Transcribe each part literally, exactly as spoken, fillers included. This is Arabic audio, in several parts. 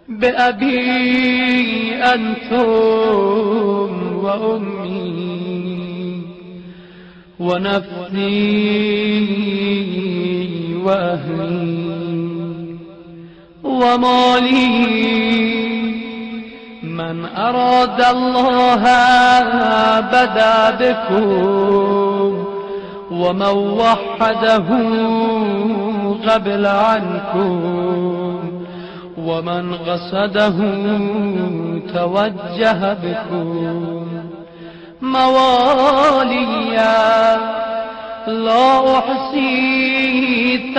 بأبي أنتم وأمي ونفسي وأهلي ومالي. من أراد الله بدا بكم، ومن وحده قبل عنكم، ومن قصده توجه بكم. مواليا لا أحصي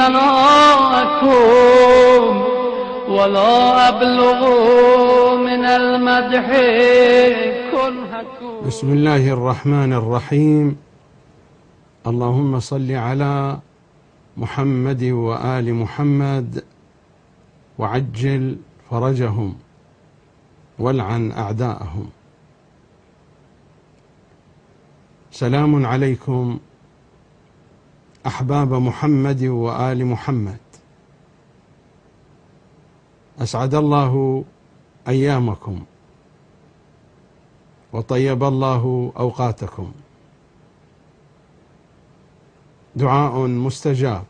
ثناءكم ولا أبلغ من المدح كنهكم. بسم الله الرحمن الرحيم. اللهم صل على محمد وآل محمد وعجل فرجهم والعن أعداءهم. سلام عليكم أحباب محمد وآل محمد، أسعد الله أيامكم وطيب الله أوقاتكم. دعاء مستجاب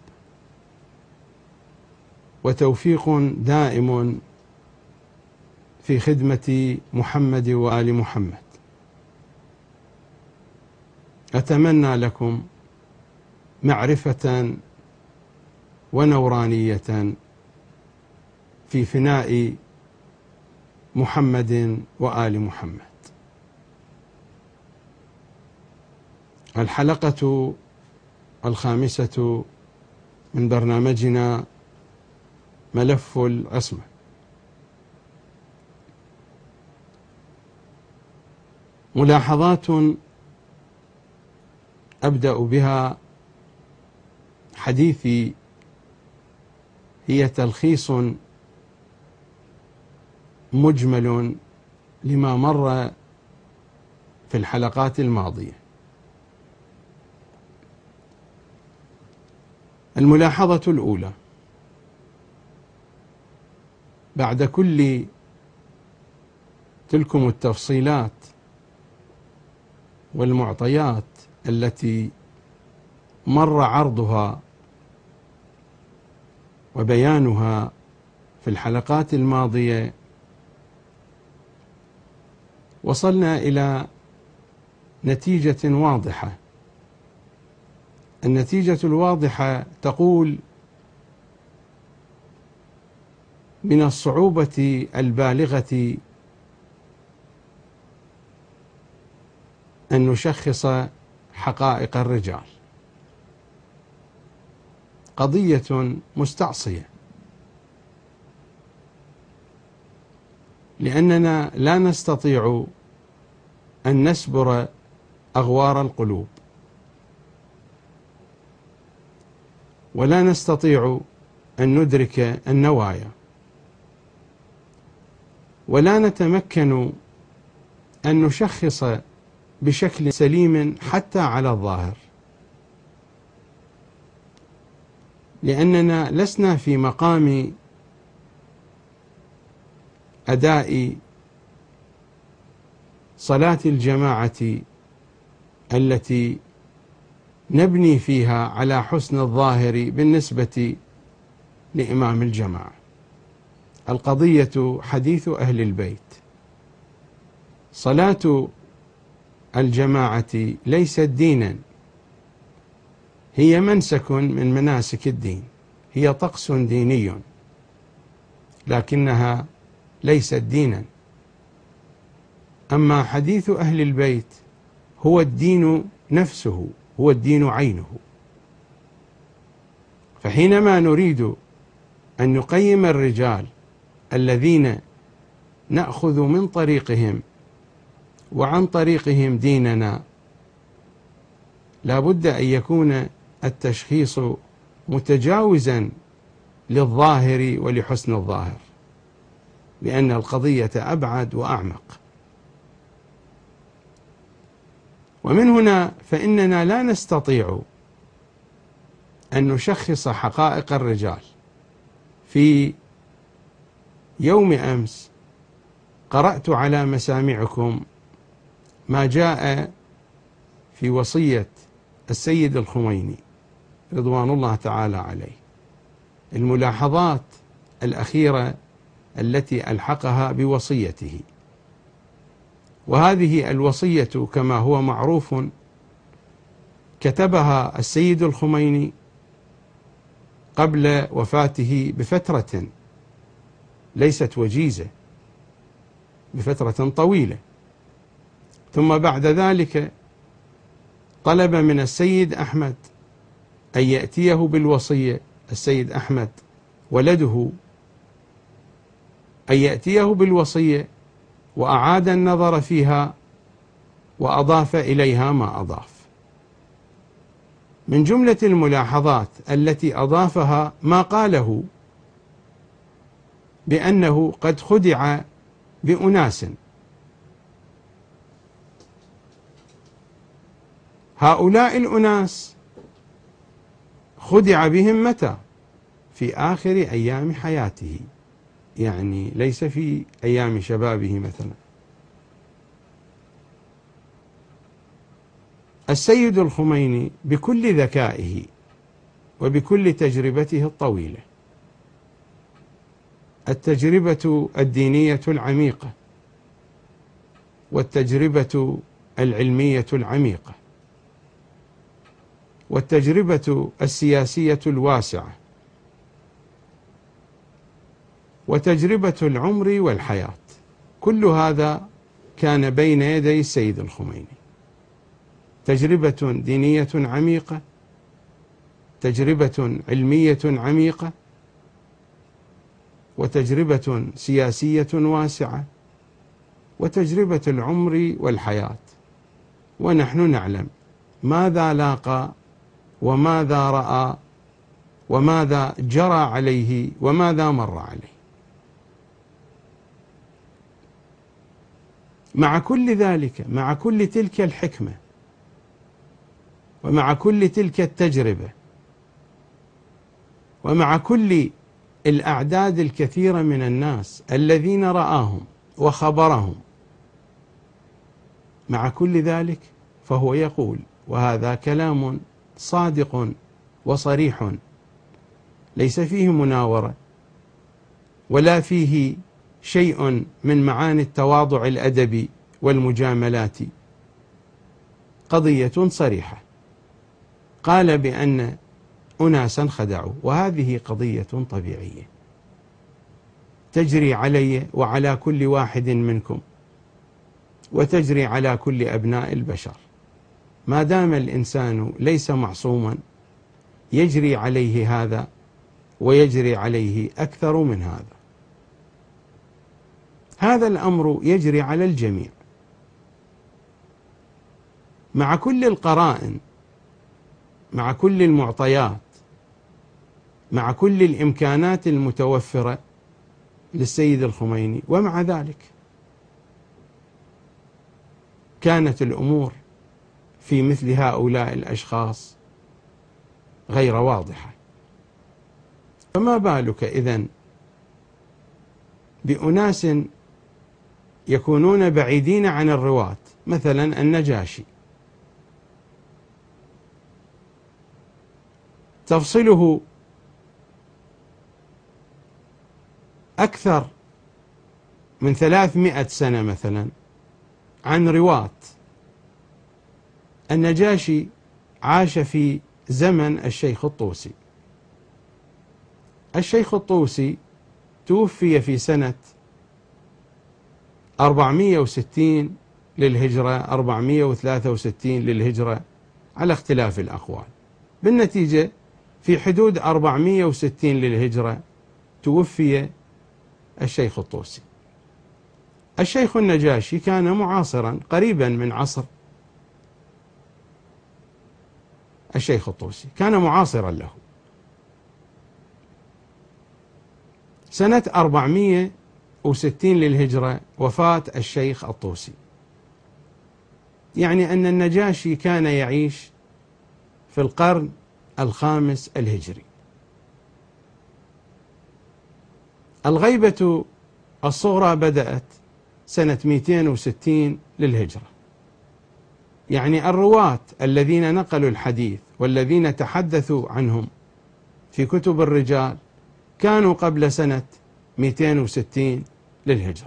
وتوفيق دائم في خدمة محمد وآل محمد. أتمنى لكم معرفة ونورانية في فناء محمد وآل محمد. الحلقة الخامسة من برنامجنا ملف العصمة. ملاحظات أبدأ بها حديثي هي تلخيص مجمل لما مر في الحلقات الماضية. الملاحظة الأولى: بعد كل تلكم التفصيلات والمعطيات التي مر عرضها وبيانها في الحلقات الماضية، وصلنا إلى نتيجة واضحة. النتيجة الواضحة تقول: من الصعوبة البالغة أن نشخص حقائق الرجال. قضية مستعصية، لأننا لا نستطيع أن نسبر أغوار القلوب، ولا نستطيع أن ندرك النوايا، ولا نتمكن أن نشخص بشكل سليم حتى على الظاهر، لأننا لسنا في مقام أداء صلاة الجماعة التي نبني فيها على حسن الظاهر بالنسبة لإمام الجماعة. القضية حديث أهل البيت. صلاة الجماعة ليست دينا، هي منسك من مناسك الدين، هي طقس ديني، لكنها ليست دينا. أما حديث أهل البيت هو الدين نفسه، هو الدين عينه. فحينما نريد أن نقيم الرجال الذين نأخذ من طريقهم وعن طريقهم ديننا، لا بد أن يكون التشخيص متجاوزا للظاهر ولحسن الظاهر، لأن القضية أبعد وأعمق. ومن هنا فإننا لا نستطيع أن نشخص حقائق الرجال في يوم أمس قرأت على مسامعكم ما جاء في وصية السيد الخميني رضوان الله تعالى عليه، الملاحظات الأخيرة التي ألحقها بوصيته. وهذه الوصية كما هو معروف كتبها السيد الخميني قبل وفاته بفترة ليست وجيزة، بفترة طويلة، ثم بعد ذلك طلب من السيد أحمد أن يأتيه بالوصية، السيد أحمد ولده، أن يأتيه بالوصية، وأعاد النظر فيها وأضاف إليها ما أضاف. من جملة الملاحظات التي أضافها ما قاله بأنه قد خدع بأناس، هؤلاء الأناس خدع بهم متى؟ في آخر أيام حياته، يعني ليس في أيام شبابه مثلا. السيد الخميني بكل ذكائه وبكل تجربته الطويلة، التجربة الدينية العميقة والتجربة العلمية العميقة والتجربة السياسية الواسعة وتجربة العمر والحياة، كل هذا كان بين يدي السيد الخميني. تجربة دينية عميقة، تجربة علمية عميقة، وتجربة سياسية واسعة، وتجربة العمر والحياة. ونحن نعلم ماذا لاقى وماذا رأى وماذا جرى عليه وماذا مر عليه. مع كل ذلك، مع كل تلك الحكمة ومع كل تلك التجربة ومع كل الأعداد الكثيرة من الناس الذين رآهم وخبرهم، مع كل ذلك فهو يقول، وهذا كلام صادق وصريح ليس فيه مناورة ولا فيه شيء من معاني التواضع الأدبي والمجاملات، قضية صريحة، قال بأن أناسا خدعوا، وهذه قضية طبيعية تجري علي وعلى كل واحد منكم وتجري على كل أبناء البشر. ما دام الإنسان ليس معصوما يجري عليه هذا ويجري عليه أكثر من هذا. هذا الأمر يجري على الجميع مع كل القرائن، مع كل المعطيات، مع كل الإمكانات المتوفرة للسيد الخميني. ومع ذلك كانت الأمور في مثل هؤلاء الأشخاص غير واضحة. فما بالك إذن بأناس يكونون بعيدين عن الرواة، مثلا النجاشي، تفصله أكثر من ثلاثمائة سنة مثلا عن رواة. النجاشي عاش في زمن الشيخ الطوسي. الشيخ الطوسي توفي في سنة أربعمائة وستين للهجرة، أربعمائة وثلاثة وستين للهجرة على اختلاف الأقوال. بالنتيجة في حدود أربعمائة وستين للهجرة توفي الشيخ الطوسي. الشيخ النجاشي كان معاصرا قريبا من عصر الشيخ الطوسي، كان معاصرا له. سنة أربعمائة وستين للهجرة وفاة الشيخ الطوسي، يعني أن النجاشي كان يعيش في القرن الخامس الهجري. الغيبة الصغرى بدأت سنة مئتين وستين للهجرة. يعني الرواة الذين نقلوا الحديث والذين تحدثوا عنهم في كتب الرجال كانوا قبل سنة مئتين وستين للهجرة،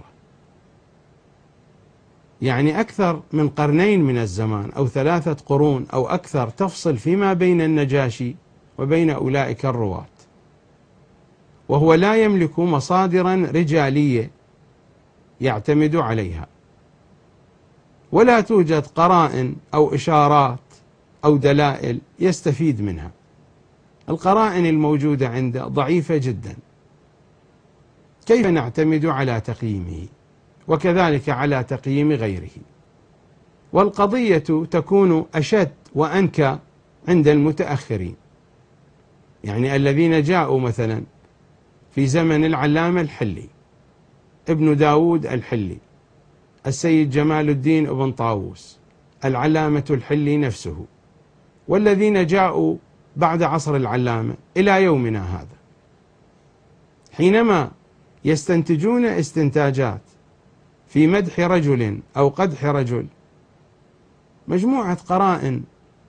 يعني أكثر من قرنين من الزمان أو ثلاثة قرون أو أكثر تفصل فيما بين النجاشي وبين أولئك الرواة، وهو لا يملك مصادرا رجالية يعتمد عليها، ولا توجد قرائن أو إشارات أو دلائل يستفيد منها. القرائن الموجودة عنده ضعيفة جدا، كيف نعتمد على تقييمه؟ وكذلك على تقييم غيره. والقضية تكون أشد وأنكى عند المتأخرين، يعني الذين جاءوا مثلا في زمن العلامة الحلي، ابن داود الحلي، السيد جمال الدين ابن طاووس، العلامة الحلي نفسه، والذين جاءوا بعد عصر العلامة إلى يومنا هذا، حينما يستنتجون استنتاجات في مدح رجل أو قدح رجل، مجموعة قرائن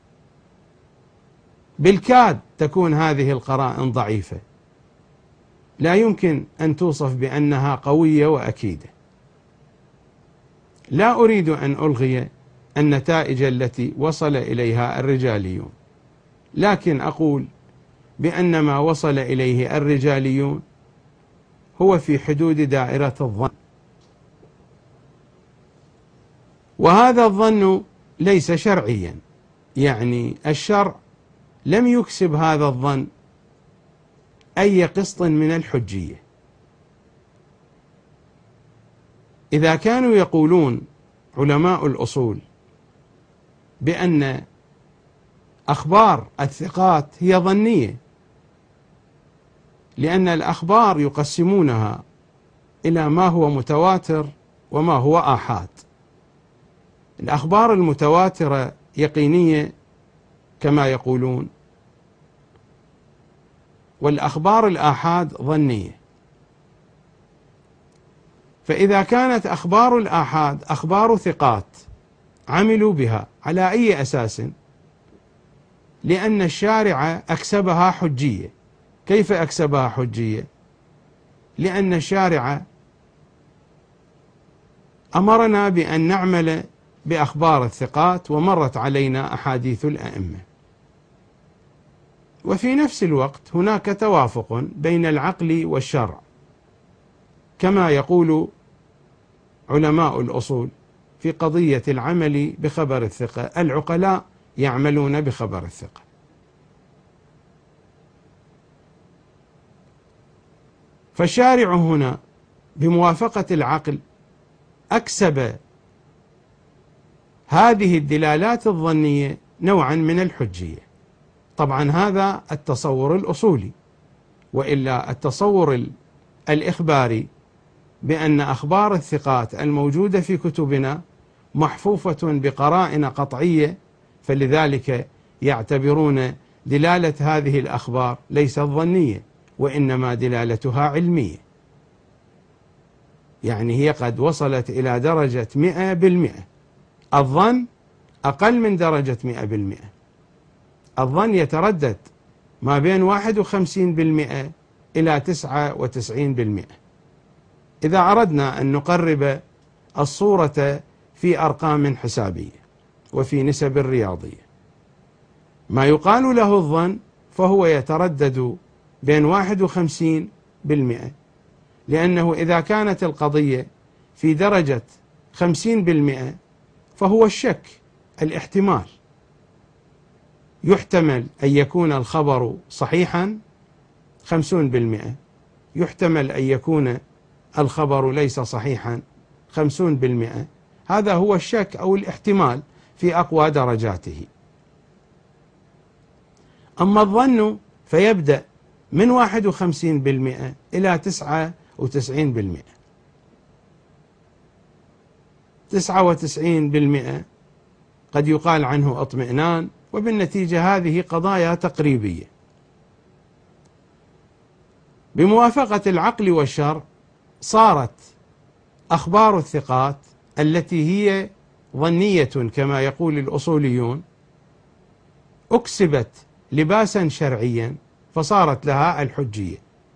بالكاد تكون هذه القرائن ضعيفة، لا يمكن أن توصف بأنها قوية وأكيدة. لا أريد أن ألغي النتائج التي وصل إليها الرجاليون، لكن أقول بأن ما وصل إليه الرجاليون هو في حدود دائرة الظن، وهذا الظن ليس شرعيا، يعني الشرع لم يكسب هذا الظن أي قسط من الحجية. إذا كانوا يقولون علماء الأصول بأن أخبار الثقات هي ظنية، لأن الأخبار يقسمونها إلى ما هو متواتر وما هو آحاد. الأخبار المتواترة يقينية كما يقولون، والأخبار الآحاد ظنية. فإذا كانت أخبار الآحاد أخبار ثقات عملوا بها على أي أساس؟ لأن الشارع أكسبها حجية. كيف أكسبها حجية؟ لأن الشارع أمرنا بأن نعمل بأخبار الثقات، ومرت علينا أحاديث الأئمة. وفي نفس الوقت هناك توافق بين العقل والشرع، كما يقول علماء الأصول في قضية العمل بخبر الثقة: العقلاء يعملون بخبر الثقة. فالشارع هنا بموافقة العقل أكسب هذه الدلالات الظنية نوعا من الحجية. طبعا هذا التصور الأصولي، وإلا التصور الإخباري بأن أخبار الثقات الموجودة في كتبنا محفوفة بقرائن قطعية، فلذلك يعتبرون دلالة هذه الأخبار ليست ظنية، وإنما دلالتها علمية، يعني هي قد وصلت إلى درجة مئة بالمئة. الظن أقل من درجة مئة بالمئة، الظن يتردد ما بين واحد وخمسين بالمئة إلى تسعة وتسعين بالمئة. إذا أردنا أن نقرب الصورة في أرقام حسابية وفي نسب رياضية، ما يقال له الظن فهو يتردد بين واحد وخمسين بالمئة، لأنه إذا كانت القضية في درجة خمسين بالمئة فهو الشك، الاحتمال. يحتمل أن يكون الخبر صحيحا خمسون بالمئة، يحتمل أن يكون الخبر ليس صحيحا خمسون بالمئة. هذا هو الشك أو الاحتمال في أقوى درجاته. أما الظن فيبدأ من واحد وخمسين بالمئة إلى تسعة وتسعين بالمئة. تسعة وتسعين بالمئة قد يقال عنه اطمئنان، وبالنتيجة هذه قضايا تقريبية. بموافقة العقل والشرع صارت أخبار الثقات التي هي ظنية كما يقول الأصوليون أكسبت لباسا شرعيا فصارت لها الحجية.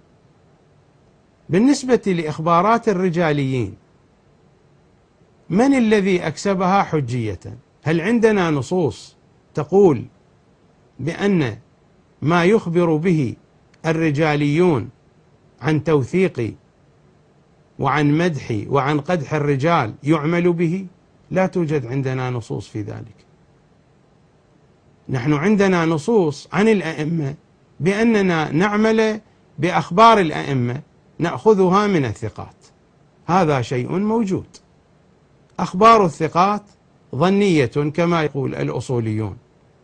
بالنسبة لإخبارات الرجاليين، من الذي أكسبها حجية؟ هل عندنا نصوص تقول بأن ما يخبر به الرجاليون عن توثيق وعن مدح وعن قدح الرجال يعمل به؟ لا توجد عندنا نصوص في ذلك. نحن عندنا نصوص عن الأئمة بأننا نعمل بأخبار الأئمة نأخذها من الثقات، هذا شيء موجود. أخبار الثقات ظنية كما يقول الأصوليون.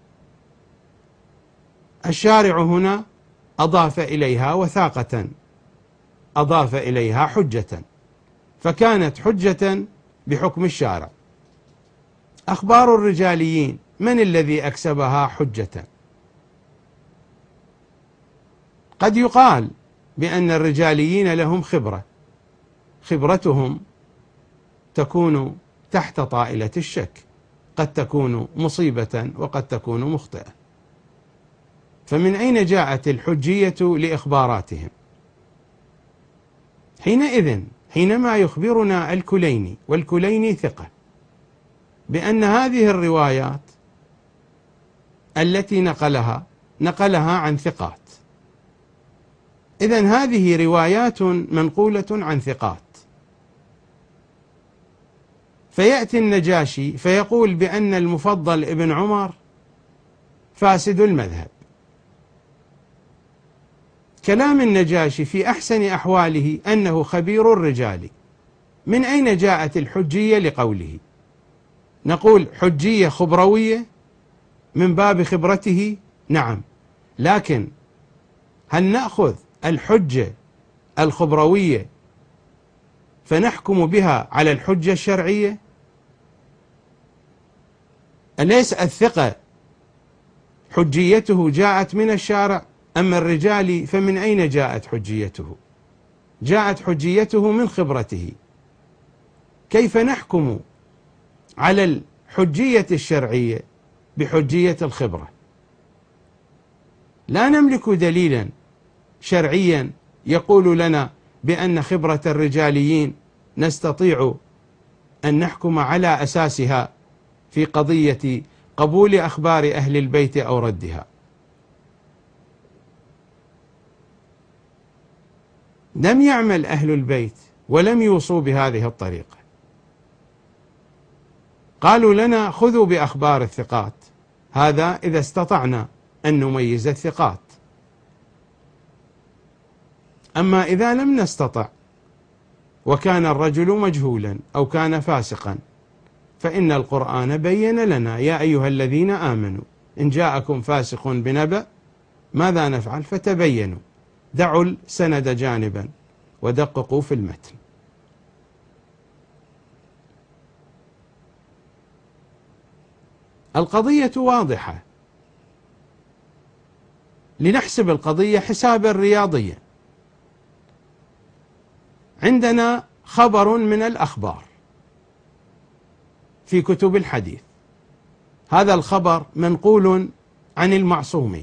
الشارع هنا أضاف إليها وثاقة، أضاف إليها حجة، فكانت حجة بحكم الشارع. أخبار الرجاليين من الذي أكسبها حجة؟ قد يقال بأن الرجاليين لهم خبرة، خبرتهم تكون تحت طائلة الشك، قد تكون مصيبة وقد تكون مخطئة، فمن أين جاءت الحجية لإخباراتهم؟ حينئذ حينما يخبرنا الكليني، والكليني ثقة، بأن هذه الروايات التي نقلها نقلها عن ثقات، إذن هذه روايات منقولة عن ثقات، فيأتي النجاشي فيقول بأن المفضل ابن عمر فاسد المذهب. كلام النجاشي في أحسن أحواله أنه خبير الرجال، من أين جاءت الحجية لقوله؟ نقول حجية خبروية من باب خبرته، نعم، لكن هل نأخذ الحجة الخبروية فنحكم بها على الحجة الشرعية؟ أليس الثقة حجيته جاءت من الشارع؟ أما الرجال فمن أين جاءت حجيته؟ جاءت حجيته من خبرته. كيف نحكم على الحجية الشرعية بحجية الخبرة؟ لا نملك دليلا شرعيا يقول لنا بأن خبرة الرجاليين نستطيع أن نحكم على أساسها في قضية قبول أخبار أهل البيت أو ردها. لم يعمل أهل البيت ولم يوصوا بهذه الطريقة. قالوا لنا خذوا بأخبار الثقات، هذا إذا استطعنا أن نميز الثقات، أما إذا لم نستطع وكان الرجل مجهولا أو كان فاسقا فإن القرآن بين لنا: يا أيها الذين آمنوا إن جاءكم فاسق بنبأ ماذا نفعل؟ فتبينوا، دعوا السند جانبا ودققوا في المتن. القضية واضحة، لنحسب القضية حسابا رياضيا. عندنا خبر من الأخبار في كتب الحديث، هذا الخبر منقول عن المعصوم،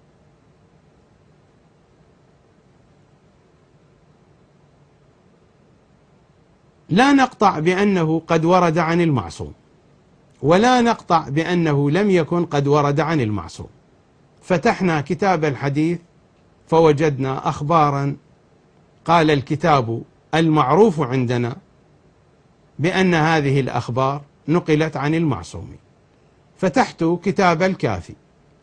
لا نقطع بأنه قد ورد عن المعصوم، ولا نقطع بأنه لم يكن قد ورد عن المعصوم. فتحنا كتاب الحديث فوجدنا أخبارا قال الكتاب المعروف عندنا بأن هذه الأخبار نقلت عن المعصوم. فتحت كتاب الكافي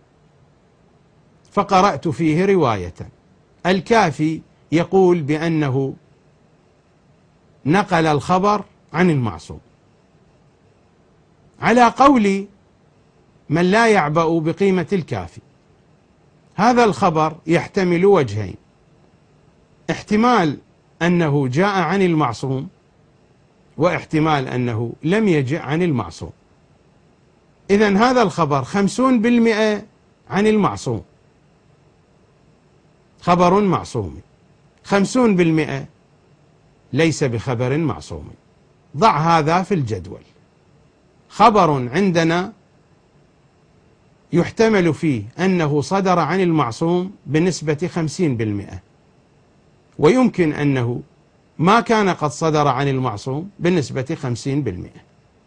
فقرأت فيه رواية، الكافي يقول بأنه نقل الخبر عن المعصوم، على قول من لا يعبأ بقيمة الكافي. هذا الخبر يحتمل وجهين: احتمال أنه جاء عن المعصوم، واحتمال أنه لم يجئ عن المعصوم. إذن هذا الخبر خمسون بالمئة عن المعصوم، خبر معصوم. خمسون بالمئة ليس بخبر معصوم. ضع هذا في الجدول. خبر عندنا يحتمل فيه أنه صدر عن المعصوم بنسبة خمسين بالمئة، ويمكن أنه ما كان قد صدر عن المعصوم بنسبة خمسين بالمئة.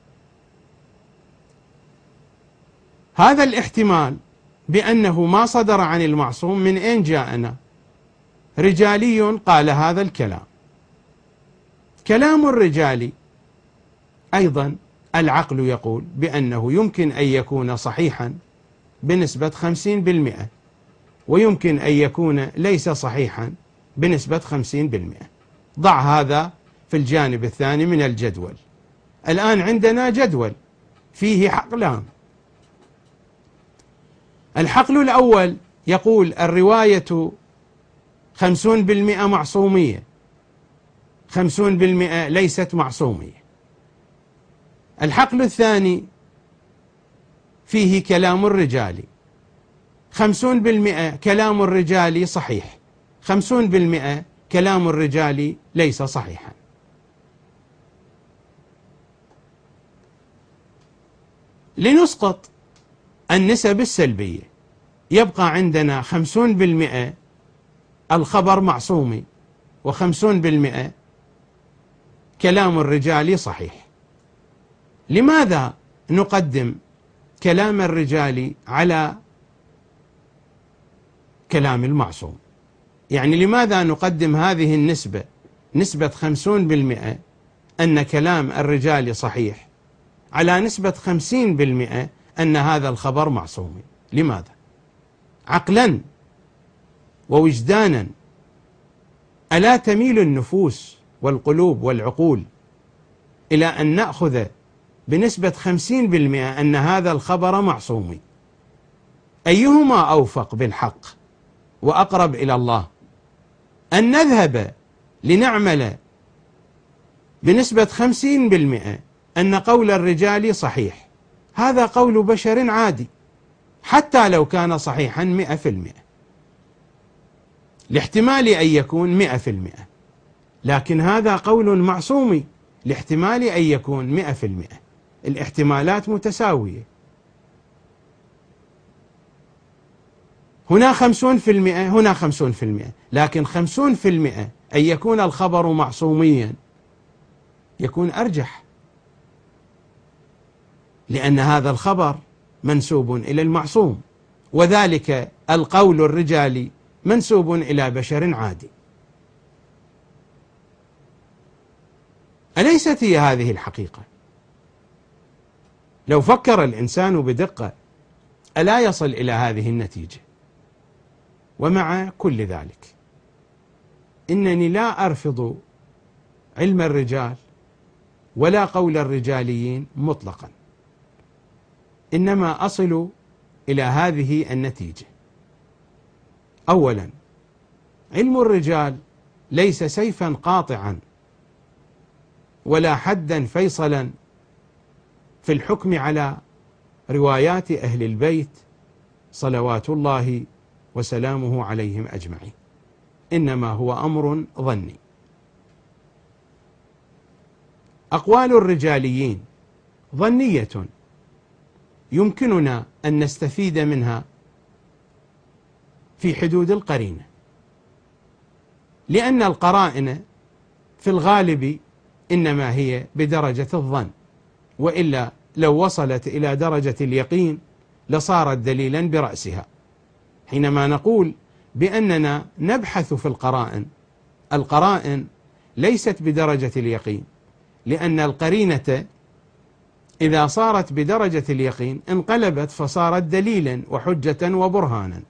هذا الاحتمال بأنه ما صدر عن المعصوم من أين جاءنا؟ رجالي قال هذا الكلام. كلام الرجال أيضا العقل يقول بأنه يمكن أن يكون صحيحا بنسبة خمسين بالمئة، ويمكن أن يكون ليس صحيحا بنسبة خمسين بالمئة. ضع هذا في الجانب الثاني من الجدول. الآن عندنا جدول فيه حقلان. الحقل الأول يقول الرواية خمسون بالمئة معصومية، خمسون بالمئة ليست معصومية. الحقل الثاني فيه كلام الرجال، خمسون بالمئة كلام الرجال صحيح، خمسون بالمئة كلام الرجال ليس صحيحا. لنسقط النسب السلبية يبقى عندنا خمسون بالمئة الخبر معصومي، وخمسون بالمئة كلام الرجال صحيح. لماذا نقدم كلام الرجال على كلام المعصوم؟ يعني لماذا نقدم هذه النسبة، نسبة خمسون بالمئة أن كلام الرجال صحيح، على نسبة خمسين بالمئة أن هذا الخبر معصوم؟ لماذا؟ عقلا ووجدانا ألا تميل النفوس والقلوب والعقول إلى أن نأخذ بنسبة خمسين بالمئة أن هذا الخبر معصوم؟ أيهما أوفق بالحق وأقرب إلى الله؟ أن نذهب لنعمل بنسبة خمسين بالمئة أن قول الرجال صحيح، هذا قول بشر عادي حتى لو كان صحيحا مئة في المئة، لاحتمال أن يكون مئة في المئة، لكن هذا قول معصومي لاحتمال أن يكون مئة في المئة. الاحتمالات متساوية. هنا خمسون في المئة، هنا خمسون في المئة، لكن خمسون في المئة أن يكون الخبر معصوميا يكون أرجح، لأن هذا الخبر منسوب إلى المعصوم، وذلك القول الرجالي منسوب إلى بشر عادي. أليست هي هذه الحقيقة؟ لو فكر الإنسان بدقة ألا يصل إلى هذه النتيجة؟ ومع كل ذلك إنني لا أرفض علم الرجال ولا قول الرجاليين مطلقا، إنما أصل إلى هذه النتيجة. أولا، علم الرجال ليس سيفا قاطعا ولا حدا فيصلا في الحكم على روايات أهل البيت صلوات الله وسلامه عليهم أجمعين، إنما هو أمر ظني. أقوال الرجاليين ظنية يمكننا أن نستفيد منها في حدود القرينة، لأن القرائن في الغالب إنما هي بدرجة الظن، وإلا لو وصلت إلى درجة اليقين لصارت دليلا برأسها. حينما نقول بأننا نبحث في القرائن، القرائن ليست بدرجة اليقين، لأن القرينة إذا صارت بدرجة اليقين انقلبت فصارت دليلا وحجة وبرهانا،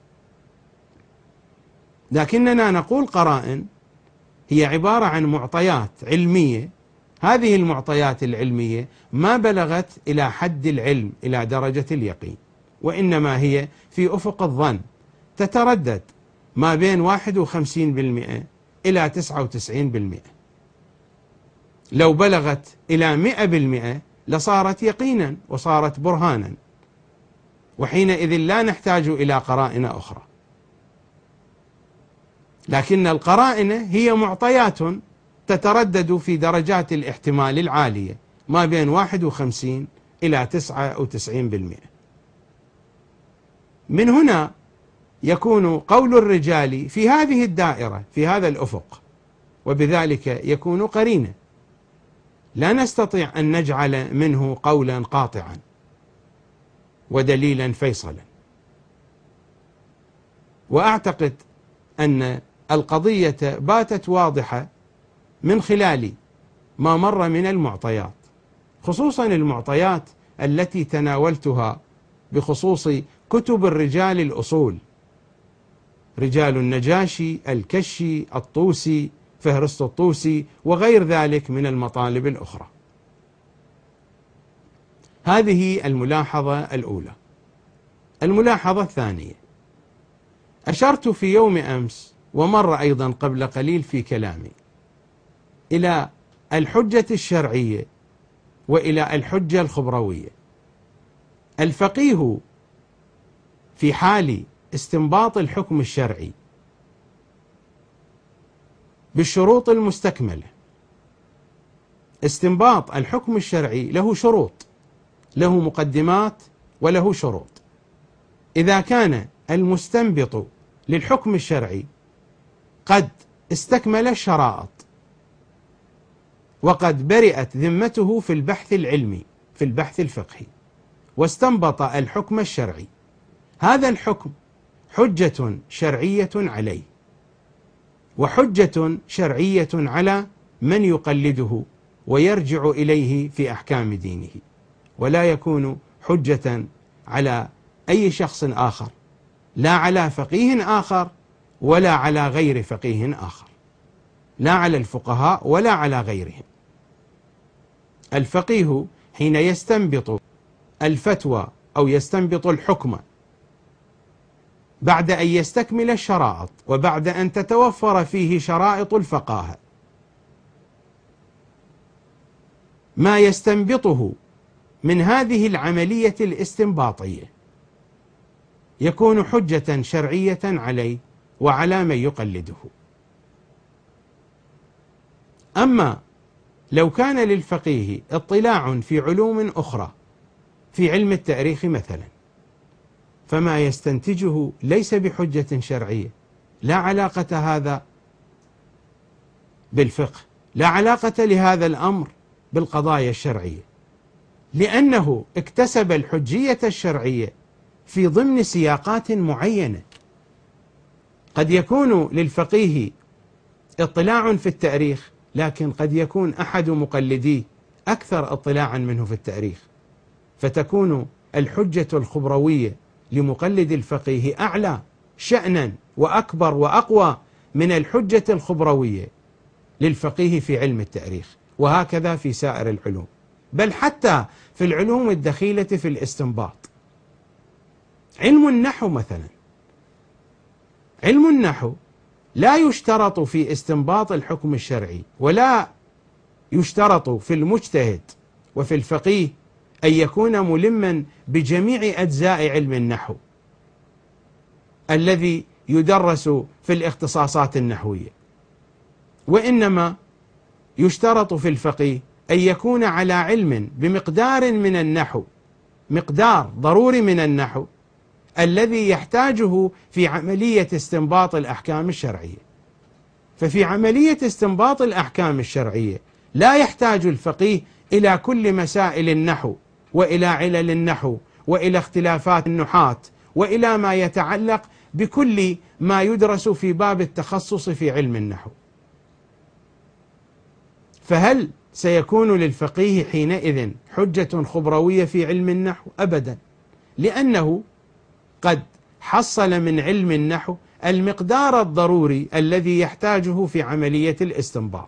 لكننا نقول قرائن هي عبارة عن معطيات علمية، هذه المعطيات العلمية ما بلغت إلى حد العلم إلى درجة اليقين، وإنما هي في أفق الظن، تتردد ما بين واحد وخمسين بالمئة إلى تسعة وتسعين بالمئة. لو بلغت إلى مئة بالمئة لصارت يقينا وصارت برهانا، وحينئذ لا نحتاج إلى قرائن أخرى. لكن القرائن هي معطيات تتردد في درجات الاحتمال العالية ما بين واحد وخمسين إلى تسعة وتسعين بالمئة. من هنا يكون قول الرجال في هذه الدائرة في هذا الأفق، وبذلك يكون قرينا، لا نستطيع أن نجعل منه قولا قاطعا ودليلا فيصلا. وأعتقد أن القضية باتت واضحة من خلال ما مر من المعطيات، خصوصا المعطيات التي تناولتها بخصوص كتب الرجال الأصول، رجال النجاشي، الكشي، الطوسي، فهرست الطوسي، وغير ذلك من المطالب الأخرى. هذه الملاحظة الأولى. الملاحظة الثانية، أشرت في يوم أمس ومر أيضا قبل قليل في كلامي إلى الحجة الشرعية وإلى الحجة الخبروية. الفقيه في حال استنباط الحكم الشرعي بالشروط المستكملة، استنباط الحكم الشرعي له شروط، له مقدمات وله شروط. إذا كان المستنبط للحكم الشرعي قد استكمل الشرائط وقد برئت ذمته في البحث العلمي في البحث الفقهي واستنبط الحكم الشرعي، هذا الحكم حجة شرعية عليه وحجة شرعية على من يقلده ويرجع إليه في أحكام دينه، ولا يكون حجة على أي شخص آخر، لا على فقيه آخر ولا على غير فقيه آخر، لا على الفقهاء ولا على غيرهم. الفقيه حين يستنبط الفتوى أو يستنبط الحكم بعد أن يستكمل الشرائط وبعد أن تتوفر فيه شرائط الفقاهة، ما يستنبطه من هذه العملية الاستنباطية يكون حجة شرعية عليه وعلى من يقلده. أما لو كان للفقيه اطلاع في علوم أخرى في علم التاريخ مثلا، فما يستنتجه ليس بحجة شرعية، لا علاقة هذا بالفقه، لا علاقة لهذا الأمر بالقضايا الشرعية، لأنه اكتسب الحجية الشرعية في ضمن سياقات معينة. قد يكون للفقيه اطلاع في التاريخ، لكن قد يكون أحد مقلديه أكثر اطلاعا منه في التاريخ، فتكون الحجة الخبروية لمقلد الفقيه أعلى شأنا وأكبر وأقوى من الحجة الخبروية للفقيه في علم التاريخ، وهكذا في سائر العلوم، بل حتى في العلوم الدخيلة في الاستنباط. علم النحو مثلا، علم النحو لا يشترط في استنباط الحكم الشرعي ولا يشترط في المجتهد وفي الفقيه أن يكون ملما بجميع أجزاء علم النحو الذي يدرس في الاختصاصات النحوية، وإنما يشترط في الفقيه أن يكون على علم بمقدار من النحو، مقدار ضروري من النحو الذي يحتاجه في عملية استنباط الأحكام الشرعية. ففي عملية استنباط الأحكام الشرعية لا يحتاج الفقيه إلى كل مسائل النحو وإلى علل النحو وإلى اختلافات النحاة وإلى ما يتعلق بكل ما يدرس في باب التخصص في علم النحو. فهل سيكون للفقيه حينئذ حجة خبروية في علم النحو؟ أبدا، لأنه قد حصل من علم النحو المقدار الضروري الذي يحتاجه في عملية الاستنباط،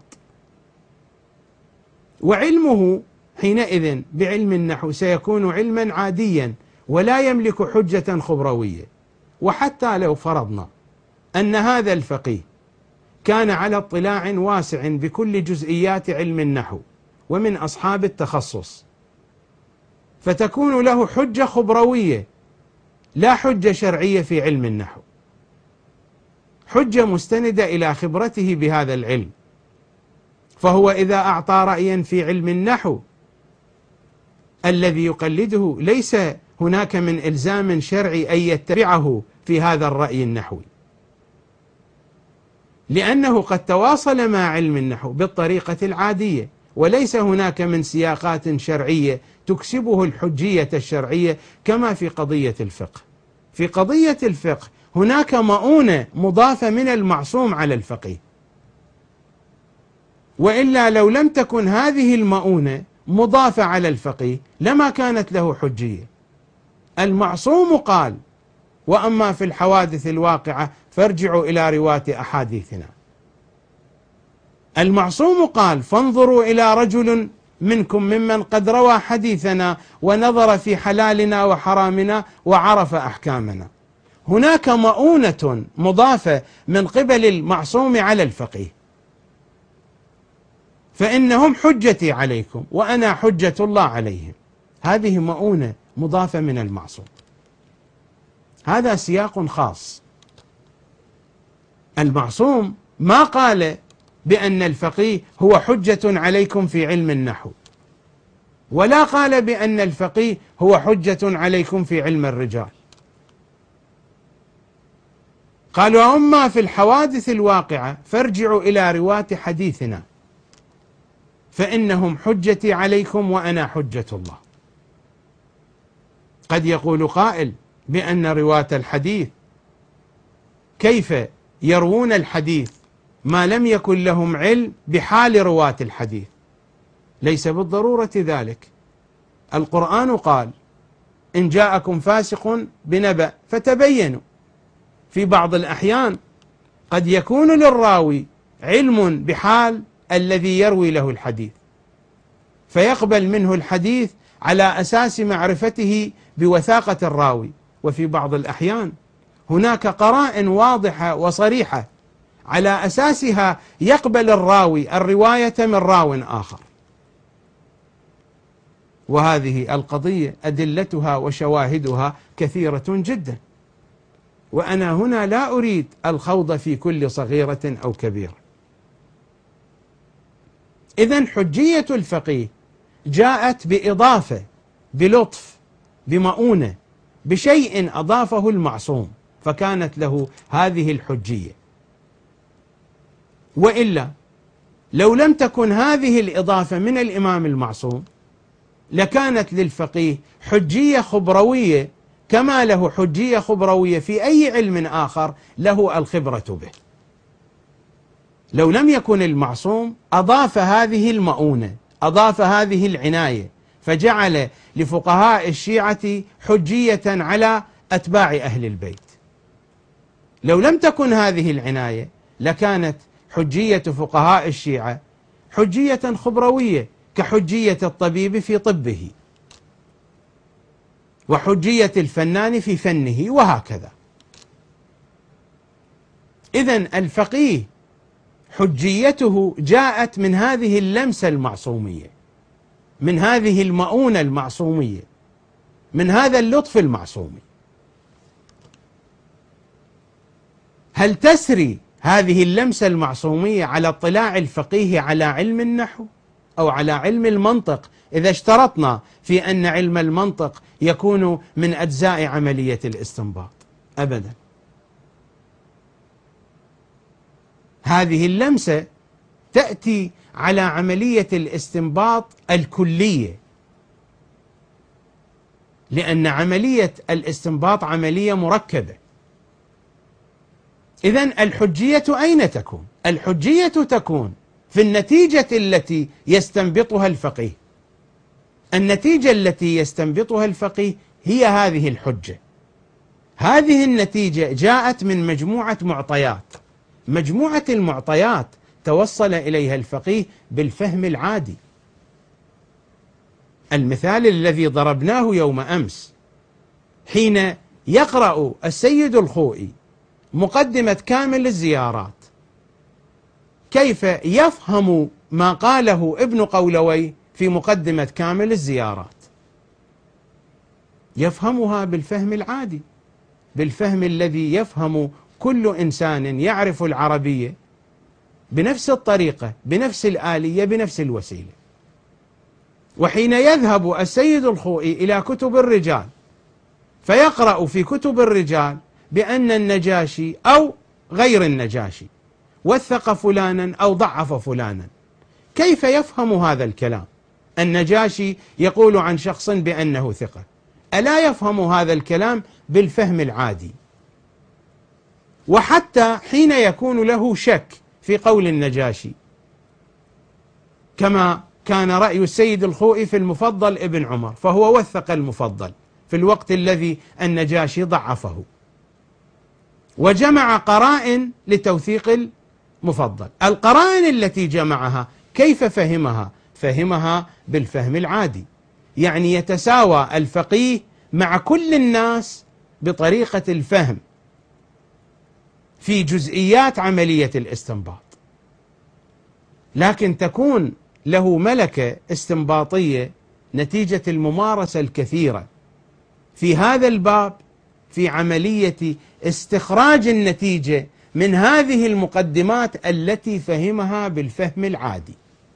وعلمه حينئذ بعلم النحو سيكون علما عاديا ولا يملك حجة خبروية. وحتى لو فرضنا أن هذا الفقيه كان على اطلاع واسع بكل جزئيات علم النحو ومن أصحاب التخصص، فتكون له حجة خبروية لا حجة شرعية في علم النحو، حجة مستندة إلى خبرته بهذا العلم فهو إذا أعطى رأيا في علم النحو الذي يقلده ليس هناك من إلزام شرعي أن يتبعه في هذا الرأي النحوي، لأنه قد تواصل مع علم النحو بالطريقة العادية، وليس هناك من سياقات شرعية تكسبه الحجية الشرعية كما في قضية الفقه. في قضية الفقه هناك مؤونة مضافة من المعصوم على الفقيه، وإلا لو لم تكن هذه المؤونة مضافة على الفقيه لما كانت له حجية. المعصوم قال: وأما في الحوادث الواقعة فارجعوا إلى رواة أحاديثنا. المعصوم قال: فانظروا إلى رجل منكم ممن قد روى حديثنا ونظر في حلالنا وحرامنا وعرف أحكامنا. هناك مؤونة مضافة من قبل المعصوم على الفقيه، فإنهم حجتي عليكم وأنا حجة الله عليهم. هذه مؤونة مضافة من المعصوم. هذا سياق خاص. المعصوم ما قال بأن الفقيه هو حجة عليكم في علم النحو، ولا قال بأن الفقيه هو حجة عليكم في علم الرجال. قال: وأما في الحوادث الواقعة فارجعوا إلى رواة حديثنا فإنهم حجتي عليكم وأنا حجة الله. قد يقول قائل بأن رواة الحديث كيف يروون الحديث ما لم يكن لهم علم بحال رواة الحديث؟ ليس بالضرورة ذلك. القرآن قال: إن جاءكم فاسق بنبأ فتبينوا. في بعض الأحيان قد يكون للراوي علم بحال الذي يروي له الحديث، فيقبل منه الحديث على أساس معرفته بوثاقة الراوي. وفي بعض الأحيان هناك قرائن واضحة وصريحة على أساسها يقبل الراوي الرواية من راو آخر. وهذه القضية أدلتها وشواهدها كثيرة جدا، وأنا هنا لا أريد الخوض في كل صغيرة أو كبيرة. إذن حجية الفقيه جاءت بإضافة، بلطف، بمؤونة، بشيء أضافه المعصوم، فكانت له هذه الحجية. وإلا لو لم تكن هذه الإضافة من الإمام المعصوم لكانت للفقيه حجية خبروية كما له حجية خبروية في أي علم آخر له الخبرة به. لو لم يكن المعصوم أضاف هذه المؤونة، أضاف هذه العناية، فجعل لفقهاء الشيعة حجية على أتباع أهل البيت. لو لم تكن هذه العناية لكانت حجية فقهاء الشيعة حجية خبروية كحجية الطبيب في طبه، وحجية الفنان في فنه، وهكذا. إذن الفقيه حجيته جاءت من هذه اللمسة المعصومية، من هذه المؤونة المعصومية، من هذا اللطف المعصومي. هل تسري هذه اللمسة المعصومية على اطلاع الفقيه على علم النحو أو على علم المنطق إذا اشترطنا في أن علم المنطق يكون من أجزاء عملية الاستنباط؟ أبدا. هذه اللمسة تأتي على عملية الاستنباط الكلية، لأن عملية الاستنباط عملية مركبة. إذن الحجية أين تكون؟ الحجية تكون في النتيجة التي يستنبطها الفقيه. النتيجة التي يستنبطها الفقيه هي هذه الحجة. هذه النتيجة جاءت من مجموعة معطيات، مجموعة المعطيات توصل إليها الفقيه بالفهم العادي. المثال الذي ضربناه يوم أمس، حين يقرأ السيد الخوئي مقدمة كامل الزيارات، كيف يفهم ما قاله ابن قولوي في مقدمة كامل الزيارات؟ يفهمها بالفهم العادي، بالفهم الذي يفهم كل إنسان يعرف العربية بنفس الطريقة، بنفس الآلية، بنفس الوسيلة. وحين يذهب السيد الخوئي إلى كتب الرجال فيقرأ في كتب الرجال بأن النجاشي أو غير النجاشي وثق فلانا أو ضعف فلانا، كيف يفهم هذا الكلام؟ النجاشي يقول عن شخص بأنه ثقة، ألا يفهم هذا الكلام بالفهم العادي؟ وحتى حين يكون له شك في قول النجاشي، كما كان رأي السيد الخوئي في المفضل ابن عمر، فهو وثق المفضل في الوقت الذي النجاشي ضعفه، وجمع قرائن لتوثيق المفضل. القرائن التي جمعها كيف فهمها؟ فهمها بالفهم العادي، يعني يتساوى الفقيه مع كل الناس بطريقة الفهم في جزئيات عملية الاستنباط، لكن تكون له ملكة استنباطية نتيجة الممارسة الكثيرة في هذا الباب في عملية استخراج النتيجة من هذه المقدمات التي فهمها بالفهم العادي.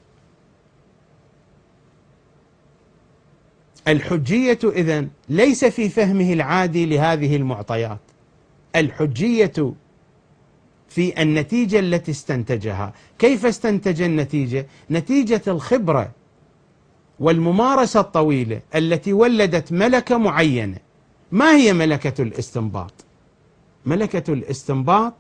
الحجية إذن ليس في فهمه العادي لهذه المعطيات، الحجية في النتيجة التي استنتجها. كيف استنتج النتيجة؟ نتيجة الخبرة والممارسة الطويلة التي ولدت ملكة معينة. ما هي ملكة الاستنباط؟ ملكة الاستنباط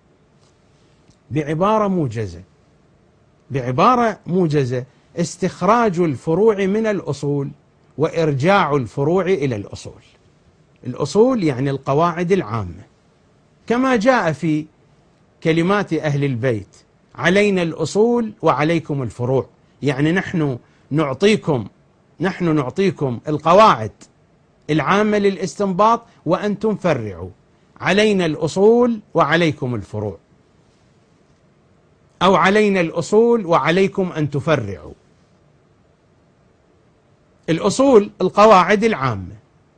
بعبارة موجزة بعبارة موجزة استخراج الفروع من الأصول وإرجاع الفروع إلى الأصول. الأصول يعني القواعد العامة، كما جاء في كلمات أهل البيت: علينا الأصول وعليكم الفروع، يعني نحن نعطيكم نحن نعطيكم القواعد العامة للاستنباط وأنتم فرعوا، علينا الأصول وعليكم الفروع، أو علينا الأصول وعليكم أن تفرعوا. الأصول القواعد العامة.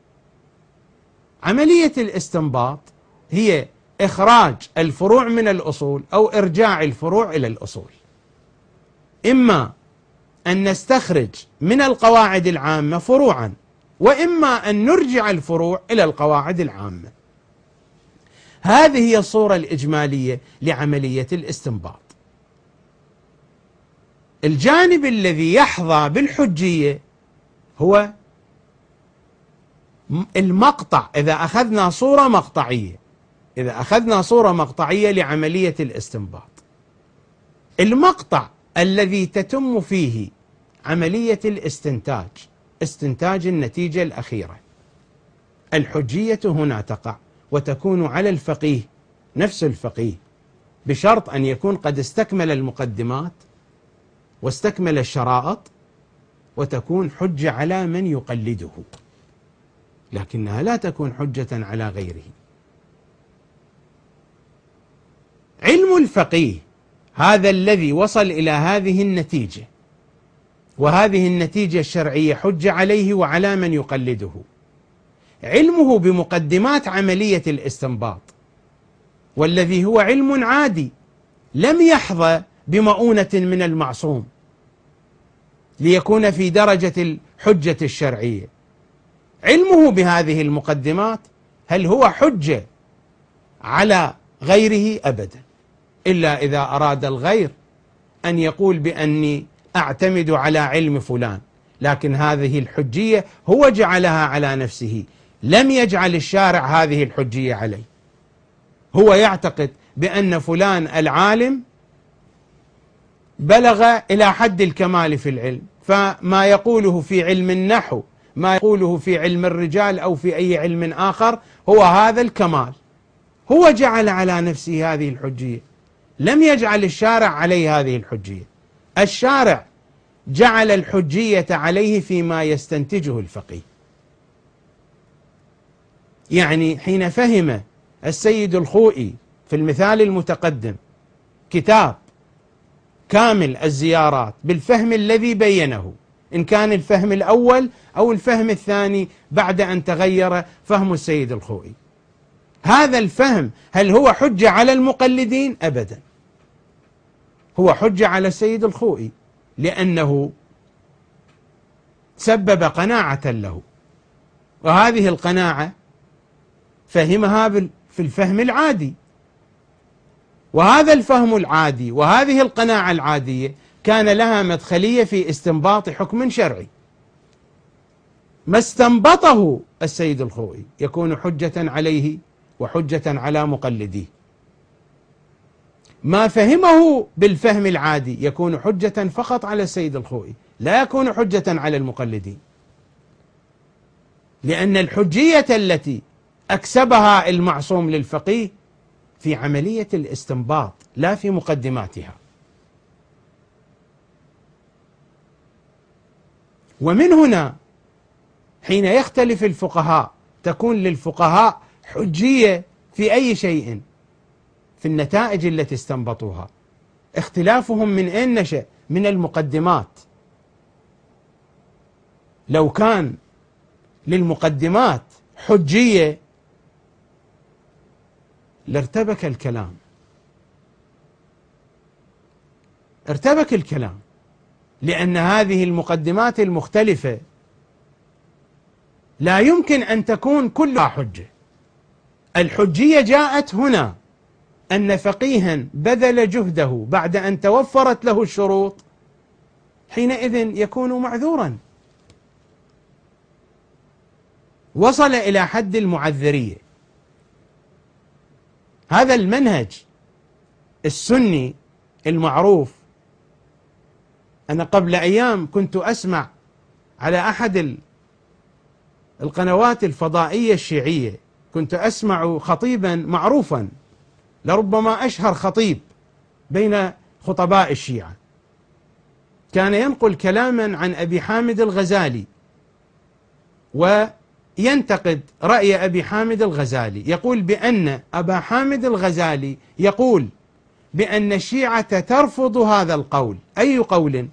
عملية الاستنباط هي إخراج الفروع من الأصول أو إرجاع الفروع إلى الأصول. إما أن نستخرج من القواعد العامة فروعا، وإما أن نرجع الفروع إلى القواعد العامة. هذه هي الصورة الإجمالية لعملية الاستنباط. الجانب الذي يحظى بالحجية هو المقطع. إذا أخذنا صورة مقطعية إذا أخذنا صورة مقطعية لعملية الاستنباط، المقطع الذي تتم فيه عملية الاستنتاج، استنتاج النتيجة الأخيرة، الحجية هنا تقع، وتكون على الفقيه نفس الفقيه، بشرط أن يكون قد استكمل المقدمات واستكمل الشرائط، وتكون حجة على من يقلده، لكنها لا تكون حجة على غيره. علم الفقيه هذا الذي وصل إلى هذه النتيجة، وهذه النتيجة الشرعية حجة عليه وعلى من يقلده. علمه بمقدمات عملية الاستنباط، والذي هو علم عادي لم يحظى بمؤونة من المعصوم ليكون في درجة الحجة الشرعية. علمه بهذه المقدمات هل هو حجة على غيره؟ أبدا، إلا إذا أراد الغير أن يقول بأني أعتمد على علم فلان، لكن هذه الحجية هو جعلها على نفسه، لم يجعل الشارع هذه الحجية عليه. هو يعتقد بأن فلان العالم بلغ إلى حد الكمال في العلم، فما يقوله في علم النحو، ما يقوله في علم الرجال أو في أي علم آخر هو هذا الكمال. هو جعل على نفسه هذه الحجية، لم يجعل الشارع عليه هذه الحجية. الشارع جعل الحجية عليه فيما يستنتجه الفقيه. يعني حين فهم السيد الخوئي في المثال المتقدم كتاب كامل الزيارات بالفهم الذي بينه، إن كان الفهم الأول أو الفهم الثاني بعد أن تغير فهم السيد الخوئي، هذا الفهم هل هو حجة على المقلدين؟ أبدا. هو حجة على السيد الخوئي، لأنه سبب قناعة له، وهذه القناعة فهمها في الفهم العادي، وهذا الفهم العادي وهذه القناعة العادية كان لها مدخلية في استنباط حكم شرعي. ما استنبطه السيد الخوئي يكون حجة عليه وحجة على مقلديه، ما فهمه بالفهم العادي يكون حجة فقط على السيد الخوئي، لا يكون حجة على المقلدين، لأن الحجية التي أكسبها المعصوم للفقيه في عملية الاستنباط لا في مقدماتها. ومن هنا حين يختلف الفقهاء تكون للفقهاء حجية في أي شيء في النتائج التي استنبطوها. اختلافهم من أين نشأ؟ من المقدمات. لو كان للمقدمات حجية لارتبك الكلام، ارتبك الكلام، لأن هذه المقدمات المختلفة لا يمكن أن تكون كلها حجة. الحجية جاءت هنا أن فقيها بذل جهده بعد أن توفرت له الشروط، حينئذ يكون معذورا، وصل إلى حد المعذرية. هذا المنهج السني المعروف. أنا قبل أيام كنت أسمع على أحد القنوات الفضائية الشيعية، كنت أسمع خطيبا معروفا لربما أشهر خطيب بين خطباء الشيعة، كان ينقل كلاما عن أبي حامد الغزالي وينتقد رأي أبي حامد الغزالي، يقول بأن أبا حامد الغزالي يقول بأن الشيعة ترفض هذا القول. أي قول؟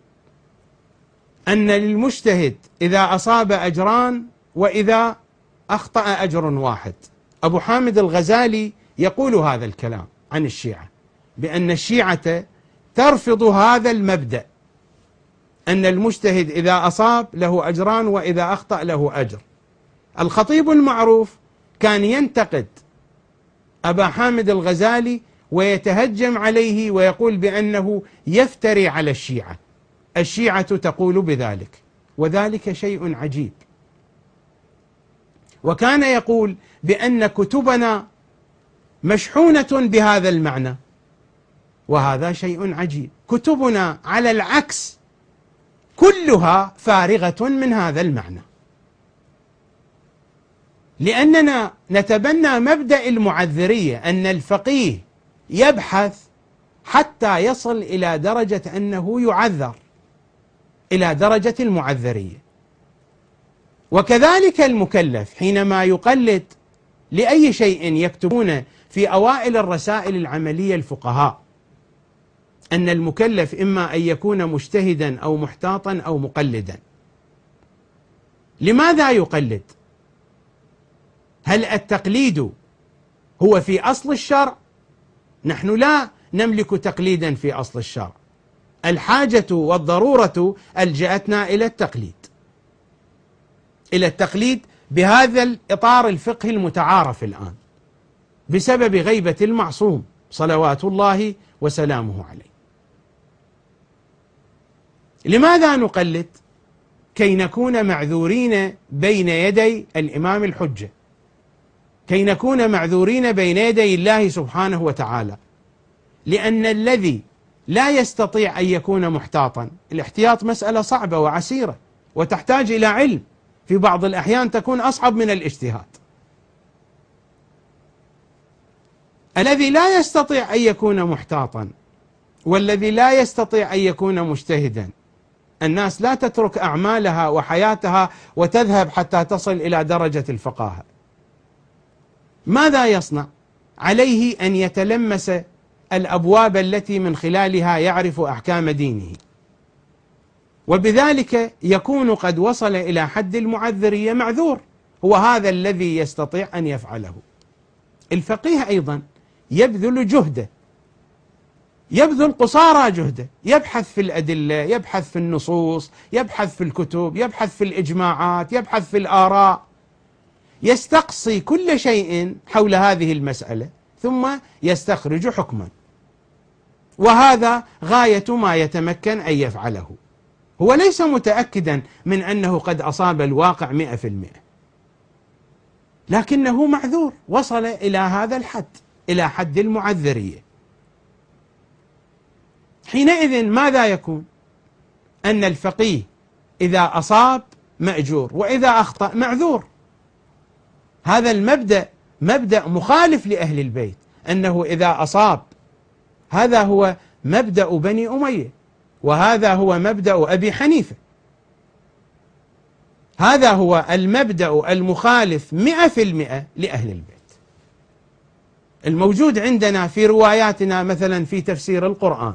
أن للمجتهد إذا أصاب أجران وإذا أخطأ أجر واحد. أبو حامد الغزالي يقول هذا الكلام عن الشيعة، بأن الشيعة ترفض هذا المبدأ، أن المجتهد إذا أصاب له أجران وإذا أخطأ له أجر. الخطيب المعروف كان ينتقد أبا حامد الغزالي ويتهجم عليه ويقول بأنه يفتري على الشيعة، الشيعة تقول بذلك، وذلك شيء عجيب. وكان يقول بأن كتبنا مشحونة بهذا المعنى، وهذا شيء عجيب. كتبنا على العكس كلها فارغة من هذا المعنى، لأننا نتبنى مبدأ المعذرية، أن الفقيه يبحث حتى يصل إلى درجة أنه يعذر، إلى درجة المعذرية. وكذلك المكلف حينما يقلد لأي شيء يكتبون في أوائل الرسائل العملية الفقهاء، أن المكلف إما أن يكون مجتهدا أو محتاطا أو مقلدا. لماذا يقلد؟ هل التقليد هو في أصل الشرع؟ نحن لا نملك تقليدا في أصل الشرع، الحاجة والضرورة ألجأتنا إلى التقليد، إلى التقليد بهذا الإطار الفقهي المتعارف الآن بسبب غيبة المعصوم صلوات الله وسلامه عليه. لماذا نقلد؟ كي نكون معذورين بين يدي الإمام الحجة، كي نكون معذورين بين يدي الله سبحانه وتعالى، لأن الذي لا يستطيع أن يكون محتاطا، الاحتياط مسألة صعبة وعسيرة وتحتاج إلى علم، في بعض الأحيان تكون أصعب من الاجتهاد. الذي لا يستطيع أن يكون محتاطا والذي لا يستطيع أن يكون مجتهدا، الناس لا تترك أعمالها وحياتها وتذهب حتى تصل إلى درجة الفقاهة. ماذا يصنع؟ عليه أن يتلمس الأبواب التي من خلالها يعرف أحكام دينه، وبذلك يكون قد وصل إلى حد المعذرية، معذور، هو هذا الذي يستطيع أن يفعله. الفقيه أيضا يبذل جهده يبذل قصارى جهده، يبحث في الأدلة، يبحث في النصوص، يبحث في الكتب، يبحث في الإجماعات، يبحث في الآراء، يستقصي كل شيء حول هذه المسألة ثم يستخرج حكما. وهذا غاية ما يتمكن أن يفعله. هو ليس متأكدا من أنه قد أصاب الواقع مئة في المئة، لكنه معذور، وصل إلى هذا الحد، إلى حد المعذرية. حينئذ ماذا يكون؟ أن الفقيه إذا أصاب مأجور، وإذا أخطأ معذور. هذا المبدأ مبدأ مخالف لأهل البيت، أنه إذا أصاب، هذا هو مبدأ بني أمية، وهذا هو مبدأ أبي حنيفة. هذا هو المبدأ المخالف مئة في المئة لأهل البيت، الموجود عندنا في رواياتنا. مثلا في تفسير القرآن،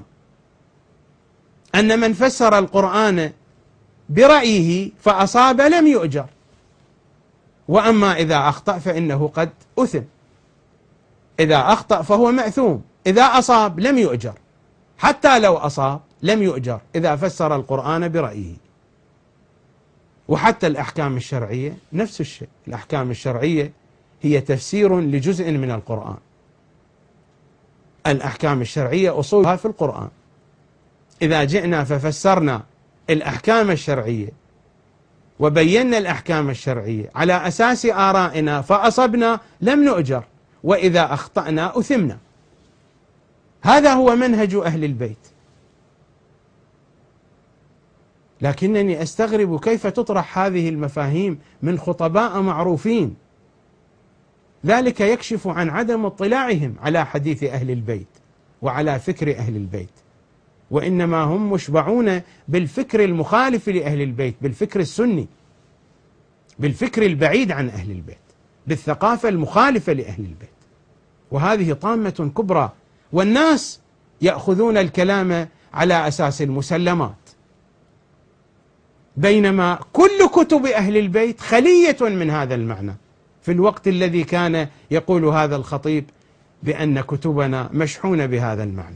أن من فسر القرآن برأيه فأصاب لم يؤجر، وأما إذا أخطأ فإنه قد أثم. إذا أخطأ فهو مأثوم، إذا أصاب لم يؤجر، حتى لو أصاب لم يؤجر إذا فسر القرآن برأيه. وحتى الأحكام الشرعية نفس الشيء. الأحكام الشرعية هي تفسير لجزء من القرآن. الأحكام الشرعية أصولها في القرآن. إذا جئنا ففسرنا الأحكام الشرعية وبينا الأحكام الشرعية على أساس آرائنا فأصبنا لم نؤجر، وإذا أخطأنا أثمنا. هذا هو منهج أهل البيت. لكنني أستغرب كيف تطرح هذه المفاهيم من خطباء معروفين. ذلك يكشف عن عدم اطلاعهم على حديث أهل البيت وعلى فكر أهل البيت، وإنما هم مشبعون بالفكر المخالف لأهل البيت، بالفكر السني، بالفكر البعيد عن أهل البيت، بالثقافة المخالفة لأهل البيت. وهذه طامة كبرى، والناس يأخذون الكلام على أساس المسلمات، بينما كل كتب أهل البيت خلية من هذا المعنى. في الوقت الذي كان يقول هذا الخطيب بأن كتبنا مشحونة بهذا المعنى.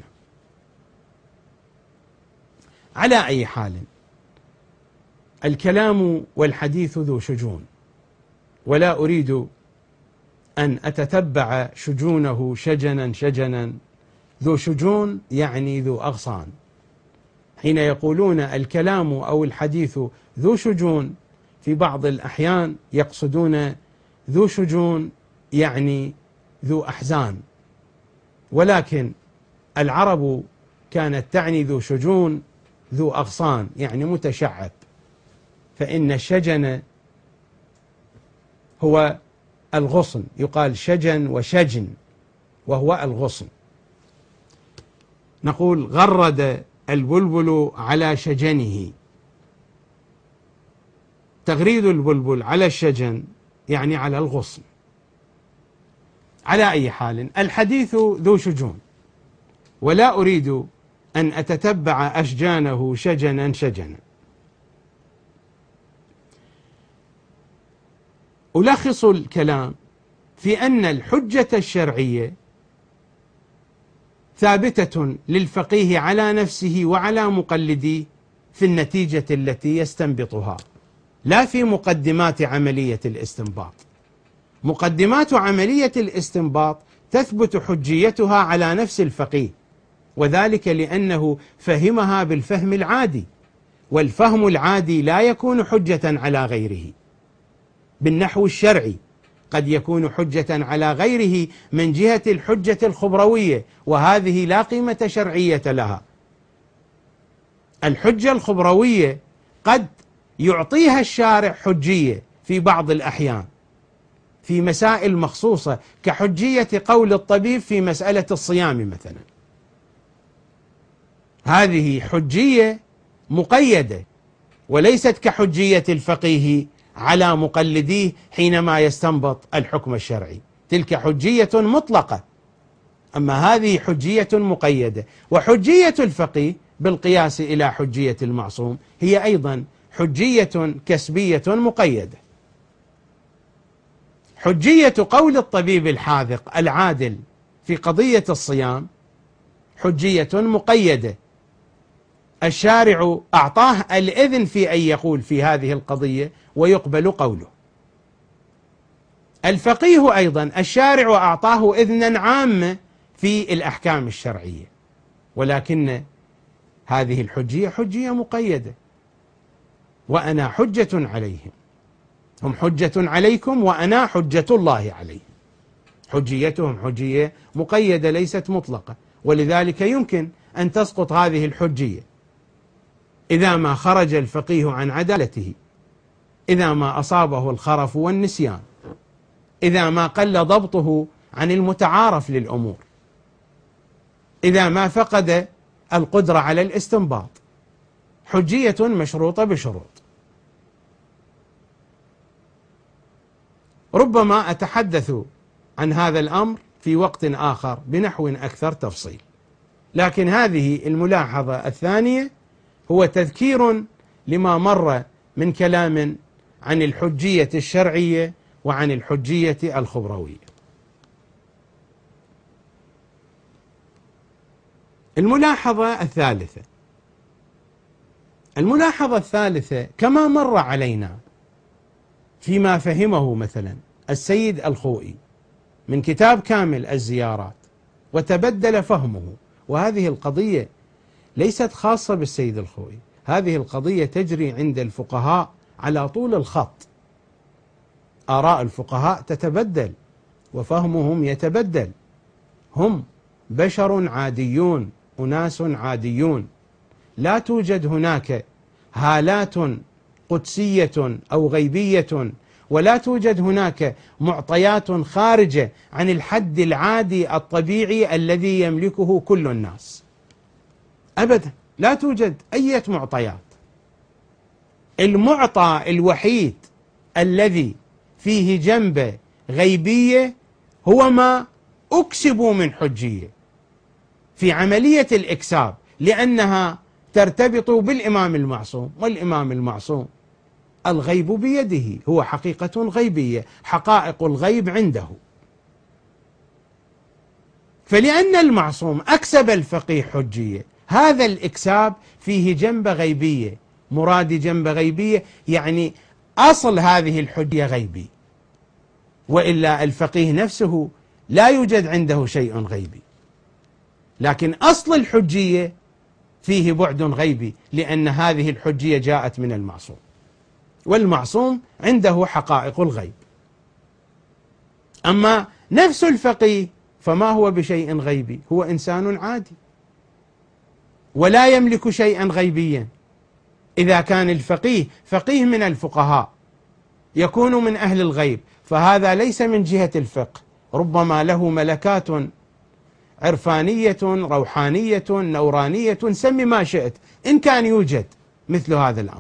على أي حال، الكلام والحديث ذو شجون، ولا أريد أن أتتبع شجونه شجنا شجنا. ذو شجون يعني ذو أغصان. حين يقولون الكلام أو الحديث ذو شجون، في بعض الأحيان يقصدون ذو شجون يعني ذو أحزان، ولكن العرب كانت تعني ذو شجون ذو أغصان، يعني متشعب. فإن الشجن هو الغصن، يقال شجن وشجن، وهو الغصن. نقول غرد البلبل على شجنه. تغريد البلبل على الشجن يعني على الغصن. على أي حال، الحديث ذو شجون، ولا أريد أن أتتبع أشجانه شجنا شجنا. ألخص الكلام في أن الحجة الشرعية ثابتة للفقيه على نفسه وعلى مقلديه في النتيجة التي يستنبطها، لا في مقدمات عملية الاستنباط. مقدمات عملية الاستنباط تثبت حجيتها على نفس الفقيه، وذلك لأنه فهمها بالفهم العادي، والفهم العادي لا يكون حجة على غيره. بالنحو الشرعي قد يكون حجة على غيره من جهة الحجة الخبروية، وهذه لا قيمة شرعية لها. الحجة الخبروية قد يعطيها الشارع حجية في بعض الأحيان في مسائل مخصوصة، كحجية قول الطبيب في مسألة الصيام مثلا. هذه حجية مقيدة، وليست كحجية الفقيه على مقلديه حينما يستنبط الحكم الشرعي. تلك حجية مطلقة، أما هذه حجية مقيدة. وحجية الفقيه بالقياس إلى حجية المعصوم هي أيضا حجية كسبية مقيدة. حجية قول الطبيب الحاذق العادل في قضية الصيام حجية مقيدة، الشارع أعطاه الإذن في أن يقول في هذه القضية ويقبل قوله. الفقيه أيضا الشارع أعطاه إذنا عاما في الأحكام الشرعية، ولكن هذه الحجية حجية مقيدة، وأنا حجة عليهم، هم حجة عليكم وأنا حجة الله عليهم. حجيتهم حجية مقيدة ليست مطلقة، ولذلك يمكن أن تسقط هذه الحجية إذا ما خرج الفقيه عن عدالته، إذا ما أصابه الخرف والنسيان، إذا ما قل ضبطه عن المتعارف للأمور، إذا ما فقد القدرة على الاستنباط. حجية مشروطة بشروط. ربما أتحدث عن هذا الأمر في وقت آخر بنحو أكثر تفصيل، لكن هذه الملاحظة الثانية هو تذكير لما مر من كلام عن الحجية الشرعية وعن الحجية الخبروية. الملاحظة الثالثة الملاحظة الثالثة كما مر علينا فيما فهمه مثلا السيد الخوئي من كتاب كامل الزيارات وتبدل فهمه، وهذه القضية ليست خاصة بالسيد الخوئي، هذه القضية تجري عند الفقهاء على طول الخط. آراء الفقهاء تتبدل وفهمهم يتبدل، هم بشر عاديون، أناس عاديون، لا توجد هناك هالات قدسية أو غيبية، ولا توجد هناك معطيات خارجة عن الحد العادي الطبيعي الذي يملكه كل الناس أبدا، لا توجد أي معطيات. المعطى الوحيد الذي فيه جنبة غيبية هو ما أكسبوا من حجية في عملية الإكساب، لأنها ترتبط بالإمام المعصوم، والإمام المعصوم الغيب بيده، هو حقيقة غيبية، حقائق الغيب عنده. فلأن المعصوم أكسب الفقيه حجية، هذا الإكساب فيه جنبة غيبية، مراد جنبة غيبية يعني أصل هذه الحجية غيبي، وإلا الفقيه نفسه لا يوجد عنده شيء غيبي، لكن أصل الحجية فيه بعد غيبي، لأن هذه الحجية جاءت من المعصوم، والمعصوم عنده حقائق الغيب. أما نفس الفقيه فما هو بشيء غيبي، هو إنسان عادي ولا يملك شيئا غيبيا. إذا كان الفقيه فقيه من الفقهاء يكون من أهل الغيب، فهذا ليس من جهة الفقه، ربما له ملكات عرفانية روحانية نورانية، سمي ما شئت، إن كان يوجد مثل هذا الأمر.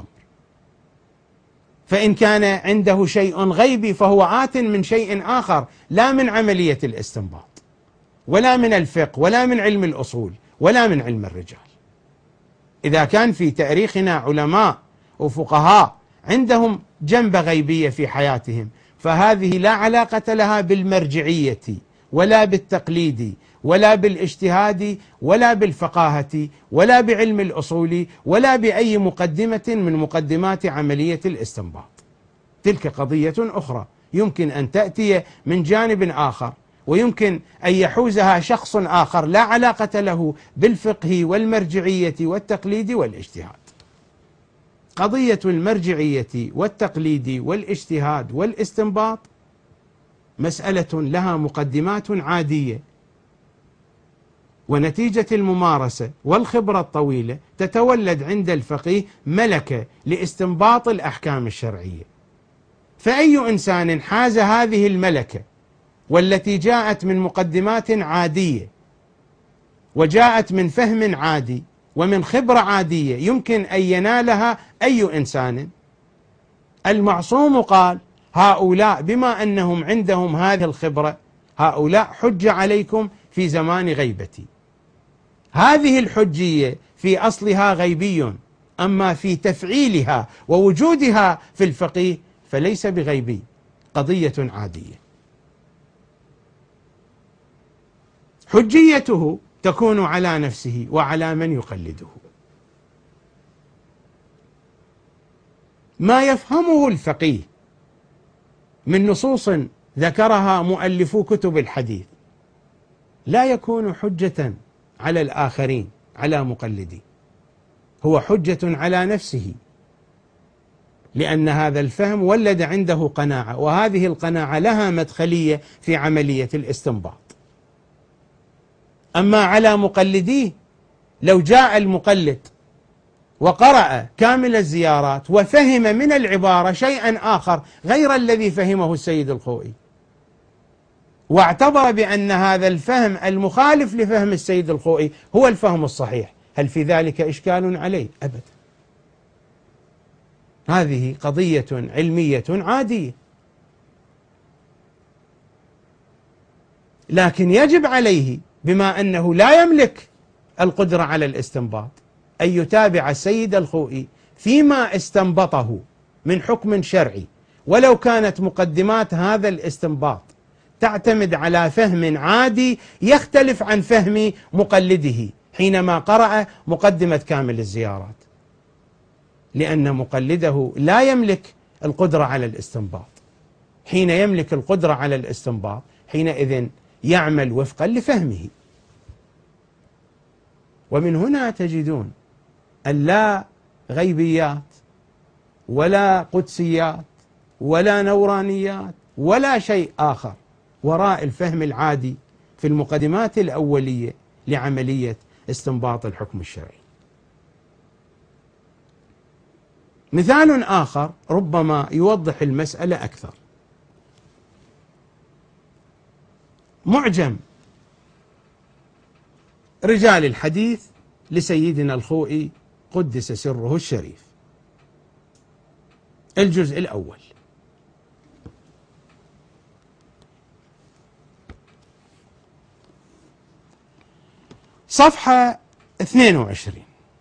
فإن كان عنده شيء غيبي فهو آت من شيء آخر، لا من عملية الاستنباط ولا من الفقه ولا من علم الأصول ولا من علم الرجال. إذا كان في تاريخنا علماء وفقهاء عندهم جنبة غيبية في حياتهم، فهذه لا علاقة لها بالمرجعية ولا بالتقليد ولا بالاجتهاد ولا بالفقاهة ولا بعلم الأصول ولا بأي مقدمة من مقدمات عملية الاستنباط. تلك قضية أخرى يمكن أن تأتي من جانب آخر، ويمكن أن يحوزها شخص آخر لا علاقة له بالفقه والمرجعية والتقليد والاجتهاد. قضية المرجعية والتقليد والاجتهاد والاستنباط مسألة لها مقدمات عادية، ونتيجة الممارسة والخبرة الطويلة تتولد عند الفقيه ملكة لاستنباط الأحكام الشرعية. فأي إنسان حاز هذه الملكة والتي جاءت من مقدمات عادية وجاءت من فهم عادي ومن خبرة عادية يمكن أن ينالها أي إنسان. المعصوم قال هؤلاء بما أنهم عندهم هذه الخبرة هؤلاء حجة عليكم في زمان غيبتي. هذه الحجية في أصلها غيبي، أما في تفعيلها ووجودها في الفقيه فليس بغيبي، قضية عادية. حجيته تكون على نفسه وعلى من يقلده. ما يفهمه الفقيه من نصوص ذكرها مؤلفو كتب الحديث لا يكون حجة على الآخرين على مقلدي، هو حجة على نفسه، لأن هذا الفهم ولد عنده قناعة، وهذه القناعة لها مدخلية في عملية الاستنباط. أما على مقلديه، لو جاء المقلد وقرأ كامل الزيارات وفهم من العبارة شيئا آخر غير الذي فهمه السيد الخوئي، واعتبر بأن هذا الفهم المخالف لفهم السيد الخوئي هو الفهم الصحيح، هل في ذلك إشكال عليه؟ أبدا. هذه قضية علمية عادية، لكن يجب عليه بما أنه لا يملك القدرة على الاستنباط أن يتابع السيد الخوئي فيما استنبطه من حكم شرعي، ولو كانت مقدمات هذا الاستنباط تعتمد على فهم عادي يختلف عن فهم مقلده حينما قرأ مقدمة كامل الزيارات، لأن مقلده لا يملك القدرة على الاستنباط. حين يملك القدرة على الاستنباط حينئذ يعمل وفقا لفهمه. ومن هنا تجدون أن لا غيبيات ولا قدسيات ولا نورانيات ولا شيء آخر وراء الفهم العادي في المقدمات الأولية لعملية استنباط الحكم الشرعي. مثال آخر ربما يوضح المسألة أكثر. معجم رجال الحديث لسيدنا الخوئي قدس سره الشريف، الجزء الأول، صفحة اثنين وعشرين،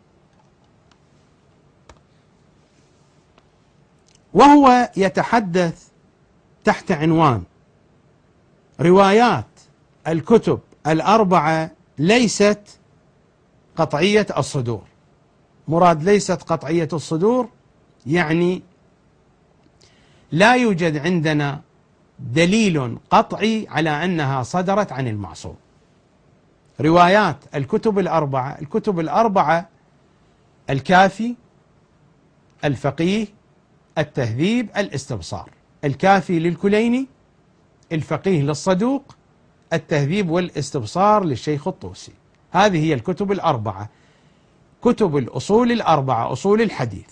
وهو يتحدث تحت عنوان روايات الكتب الأربعة ليست قطعية الصدور. مراد ليست قطعية الصدور يعني لا يوجد عندنا دليل قطعي على أنها صدرت عن المعصوم. روايات الكتب الأربعة، الكتب الأربعة الكافي، الفقيه، التهذيب، الاستبصار. الكافي للكليني، الفقيه للصدوق، التهذيب والاستبصار للشيخ الطوسي. هذه هي الكتب الأربعة، كتب الأصول الأربعة، أصول الحديث.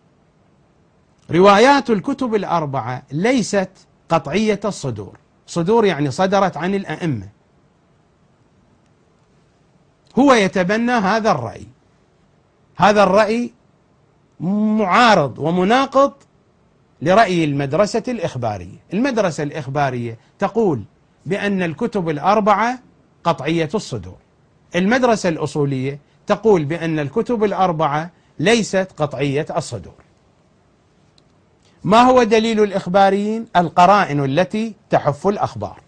روايات الكتب الأربعة ليست قطعية الصدور. صدور يعني صدرت عن الأئمة. هو يتبنى هذا الرأي. هذا الرأي معارض ومناقض لرأي المدرسة الإخبارية. المدرسة الإخبارية تقول بأن الكتب الأربعة قطعية الصدور. المدرسة الأصولية تقول بأن الكتب الأربعة ليست قطعية الصدور. ما هو دليل الإخباريين؟ القرائن التي تحف الأخبار.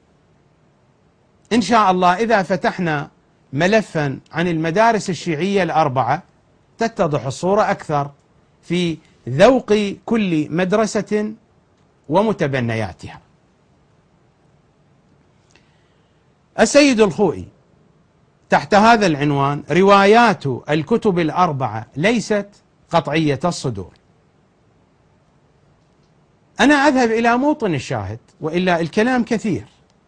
إن شاء الله إذا فتحنا ملفا عن المدارس الشيعية الأربعة تتضح الصورة أكثر في ذوق كل مدرسة ومتبنياتها. السيد الخوئي تحت هذا العنوان روايات الكتب الأربعة ليست قطعية الصدور. أنا أذهب إلى موطن الشاهد وإلا الكلام كثير.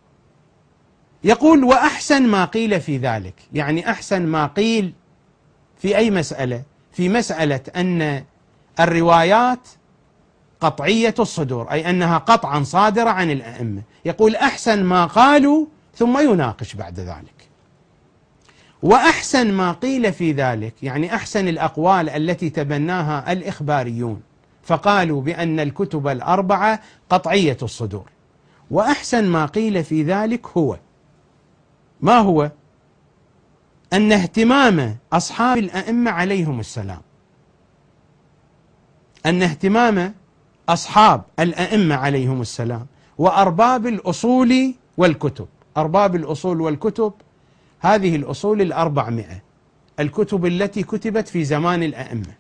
يقول وأحسن ما قيل في ذلك، يعني أحسن ما قيل في أي مسألة؟ في مسألة أن الروايات قطعية الصدور، أي أنها قطعا صادرة عن الأئمة. يقول أحسن ما قالوا ثم يناقش بعد ذلك. وأحسن ما قيل في ذلك يعني أحسن الأقوال التي تبناها الإخباريون فقالوا بأن الكتب الأربعة قطعية الصدور. وأحسن ما قيل في ذلك هو ما هو؟ أن اهتمام أصحاب الأئمة عليهم السلام، أن اهتمام أصحاب الأئمة عليهم السلام وأرباب الأصول والكتب، أرباب الأصول والكتب هذه الأصول الأربعمائة الكتب التي كتبت في زمان الأئمة.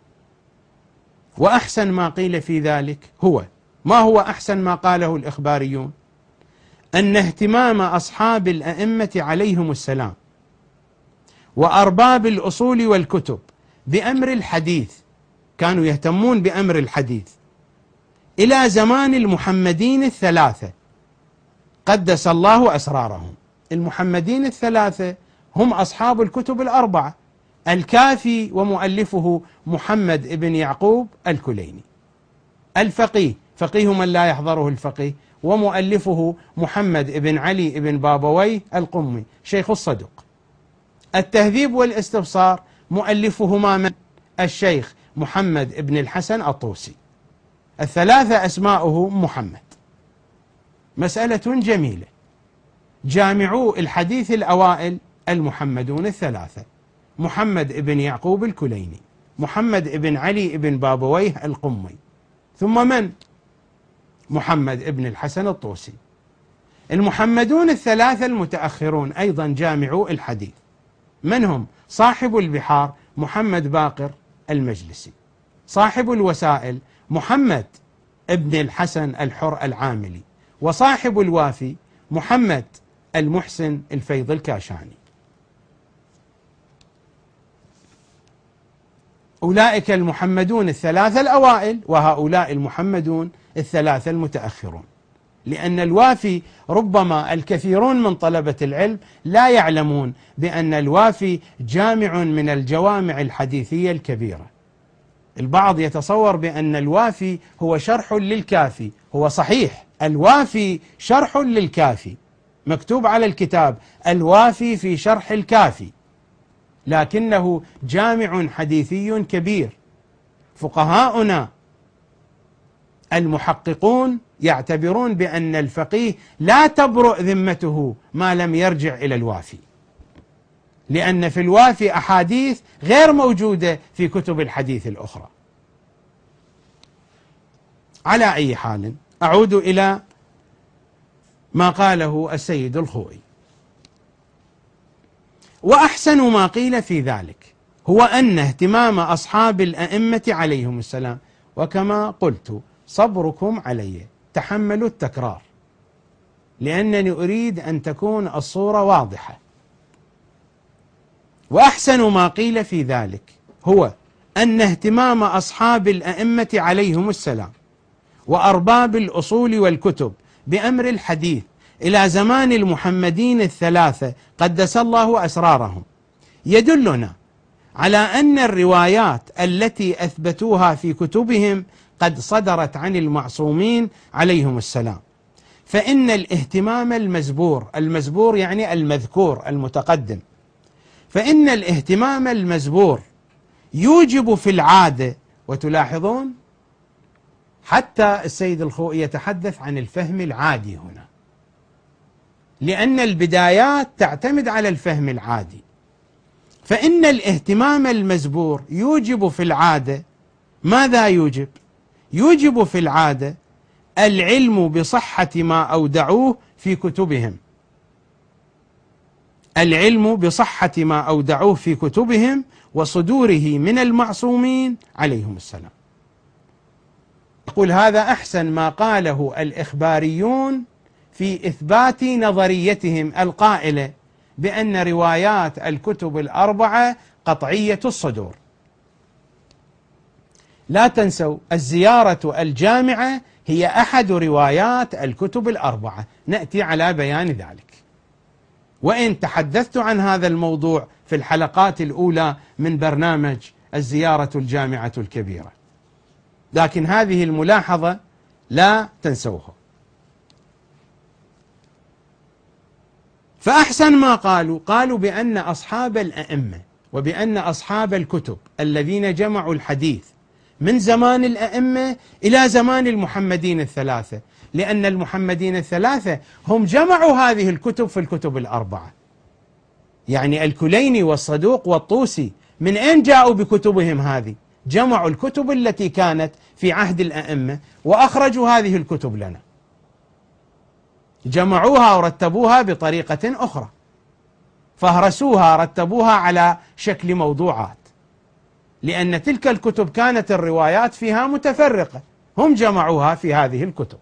وأحسن ما قيل في ذلك هو، ما هو أحسن ما قاله الإخباريون؟ أن اهتمام أصحاب الأئمة عليهم السلام وأرباب الأصول والكتب بأمر الحديث، كانوا يهتمون بأمر الحديث إلى زمان المحمدين الثلاثة قدس الله أسرارهم. المحمدين الثلاثة هم أصحاب الكتب الأربعة، الكافي ومؤلفه محمد بن يعقوب الكليني، الفقيه فقيه من لا يحضره الفقيه ومؤلفه محمد بن علي بن بابويه القمي شيخ الصدوق، التهذيب والاستبصار مؤلفهما من الشيخ محمد بن الحسن الطوسي، الثلاثة أسماؤه محمد. مسألة جميلة. جامعو الحديث الأوائل المحمدون الثلاثة، محمد بن يعقوب الكليني، محمد بن علي بن بابويه القمي، ثم من؟ محمد بن الحسن الطوسي. المحمدون الثلاثة المتأخرون أيضا جامعو الحديث، من هم؟ صاحب البحار محمد باقر المجلسي، صاحب الوسائل محمد ابن الحسن الحر العاملي، وصاحب الوافي محمد المحسن الفيض الكاشاني. أولئك المحمدون الثلاثة الأوائل، وهؤلاء المحمدون الثلاثة المتأخرون. لأن الوافي ربما الكثيرون من طلبة العلم لا يعلمون بأن الوافي جامع من الجوامع الحديثية الكبيرة. البعض يتصور بأن الوافي هو شرح للكافي، هو صحيح الوافي شرح للكافي، مكتوب على الكتاب الوافي في شرح الكافي، لكنه جامع حديثي كبير. فقهاؤنا المحققون يعتبرون بأن الفقيه لا تبرؤ ذمته ما لم يرجع إلى الوافي، لأن في الوافي أحاديث غير موجودة في كتب الحديث الأخرى. على أي حال، أعود إلى ما قاله السيد الخوئي. وأحسن ما قيل في ذلك هو أن اهتمام أصحاب الأئمة عليهم السلام، وكما قلت صبركم علي، تحملوا التكرار لأنني أريد أن تكون الصورة واضحة. وأحسن ما قيل في ذلك هو أن اهتمام أصحاب الأئمة عليهم السلام وأرباب الأصول والكتب بأمر الحديث إلى زمان المحمدين الثلاثة قدس الله أسرارهم يدلنا على أن الروايات التي أثبتوها في كتبهم قد صدرت عن المعصومين عليهم السلام. فإن الاهتمام المزبور، المزبور يعني المذكور المتقدم، فإن الاهتمام المزبور يوجب في العادة، وتلاحظون حتى السيد الخوئي يتحدث عن الفهم العادي هنا، لأن البدايات تعتمد على الفهم العادي. فإن الاهتمام المزبور يوجب في العادة ماذا يوجب؟ يوجب في العادة العلم بصحة ما أودعوه في كتبهم، العلم بصحة ما أودعوه في كتبهم وصدوره من المعصومين عليهم السلام. يقول هذا أحسن ما قاله الإخباريون في إثبات نظريتهم القائلة بأن روايات الكتب الأربعة قطعية الصدور. لا تنسوا الزيارة الجامعة هي أحد روايات الكتب الأربعة، نأتي على بيان ذلك، وإن تحدثت عن هذا الموضوع في الحلقات الأولى من برنامج الزيارة الجامعة الكبيرة، لكن هذه الملاحظة لا تنسوها. فأحسن ما قالوا قالوا بأن أصحاب الأئمة وبأن أصحاب الكتب الذين جمعوا الحديث من زمان الأئمة إلى زمان المحمدين الثلاثة، لأن المحمدين الثلاثة هم جمعوا هذه الكتب في الكتب الأربعة، يعني الكليني والصدوق والطوسي من أين جاءوا بكتبهم هذه؟ جمعوا الكتب التي كانت في عهد الأئمة وأخرجوا هذه الكتب لنا، جمعوها ورتبوها بطريقة أخرى. فهرسوها رتبوها على شكل موضوعات، لأن تلك الكتب كانت الروايات فيها متفرقة، هم جمعوها في هذه الكتب.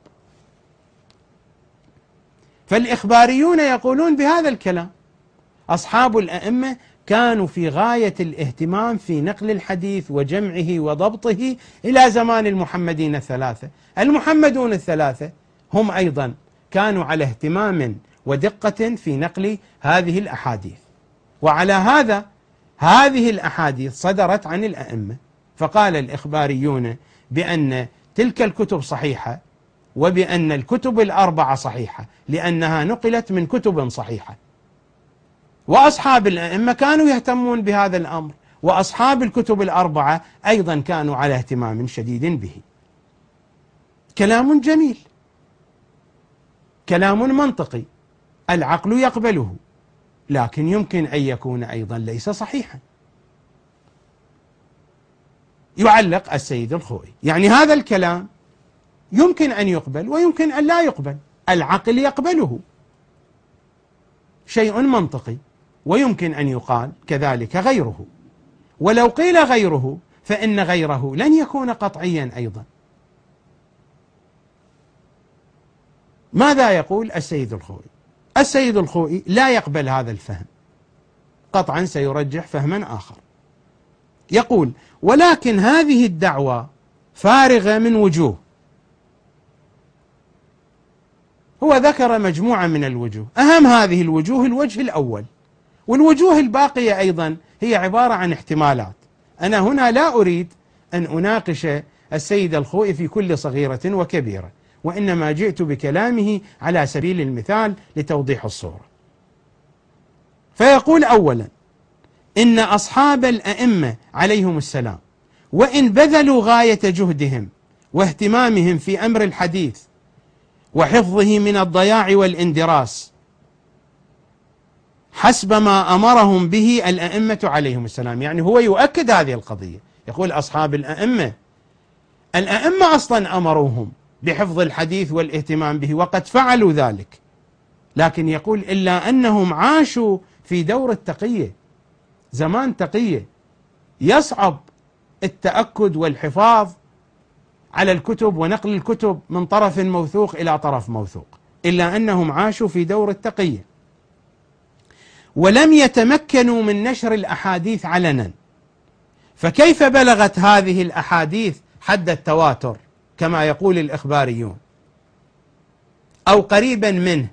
فالإخباريون يقولون بهذا الكلام. أصحاب الأئمة كانوا في غاية الاهتمام في نقل الحديث وجمعه وضبطه إلى زمان المحمدين الثلاثة. المحمدون الثلاثة هم أيضا كانوا على اهتمام ودقة في نقل هذه الأحاديث، وعلى هذا هذه الأحاديث صدرت عن الأئمة. فقال الإخباريون بأن تلك الكتب صحيحة، وبأن الكتب الأربعة صحيحة لأنها نقلت من كتب صحيحة. وأصحاب الأئمة كانوا يهتمون بهذا الأمر، وأصحاب الكتب الأربعة أيضا كانوا على اهتمام شديد به. كلام جميل، كلام منطقي، العقل يقبله، لكن يمكن أن يكون أيضا ليس صحيحا. يعلق السيد الخوئي، يعني هذا الكلام يمكن أن يقبل ويمكن أن لا يقبل، العقل يقبله، شيء منطقي، ويمكن أن يقال كذلك غيره. ولو قيل غيره فإن غيره لن يكون قطعيا أيضا. ماذا يقول السيد الخوئي؟ السيد الخوئي لا يقبل هذا الفهم، قطعا سيرجح فهما آخر. يقول: ولكن هذه الدعوة فارغة من وجوه. هو ذكر مجموعة من الوجوه، أهم هذه الوجوه الوجه الأول، والوجوه الباقية أيضا هي عبارة عن احتمالات. أنا هنا لا أريد أن أناقش السيد الخوئي في كل صغيرة وكبيرة، وإنما جئت بكلامه على سبيل المثال لتوضيح الصورة. فيقول: أولا، إن أصحاب الأئمة عليهم السلام وإن بذلوا غاية جهدهم واهتمامهم في أمر الحديث وحفظه من الضياع والاندراس حسب ما أمرهم به الأئمة عليهم السلام، يعني هو يؤكد هذه القضية، يقول أصحاب الأئمة، الأئمة أصلا أمروهم بحفظ الحديث والاهتمام به وقد فعلوا ذلك، لكن يقول إلا أنهم عاشوا في دور التقية، زمان تقية، يصعب التأكد والحفاظ على الكتب ونقل الكتب من طرف موثوق إلى طرف موثوق، إلا أنهم عاشوا في دور التقية، ولم يتمكنوا من نشر الأحاديث علنا. فكيف بلغت هذه الأحاديث حد التواتر كما يقول الإخباريون أو قريبا منه؟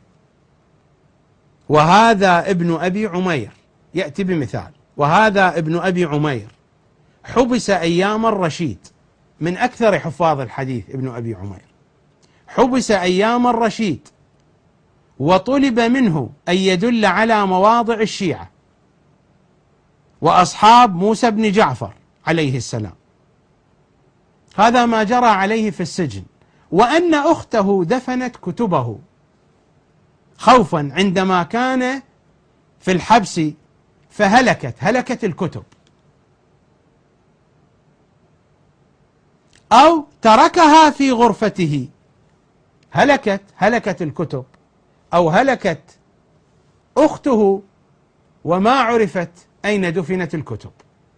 وهذا ابن أبي عمير، يأتي بمثال: وهذا ابن أبي عمير حبس أيام الرشيد، من أكثر حفاظ الحديث ابن أبي عمير، حبس أيام الرشيد وطلب منه أن يدل على مواضع الشيعة وأصحاب موسى بن جعفر عليه السلام. هذا ما جرى عليه في السجن، وأن أخته دفنت كتبه خوفا عندما كان في الحبس فهلكت، هلكت الكتب، أو تركها في غرفته، هلكت هلكت الكتب، أو هلكت أخته وما عرفت أين دفنت الكتب،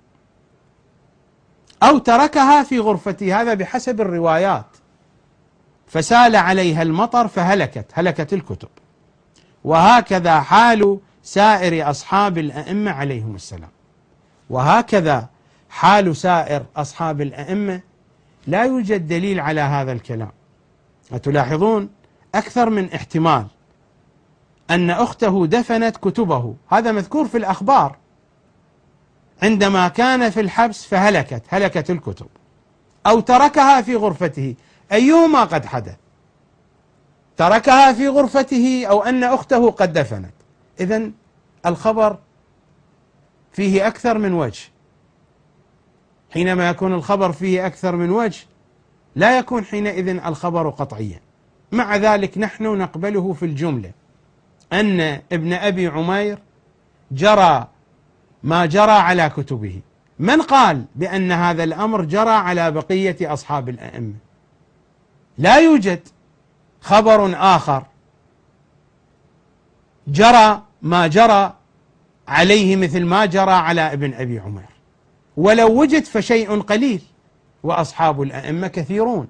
أو تركها في غرفته، هذا بحسب الروايات، فسال عليها المطر فهلكت، هلكت الكتب. وهكذا حال سائر أصحاب الأئمة عليهم السلام، وهكذا حال سائر أصحاب الأئمة. لا يوجد دليل على هذا الكلام. وتلاحظون أكثر من احتمال أن أخته دفنت كتبه، هذا مذكور في الأخبار، عندما كان في الحبس فهلكت، هلكت الكتب، أو تركها في غرفته، أيهما قد حدث؟ تركها في غرفته أو أن أخته قد دفنت. إذن الخبر فيه أكثر من وجه. حينما يكون الخبر فيه أكثر من وجه لا يكون حينئذ الخبر قطعيا. مع ذلك نحن نقبله في الجملة أن ابن أبي عمير جرى ما جرى على كتبه. من قال بأن هذا الأمر جرى على بقية أصحاب الأئمة؟ لا يوجد خبر آخر جرى ما جرى عليه مثل ما جرى على ابن أبي عمير، ولو وجد فشيء قليل، وأصحاب الأئمة كثيرون.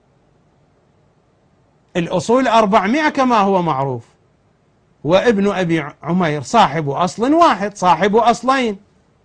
الأصول أربعمائة كما هو معروف، وابن أبي عمير صاحب أصل واحد، صاحب أصلين،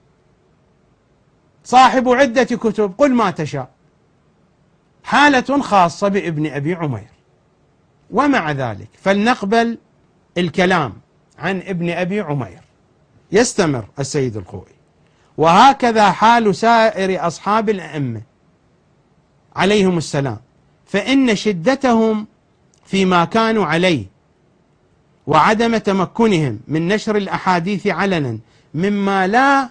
صاحب عدة كتب، قل ما تشاء. حالة خاصة بابن أبي عمير. ومع ذلك فلنقبل الكلام عن ابن أبي عمير. يستمر السيد الخوئي: وهكذا حال سائر أصحاب الأئمة عليهم السلام، فإن شدتهم فيما كانوا عليه وعدم تمكنهم من نشر الأحاديث علنا مما لا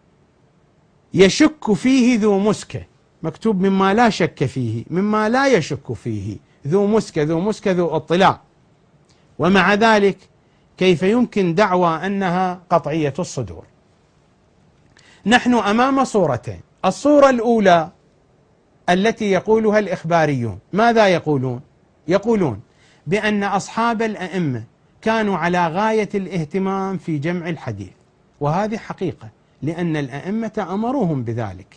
يشك فيه ذو مسكة، مكتوب مما لا شك فيه، مما لا يشك فيه ذو مسكة، ذو مسكة ذو اطلاع. ومع ذلك كيف يمكن دعوى أنها قطعية الصدور؟ نحن أمام صورتين. الصورة الأولى التي يقولها الإخباريون، ماذا يقولون؟ يقولون بأن أصحاب الأئمة كانوا على غاية الاهتمام في جمع الحديث، وهذه حقيقة، لأن الأئمة أمروهم بذلك.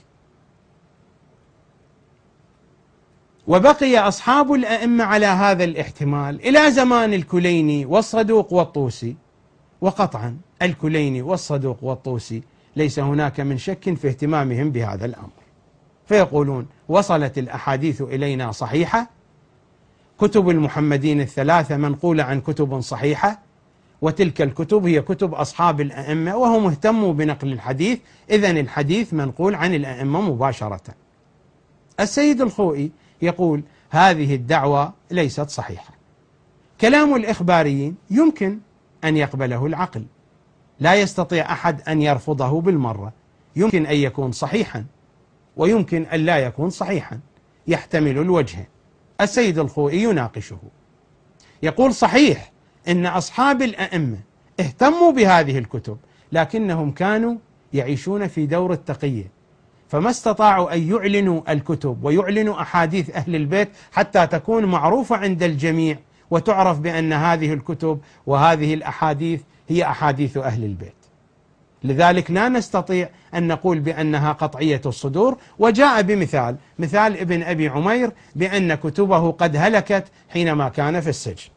وبقي أصحاب الأئمة على هذا الاحتمال إلى زمان الكليني والصدوق والطوسي، وقطعا الكليني والصدوق والطوسي ليس هناك من شك في اهتمامهم بهذا الأمر. فيقولون: وصلت الأحاديث إلينا صحيحة، كتب المحمدين الثلاثة منقولة عن كتب صحيحة، وتلك الكتب هي كتب أصحاب الأئمة، وهم اهتموا بنقل الحديث، إذن الحديث منقول عن الأئمة مباشرة. السيد الخوئي يقول: هذه الدعوة ليست صحيحة. كلام الإخباريين يمكن أن يقبله العقل، لا يستطيع أحد أن يرفضه بالمرة، يمكن أن يكون صحيحا ويمكن أن لا يكون صحيحا، يحتمل الوجه. السيد الخوئي يناقشه، يقول: صحيح إن أصحاب الأئمة اهتموا بهذه الكتب، لكنهم كانوا يعيشون في دور التقية، فما استطاعوا أن يعلنوا الكتب ويعلنوا أحاديث أهل البيت حتى تكون معروفة عند الجميع، وتعرف بأن هذه الكتب وهذه الأحاديث هي أحاديث أهل البيت. لذلك لا نستطيع أن نقول بأنها قطعية الصدور. وجاء بمثال، مثال ابن أبي عمير بأن كتبه قد هلكت حينما كان في السجن.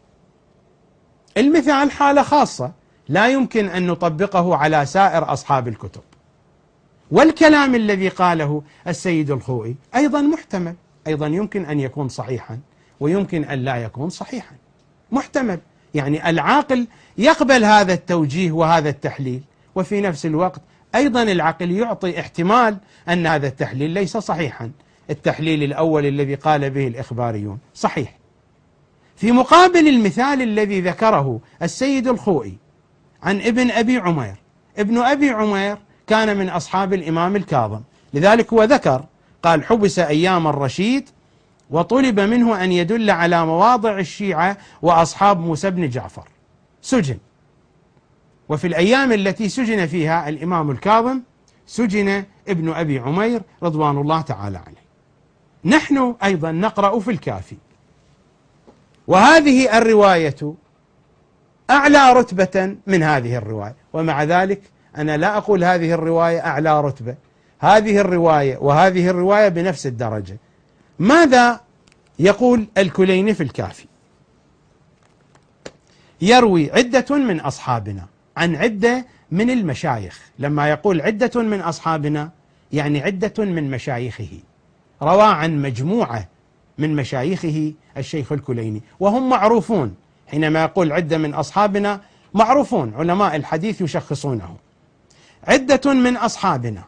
المثال حالة خاصة لا يمكن أن نطبقه على سائر أصحاب الكتب. والكلام الذي قاله السيد الخوئي أيضا محتمل، أيضا يمكن أن يكون صحيحا ويمكن أن لا يكون صحيحا، محتمل. يعني العاقل يقبل هذا التوجيه وهذا التحليل، وفي نفس الوقت أيضا العقل يعطي احتمال أن هذا التحليل ليس صحيحا. التحليل الأول الذي قال به الإخباريون صحيح. في مقابل المثال الذي ذكره السيد الخوئي عن ابن أبي عمير، ابن أبي عمير كان من أصحاب الإمام الكاظم، لذلك هو ذكر، قال: حبس أيام الرشيد وطلب منه أن يدل على مواضع الشيعة وأصحاب موسى بن جعفر، سجن. وفي الأيام التي سجن فيها الإمام الكاظم سجن ابن أبي عمير رضوان الله تعالى عليه. نحن أيضا نقرأ في الكافي، وهذه الرواية أعلى رتبة من هذه الرواية، ومع ذلك أنا لا أقول هذه الرواية أعلى رتبة، هذه الرواية وهذه الرواية بنفس الدرجة. ماذا يقول الكليني في الكافي؟ يروي عدة من أصحابنا عن عدة من المشايخ. لما يقول عدة من أصحابنا يعني عدة من مشايخه، روى عن مجموعة من مشايخه الشيخ الكليني، وهم معروفون. حينما يقول عدة من أصحابنا معروفون، علماء الحديث يشخصونه. عدة من أصحابنا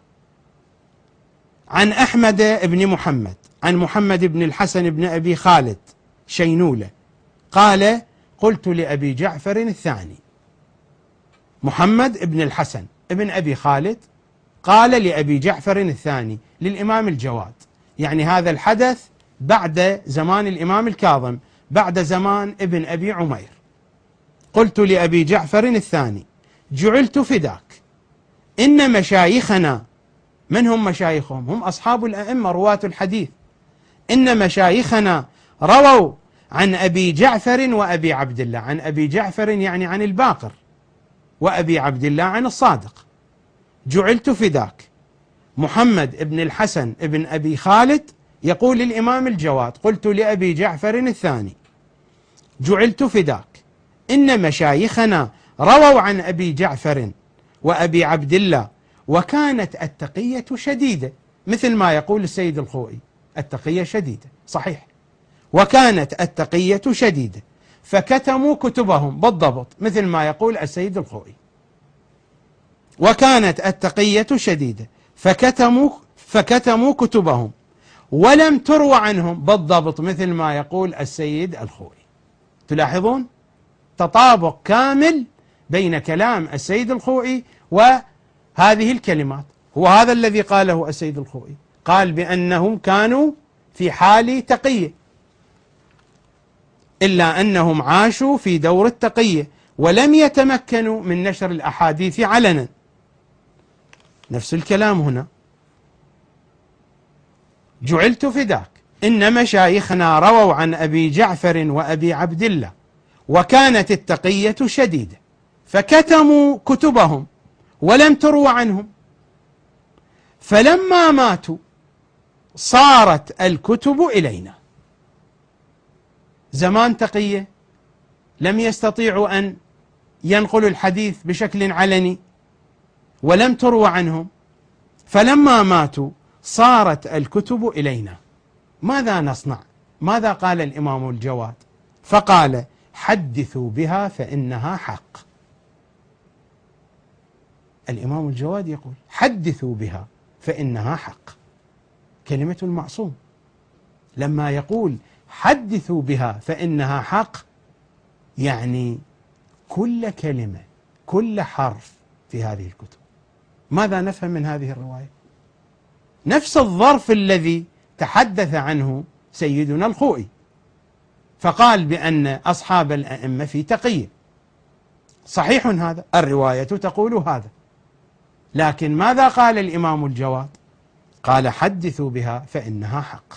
عن أحمد بن محمد، عن محمد بن الحسن بن أبي خالد شينولة قال: قلت لأبي جعفر الثاني. محمد بن الحسن بن أبي خالد قال لأبي جعفر الثاني للإمام الجواد، يعني هذا الحدث بعد زمان الإمام الكاظم، بعد زمان ابن أبي عمير. قلت لأبي جعفر الثاني: جعلت فداك، إن مشايخنا، من هم مشايخهم؟ هم أصحاب الأئمة رواة الحديث. إن مشايخنا رووا عن أبي جعفر وأبي عبد الله، عن أبي جعفر يعني عن الباقر، وأبي عبد الله عن الصادق. جعلت فداك. محمد بن الحسن بن أبي خالد يقول للإمام الجواد: قلت لأبي جعفر الثاني: جعلت فداك، إن مشايخنا رووا عن أبي جعفر وأبي عبد الله وكانت التقية شديدة، مثل ما يقول السيد الخوئي، التقية شديدة صحيح، وكانت التقية شديدة فكتموا كتبهم، بالضبط مثل ما يقول السيد الخوئي، وكانت التقية شديدة فكتموا فكتموا كتبهم ولم تروى عنهم، بالضبط مثل ما يقول السيد الخوئي. تلاحظون تطابق كامل بين كلام السيد الخوئي وهذه الكلمات. هو هذا الذي قاله السيد الخوئي، قال بأنهم كانوا في حال تقية، إلا أنهم عاشوا في دور التقية ولم يتمكنوا من نشر الأحاديث علنا. نفس الكلام هنا: جعلت فداك، إن مشايخنا رووا عن أبي جعفر وأبي عبد الله وكانت التقية شديدة فكتموا كتبهم ولم تروى عنهم، فلما ماتوا صارت الكتب إلينا. زمان تقية لم يستطيعوا أن ينقلوا الحديث بشكل علني ولم تروى عنهم، فلما ماتوا صارت الكتب إلينا. ماذا نصنع؟ ماذا قال الإمام الجواد؟ فقال: حدثوا بها فإنها حق. الإمام الجواد يقول: حدثوا بها فإنها حق، كلمة المعصوم. لما يقول حدثوا بها فإنها حق، يعني كل كلمة كل حرف في هذه الكتب. ماذا نفهم من هذه الرواية؟ نفس الظرف الذي تحدث عنه سيدنا الخوئي، فقال بأن أصحاب الأئمة في تقية. صحيح هذا، الرواية تقول هذا، لكن ماذا قال الإمام الجواد؟ قال: حدثوا بها فإنها حق.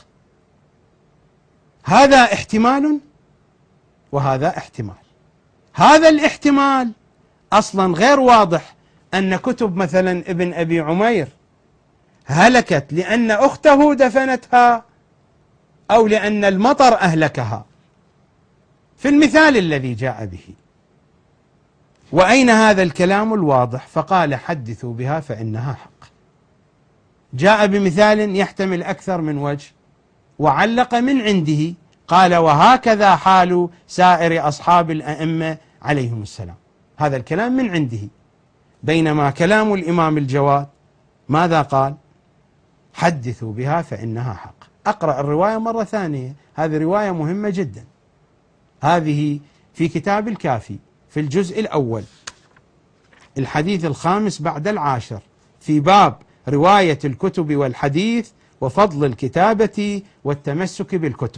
هذا احتمال وهذا احتمال. هذا الاحتمال أصلا غير واضح، أن كتب مثلا ابن أبي عمير هلكت لأن أخته دفنتها أو لأن المطر أهلكها في المثال الذي جاء به. وأين هذا الكلام الواضح؟ فقال: حدثوا بها فإنها حق. جاء بمثال يحتمل أكثر من وجه وعلق من عنده، قال: وهكذا حال سائر أصحاب الأئمة عليهم السلام. هذا الكلام من عنده، بينما كلام الإمام الجواد ماذا قال؟ حدثوا بها فإنها حق. أقرأ الرواية مرة ثانية، هذه رواية مهمة جدا. هذه في كتاب الكافي في الجزء الأول الحديث الخامس بعد العاشر، في باب رواية الكتب والحديث وفضل الكتابة والتمسك بالكتب.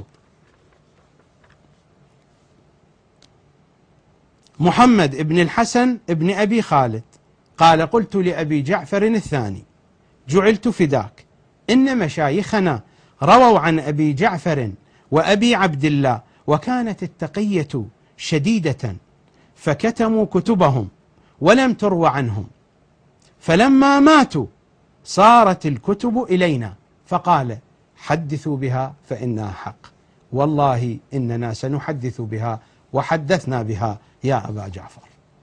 محمد بن الحسن بن أبي خالد قال: قلت لأبي جعفر الثاني: جعلت فداك، إن مشايخنا رووا عن أبي جعفر وأبي عبد الله وكانت التقية شديدة فكتموا كتبهم ولم تروى عنهم، فلما ماتوا صارت الكتب إلينا، فقال: حدثوا بها فإنها حق. والله إننا سنحدث بها وحدثنا بها يا أبا جعفر.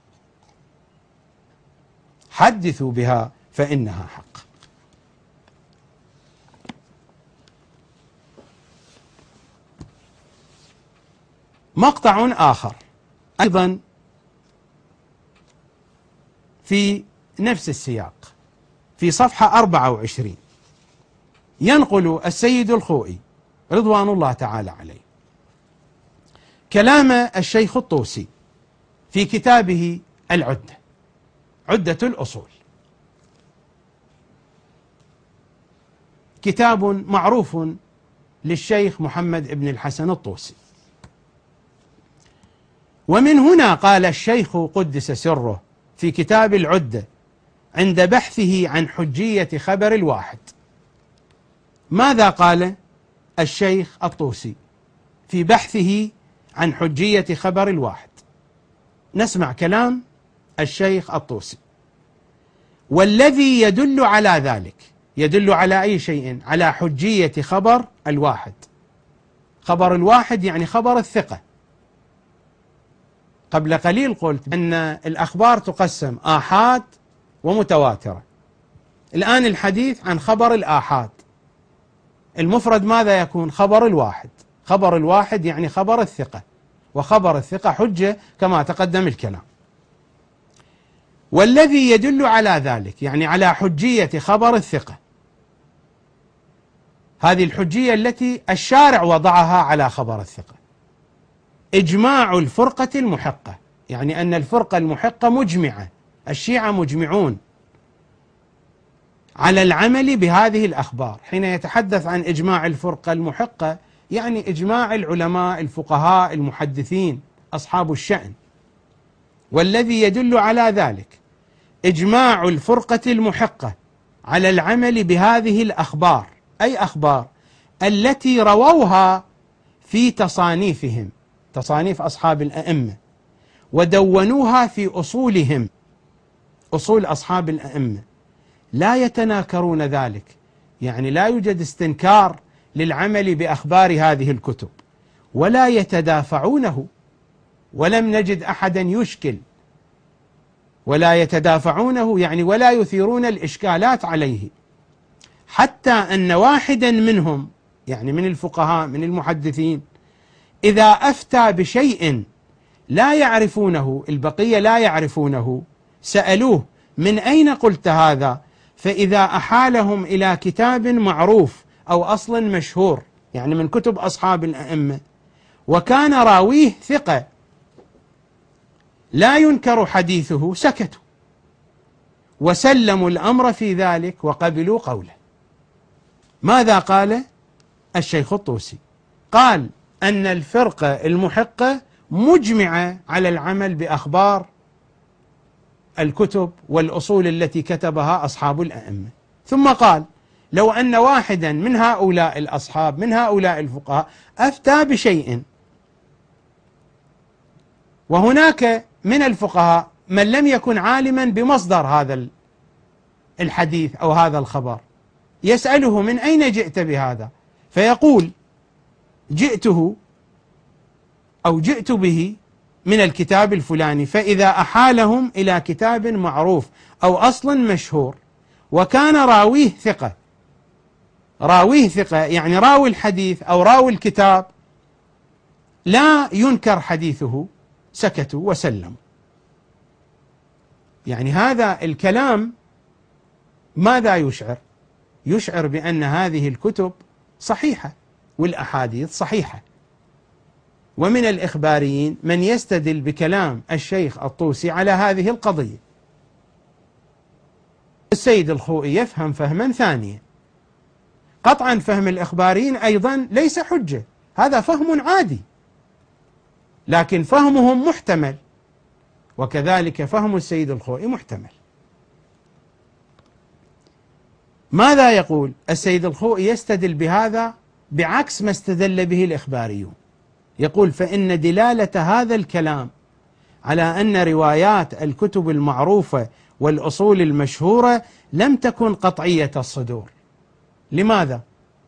حدثوا بها فإنها حق. مقطع آخر أيضا في نفس السياق في صفحة أربعة وعشرين، ينقل السيد الخوئي رضوان الله تعالى عليه كلام الشيخ الطوسي في كتابه العدة، عدة الأصول، كتاب معروف للشيخ محمد بن الحسن الطوسي. ومن هنا قال الشيخ قدس سره في كتاب العدة عند بحثه عن حجية خبر الواحد، ماذا قال الشيخ الطوسي في بحثه عن حجية خبر الواحد؟ نسمع كلام الشيخ الطوسي. والذي يدل على ذلك، يدل على أي شيء؟ على حجية خبر الواحد. خبر الواحد يعني خبر الثقة. قبل قليل قلت أن الأخبار تقسم آحاد ومتواترة. الآن الحديث عن خبر الآحاد. المفرد ماذا يكون؟ خبر الواحد. خبر الواحد يعني خبر الثقة، وخبر الثقة حجة كما تقدم الكلام. والذي يدل على ذلك يعني على حجية خبر الثقة، هذه الحجية التي الشارع وضعها على خبر الثقة. إجماع الفرقة المحقة، يعني أن الفرقة المحقة مجمعة، الشيعة مجمعون على العمل بهذه الأخبار. حين يتحدث عن إجماع الفرقة المحقة يعني إجماع العلماء الفقهاء المحدثين أصحاب الشأن. والذي يدل على ذلك إجماع الفرقة المحقة على العمل بهذه الأخبار. أي أخبار؟ التي رووها في تصانيفهم، تصانيف أصحاب الأئمة، ودونوها في أصولهم، أصول أصحاب الأئمة. لا يتناكرون ذلك، يعني لا يوجد استنكار للعمل بأخبار هذه الكتب، ولا يتدافعونه، ولم نجد أحدا يشكل، ولا يتدافعونه يعني ولا يثيرون الإشكالات عليه. حتى أن واحدا منهم يعني من الفقهاء من المحدثين إذا أفتى بشيء لا يعرفونه، البقية لا يعرفونه، سألوه من أين قلت هذا؟ فإذا أحالهم إلى كتاب معروف أو أصل مشهور يعني من كتب أصحاب الأئمة، وكان راويه ثقة لا ينكر حديثه، سكتوا وسلموا الأمر في ذلك وقبلوا قوله. ماذا قال الشيخ الطوسي؟ قال أن الفرقة المحقة مجمعة على العمل بأخبار الكتب والأصول التي كتبها أصحاب الأئمة. ثم قال لو أن واحدا من هؤلاء الأصحاب من هؤلاء الفقهاء أفتى بشيء، وهناك من الفقهاء من لم يكن عالما بمصدر هذا الحديث أو هذا الخبر، يسأله من أين جئت بهذا؟ فيقول جئته أو جئت به من الكتاب الفلاني. فإذا أحالهم إلى كتاب معروف أو أصل مشهور وكان راويه ثقة، راويه ثقة يعني راوي الحديث أو راوي الكتاب لا ينكر حديثه، سكتوا وسلموا. يعني هذا الكلام ماذا يشعر؟ يشعر بأن هذه الكتب صحيحة والأحاديث صحيحة. ومن الإخباريين من يستدل بكلام الشيخ الطوسي على هذه القضية. السيد الخوئي يفهم فهما ثانيا. قطعا فهم الإخباريين أيضا ليس حجة، هذا فهم عادي، لكن فهمهم محتمل، وكذلك فهم السيد الخوئي محتمل. ماذا يقول السيد الخوئي؟ يستدل بهذا بعكس ما استدل به الإخباريون. يقول فإن دلالة هذا الكلام على أن روايات الكتب المعروفة والأصول المشهورة لم تكن قطعية الصدور. لماذا؟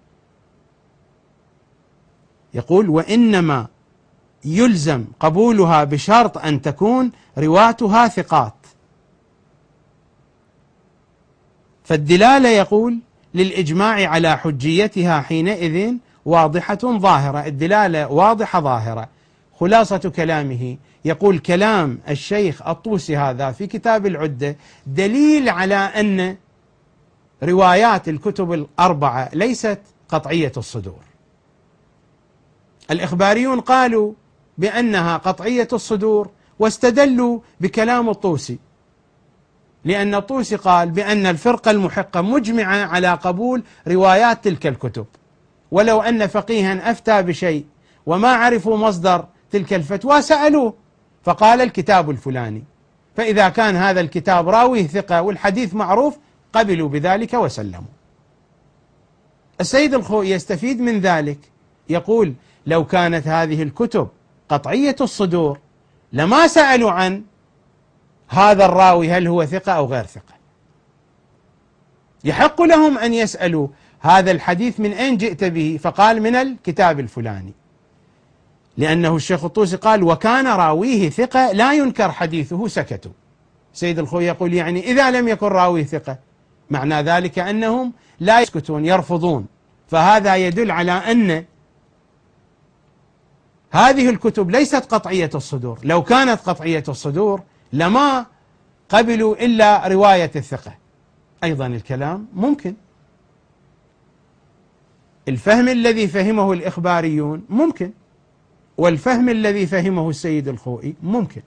يقول وإنما يلزم قبولها بشرط أن تكون رواتها ثقات. فالدلالة يقول للإجماع على حجيتها حينئذ واضحة ظاهرة، الدلالة واضحة ظاهرة. خلاصة كلامه يقول كلام الشيخ الطوسي هذا في كتاب العدة دليل على أن روايات الكتب الأربعة ليست قطعية الصدور. الإخباريون قالوا بأنها قطعية الصدور واستدلوا بكلام الطوسي، لأن الطوسي قال بأن الفرقة المحقة مجمعة على قبول روايات تلك الكتب، ولو أن فقيها أفتى بشيء وما عرفوا مصدر تلك الفتوى سألوه فقال الكتاب الفلاني، فإذا كان هذا الكتاب راويه ثقة والحديث معروف قبلوا بذلك وسلموا. السيد الخوئي يستفيد من ذلك، يقول لو كانت هذه الكتب قطعية الصدور لما سألوا عن هذا الراوي هل هو ثقة أو غير ثقة. يحق لهم أن يسألوا هذا الحديث من أين جئت به؟ فقال من الكتاب الفلاني، لأنه الشيخ الطوسي قال وكان راويه ثقة لا ينكر حديثه سكتوا. سيد الخوئي يقول يعني إذا لم يكن راويه ثقة معنى ذلك أنهم لا يسكتون يرفضون، فهذا يدل على أن هذه الكتب ليست قطعية الصدور. لو كانت قطعية الصدور لما قبلوا إلا رواية الثقة. أيضا الكلام ممكن، الفهم الذي فهمه الإخباريون ممكن، والفهم الذي فهمه السيد الخوئي ممكن.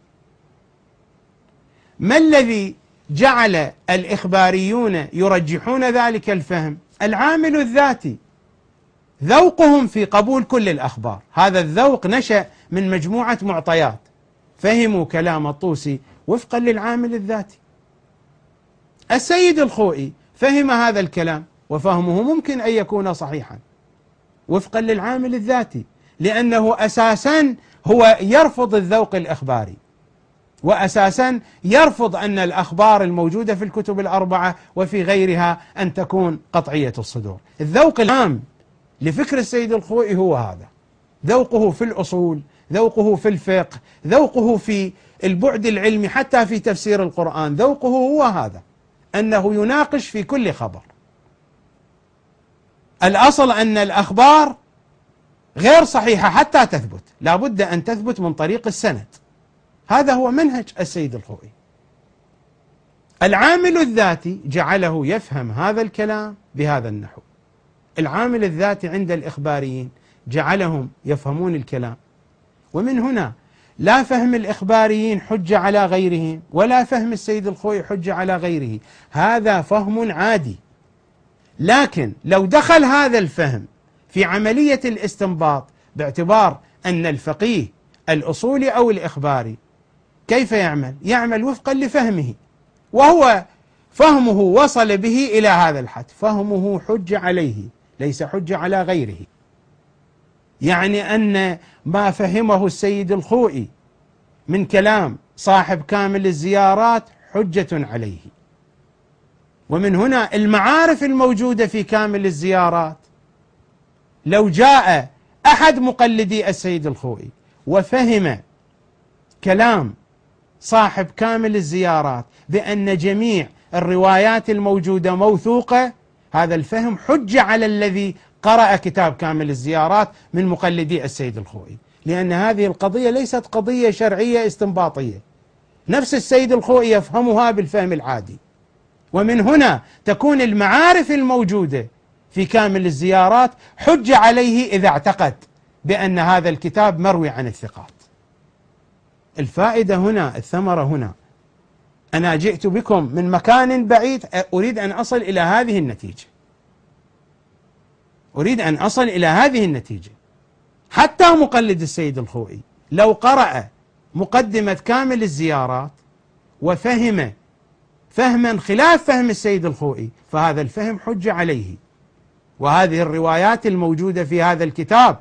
ما الذي جعل الإخباريون يرجحون ذلك الفهم؟ العامل الذاتي، ذوقهم في قبول كل الأخبار. هذا الذوق نشأ من مجموعة معطيات، فهموا كلام الطوسي وفقا للعامل الذاتي. السيد الخوئي فهم هذا الكلام وفهمه ممكن أن يكون صحيحا وفقا للعامل الذاتي، لأنه أساسا هو يرفض الذوق الإخباري، وأساسا يرفض أن الأخبار الموجودة في الكتب الأربعة وفي غيرها أن تكون قطعية الصدور. الذوق العام لفكر السيد الخوئي هو هذا، ذوقه في الأصول، ذوقه في الفقه، ذوقه في البعد العلمي، حتى في تفسير القرآن ذوقه هو هذا، أنه يناقش في كل خبر. الأصل أن الأخبار غير صحيحة حتى تثبت، لا بد أن تثبت من طريق السند. هذا هو منهج السيد الخوئي. العامل الذاتي جعله يفهم هذا الكلام بهذا النحو. العامل الذاتي عند الإخباريين جعلهم يفهمون الكلام، ومن هنا لا فهم الإخباريين حجة على غيرهم، ولا فهم السيد الخوئي حجة على غيره، هذا فهم عادي. لكن لو دخل هذا الفهم في عملية الاستنباط باعتبار أن الفقيه الأصولي أو الإخباري كيف يعمل؟ يعمل وفقا لفهمه، وهو فهمه وصل به إلى هذا الحد، فهمه حجة عليه ليس حجة على غيره. يعني أن ما فهمه السيد الخوئي من كلام صاحب كامل الزيارات حجة عليه. ومن هنا المعارف الموجودة في كامل الزيارات، لو جاء أحد مقلدي السيد الخوئي وفهم كلام صاحب كامل الزيارات بأن جميع الروايات الموجودة موثوقة، هذا الفهم حجة على الذي قرأ كتاب كامل الزيارات من مقلدي السيد الخوئي، لأن هذه القضية ليست قضية شرعية استنباطية، نفس السيد الخوئي يفهمها بالفهم العادي. ومن هنا تكون المعارف الموجودة في كامل الزيارات حجة عليه إذا اعتقد بأن هذا الكتاب مروي عن الثقات. الفائدة هنا، الثمرة هنا، أنا جئت بكم من مكان بعيد أريد أن أصل إلى هذه النتيجة، أريد أن أصل إلى هذه النتيجة. حتى مقلد السيد الخوئي لو قرأ مقدمة كامل الزيارات وفهم فهما خلاف فهم السيد الخوئي فهذا الفهم حجة عليه. وهذه الروايات الموجودة في هذا الكتاب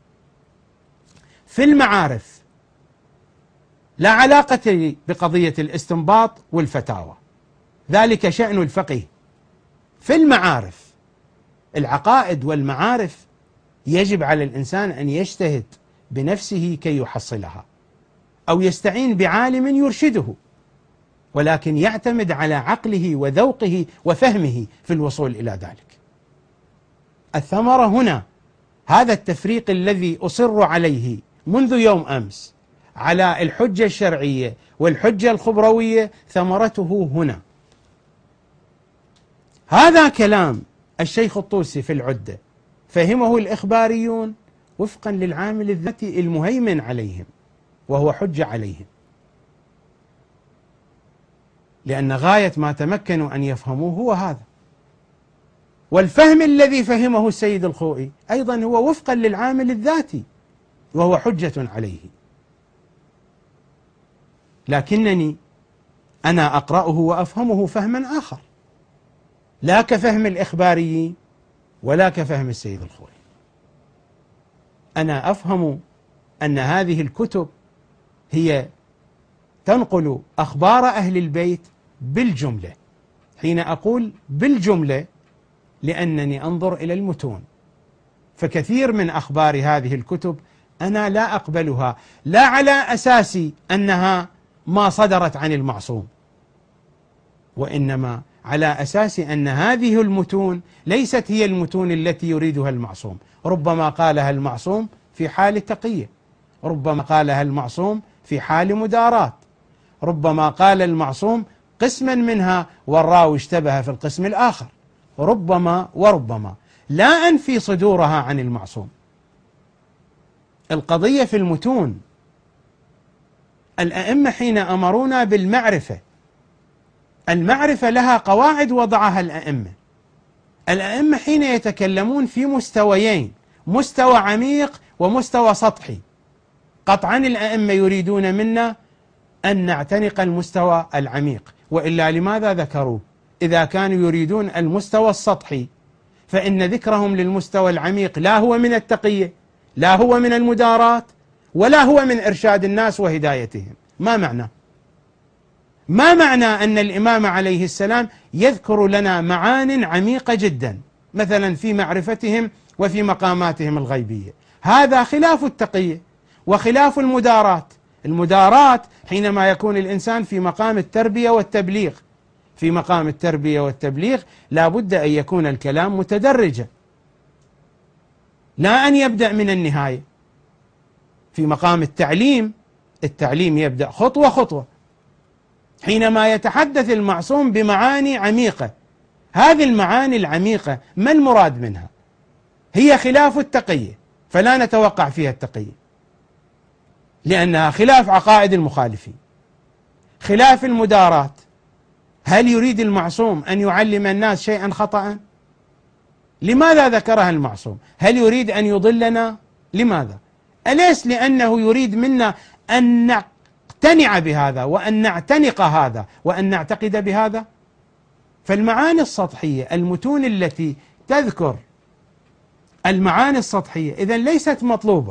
في المعارف لا علاقة بقضية الاستنباط والفتاوى، ذلك شأن الفقيه. في المعارف، العقائد والمعارف، يجب على الإنسان أن يجتهد بنفسه كي يحصلها، أو يستعين بعالم يرشده، ولكن يعتمد على عقله وذوقه وفهمه في الوصول إلى ذلك. الثمرة هنا هذا التفريق الذي أصر عليه منذ يوم أمس على الحجة الشرعية والحجة الخبروية، ثمرته هنا. هذا كلام الشيخ الطوسي في العدة فهمه الإخباريون وفقا للعامل الذاتي المهيمن عليهم وهو حجة عليهم، لأن غاية ما تمكنوا أن يفهموه هو هذا. والفهم الذي فهمه السيد الخوئي أيضا هو وفقا للعامل الذاتي وهو حجة عليه. لكنني أنا أقرأه وأفهمه فهما آخر، لا كفهم الإخباريين ولا كفهم السيد الخوئي. أنا أفهم أن هذه الكتب هي تنقل أخبار أهل البيت بالجملة. حين أقول بالجملة لأنني أنظر إلى المتون، فكثير من أخبار هذه الكتب أنا لا أقبلها، لا على أساس أنها ما صدرت عن المعصوم، وإنما على أساس أن هذه المتون ليست هي المتون التي يريدها المعصوم. ربما قالها المعصوم في حال التقية، ربما قالها المعصوم في حال مداراة، ربما قال المعصوم قسما منها والراوي اشتبه في القسم الآخر، ربما وربما، لا أنفي صدورها عن المعصوم. القضية في المتون. الأئمة حين أمرونا بالمعرفة، المعرفة لها قواعد وضعها الأئمة. الأئمة حين يتكلمون في مستويين، مستوى عميق ومستوى سطحي، قطعا الأئمة يريدون منا أن نعتنق المستوى العميق، وإلا لماذا ذكروا؟ إذا كانوا يريدون المستوى السطحي فإن ذكرهم للمستوى العميق لا هو من التقية، لا هو من المداراة، ولا هو من إرشاد الناس وهدايتهم. ما معنى؟ ما معنى أن الإمام عليه السلام يذكر لنا معان عميقة جدا مثلا في معرفتهم وفي مقاماتهم الغيبية؟ هذا خلاف التقية وخلاف المداراة. المداراة حينما يكون الإنسان في مقام التربية والتبليغ، في مقام التربية والتبليغ لا بد أن يكون الكلام متدرجا، لا أن يبدأ من النهاية. في مقام التعليم، التعليم يبدأ خطوة خطوة. حينما يتحدث المعصوم بمعاني عميقة، هذه المعاني العميقة ما المراد منها؟ هي خلاف التقية، فلا نتوقع فيها التقية لأنها خلاف عقائد المخالفين. خلاف المداراة، هل يريد المعصوم أن يعلم الناس شيئا خطأ؟ لماذا ذكرها المعصوم؟ هل يريد أن يضلنا؟ لماذا؟ أليس لأنه يريد منا أن نقتنع بهذا وأن نعتنق هذا وأن نعتقد بهذا؟ فالمعاني السطحية، المتون التي تذكر المعاني السطحية إذن ليست مطلوبة.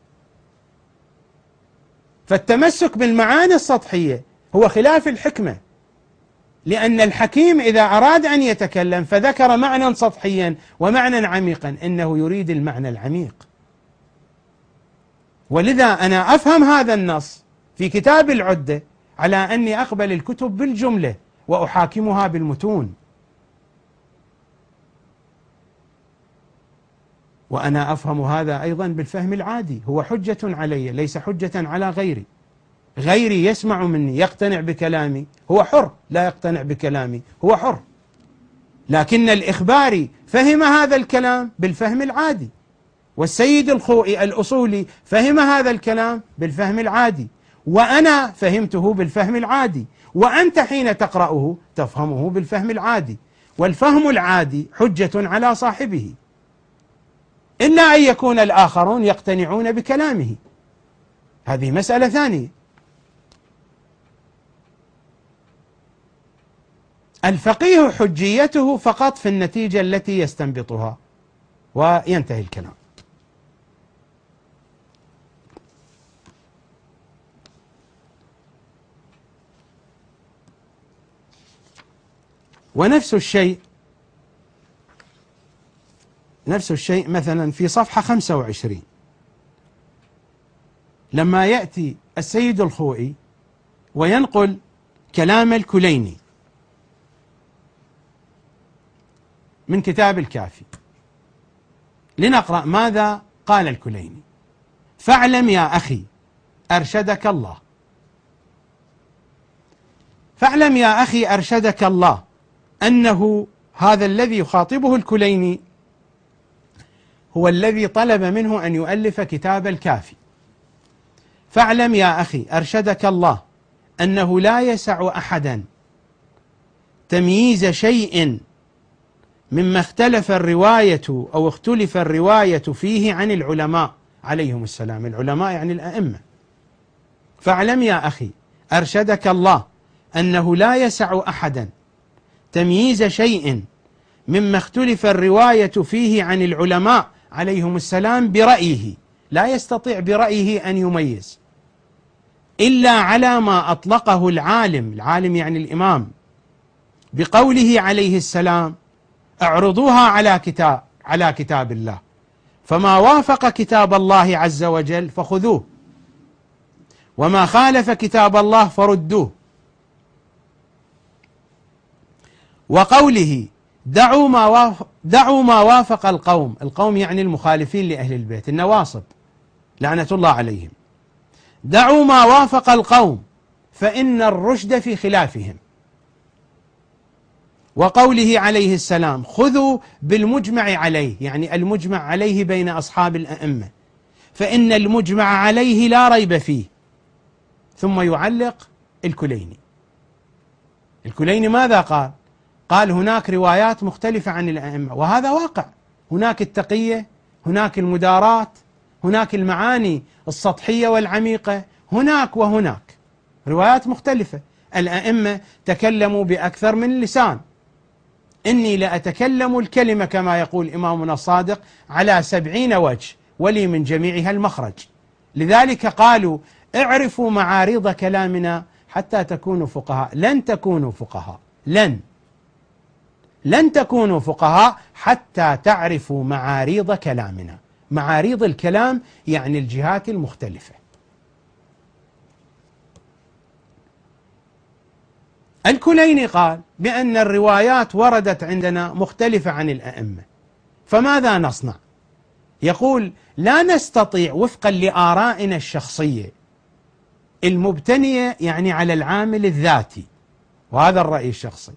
فالتمسك بالمعاني السطحية هو خلاف الحكمة، لأن الحكيم إذا أراد أن يتكلم فذكر معنى سطحيا ومعنى عميقا إنه يريد المعنى العميق. ولذا أنا أفهم هذا النص في كتاب العدة على أني أقبل الكتب بالجملة وأحاكمها بالمتون. وأنا أفهم هذا أيضا بالفهم العادي، هو حجة علي ليس حجة على غيري. غيري يسمع مني يقتنع بكلامي هو حر، لا يقتنع بكلامي هو حر، لكن الإخباري فهم هذا الكلام بالفهم العادي، والسيد الخوئي الأصولي فهم هذا الكلام بالفهم العادي، وأنا فهمته بالفهم العادي، وأنت حين تقرأه تفهمه بالفهم العادي. والفهم العادي حجة على صاحبه، إلا أن يكون الآخرون يقتنعون بكلامه، هذه مسألة ثانية. الفقيه حجيته فقط في النتيجة التي يستنبطها، وينتهي الكلام. ونفس الشيء نفس الشيء مثلا في صفحة خمسة وعشرين لما يأتي السيد الخوئي وينقل كلام الكليني من كتاب الكافي، لنقرأ ماذا قال الكليني: فاعلم يا أخي أرشدك الله، فاعلم يا أخي أرشدك الله أنه هذا الذي يخاطبه الكليني هو الذي طلب منه أن يؤلف كتاب الكافي. فاعلم يا أخي أرشدك الله أنه لا يسع أحدا تمييز شيء مما اختلف الرواية أو اختلف الرواية فيه عن العلماء عليهم السلام، العلماء يعني الأئمة. فاعلم يا أخي أرشدك الله أنه لا يسع أحدا تمييز شيء مما اختلف الرواية فيه عن العلماء عليهم السلام برأيه، لا يستطيع برأيه أن يميز، إلا على ما أطلقه العالم، العالم يعني الإمام، بقوله عليه السلام: اعرضوها على كتاب على كتاب الله، فما وافق كتاب الله عز وجل فخذوه، وما خالف كتاب الله فردوه. وقوله: دعوا ما وافق, دعوا ما وافق القوم، القوم يعني المخالفين لأهل البيت، النواصب لعنة الله عليهم، دعوا ما وافق القوم فإن الرشد في خلافهم. وقوله عليه السلام: خذوا بالمجمع عليه، يعني المجمع عليه بين أصحاب الأئمة، فإن المجمع عليه لا ريب فيه. ثم يعلق الكليني. الكليني ماذا قال؟ قال: هناك روايات مختلفة عن الأئمة، وهذا واقع، هناك التقية، هناك المداراة، هناك المعاني السطحية والعميقة، هناك وهناك روايات مختلفة. الأئمة تكلموا بأكثر من لسان، إني لأتكلم الكلمة كما يقول إمامنا الصادق على سبعين وجه ولي من جميعها المخرج. لذلك قالوا: اعرفوا معاريض كلامنا حتى تكونوا فقهاء. لن تكونوا فقهاء، لن لن تكونوا فقهاء حتى تعرفوا معاريض كلامنا. معاريض الكلام يعني الجهات المختلفة. الكليني قال بأن الروايات وردت عندنا مختلفة عن الأئمة، فماذا نصنع؟ يقول: لا نستطيع وفقا لآرائنا الشخصية المبتنية يعني على العامل الذاتي، وهذا الرأي الشخصي،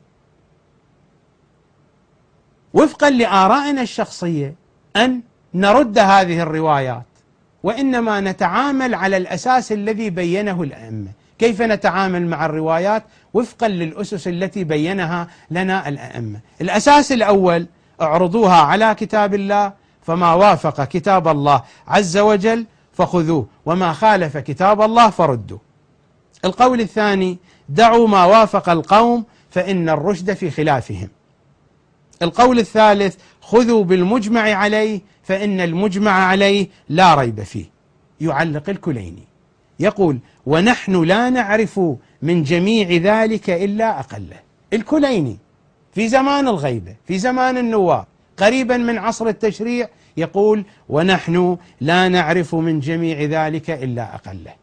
وفقا لآرائنا الشخصية أن نرد هذه الروايات، وإنما نتعامل على الأساس الذي بينه الأئمة. كيف نتعامل مع الروايات؟ وفقا للأسس التي بينها لنا الأئمة. الأساس الأول: اعرضوها على كتاب الله، فما وافق كتاب الله عز وجل فخذوه، وما خالف كتاب الله فردوه. القول الثاني: دعوا ما وافق القوم فإن الرشد في خلافهم. القول الثالث: خذوا بالمجمع عليه فإن المجمع عليه لا ريب فيه. يعلق الكليني يقول: ونحن لا نعرف من جميع ذلك إلا أقله. الكليني في زمان الغيبة، في زمان النواب، قريبا من عصر التشريع، يقول: ونحن لا نعرف من جميع ذلك إلا أقله.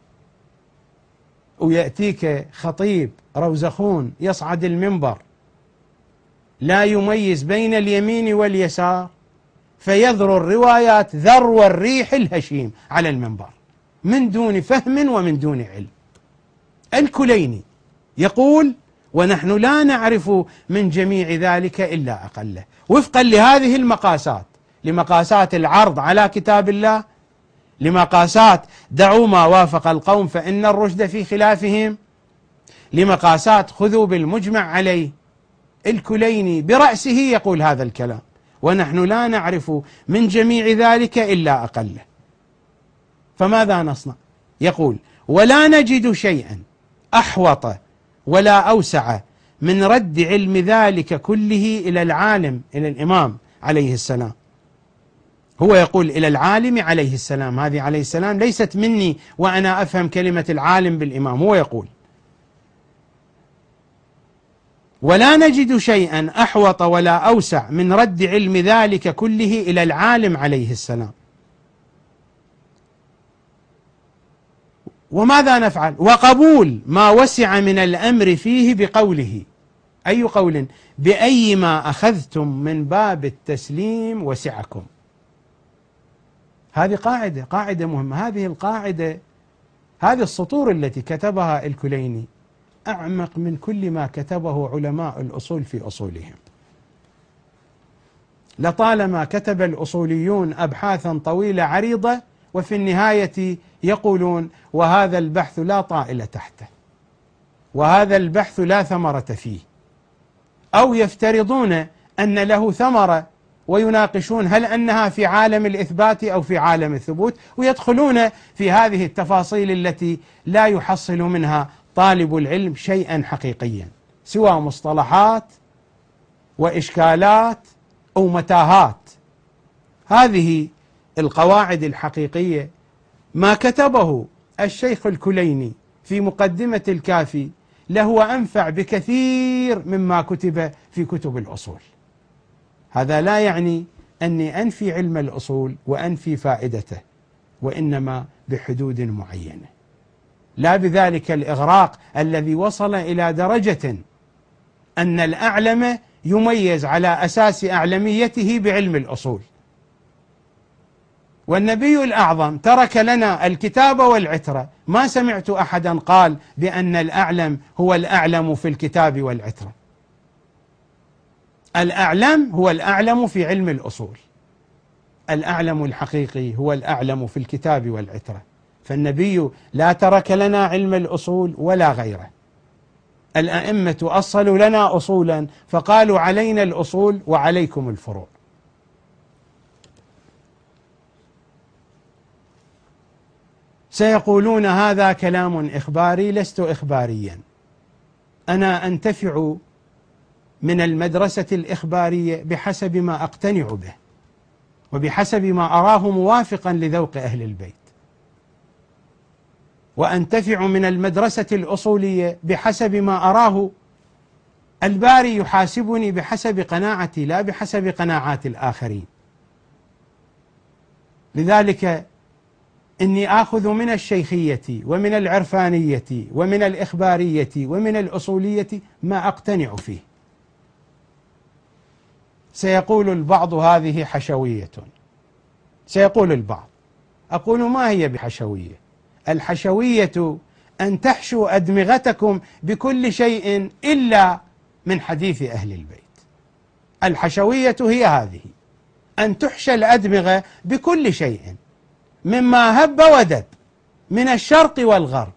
ويأتيك خطيب روزخون يصعد المنبر لا يميز بين اليمين واليسار، فيذر الروايات ذرو الريح الهشيم على المنبر من دون فهم ومن دون علم. الكليني يقول: ونحن لا نعرف من جميع ذلك إلا أقله، وفقا لهذه المقاسات، لمقاسات العرض على كتاب الله، لمقاسات دعوا ما وافق القوم فإن الرشد في خلافهم، لمقاسات خذوا بالمجمع عليه. الكليني برأسه يقول هذا الكلام: ونحن لا نعرف من جميع ذلك إلا أقله. فماذا نصنع؟ يقول: ولا نجد شيئا أحوط ولا أوسع من رد علم ذلك كله إلى العالم، إلى الإمام عليه السلام. هو يقول إلى العالم عليه السلام، هذه عليه السلام ليست مني وأنا أفهم كلمة العالم بالإمام. هو يقول: ولا نجد شيئا أحوط ولا أوسع من رد علم ذلك كله إلى العالم عليه السلام. وماذا نفعل؟ وقبول ما وسع من الأمر فيه بقوله. أي قول؟ بأي ما أخذتم من باب التسليم وسعكم. هذه قاعدة قاعدة مهمة. هذه القاعدة، هذه السطور التي كتبها الكليني أعمق من كل ما كتبه علماء الأصول في أصولهم. لطالما كتب الأصوليون أبحاثا طويلة عريضة، وفي النهاية يقولون: وهذا البحث لا طائل تحته، وهذا البحث لا ثمرة فيه، أو يفترضون أن له ثمرة ويناقشون هل أنها في عالم الإثبات أو في عالم الثبوت، ويدخلون في هذه التفاصيل التي لا يحصل منها طالب العلم شيئا حقيقيا سوى مصطلحات وإشكالات أو متاهات. هذه القواعد الحقيقية ما كتبه الشيخ الكليني في مقدمة الكافي لهو أنفع بكثير مما كتب في كتب الأصول. هذا لا يعني أني أنفي علم الأصول وأنفي فائدته، وإنما بحدود معينة، لا بذلك الإغراق الذي وصل إلى درجة أن الأعلم يميز على أساس أعلميته بعلم الأصول. والنبي الأعظم ترك لنا الكتاب والعترة، ما سمعت أحدا قال بأن الأعلم هو الأعلم في الكتاب والعترة. الأعلم هو الأعلم في علم الأصول، الأعلم الحقيقي هو الأعلم في الكتاب والعترة. فالنبي لا ترك لنا علم الأصول ولا غيره. الأئمة أصلوا لنا أصولا فقالوا علينا الأصول وعليكم الفروع. سيقولون هذا كلام إخباري. لست إخباريا، أنا أنتفع من المدرسة الإخبارية بحسب ما أقتنع به وبحسب ما أراه موافقا لذوق أهل البيت، وأنتفع من المدرسة الأصولية بحسب ما أراه الباري يحاسبني بحسب قناعتي لا بحسب قناعات الآخرين. لذلك إني آخذ من الشيخية ومن العرفانية ومن الإخبارية ومن الأصولية ما أقتنع فيه. سيقول البعض هذه حشوية، سيقول البعض، أقول ما هي بحشوية؟ الحشوية أن تحشوا أدمغتكم بكل شيء إلا من حديث أهل البيت. الحشوية هي هذه، أن تحشى الأدمغة بكل شيء مما هب ودب من الشرق والغرب،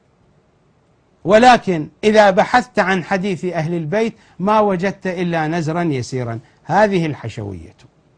ولكن إذا بحثت عن حديث أهل البيت ما وجدت إلا نزرا يسيرا. هذه الحشوية.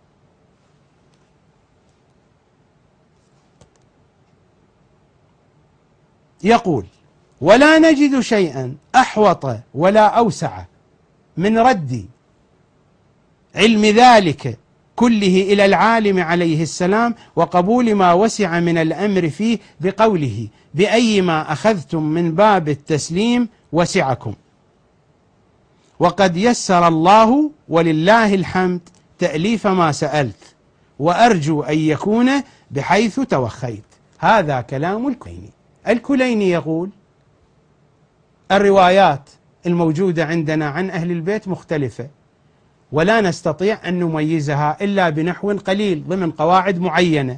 يقول: ولا نجد شيئا أحوط ولا أوسع من رد علم ذلك كله إلى العالم عليه السلام وقبول ما وسع من الأمر فيه بقوله: بأي ما أخذتم من باب التسليم وسعكم. وقد يسر الله ولله الحمد تأليف ما سألت، وأرجو أن يكون بحيث توخيت. هذا كلام الكليني. الكليني يقول: الروايات الموجودة عندنا عن أهل البيت مختلفة، ولا نستطيع أن نميزها إلا بنحو قليل ضمن قواعد معينة،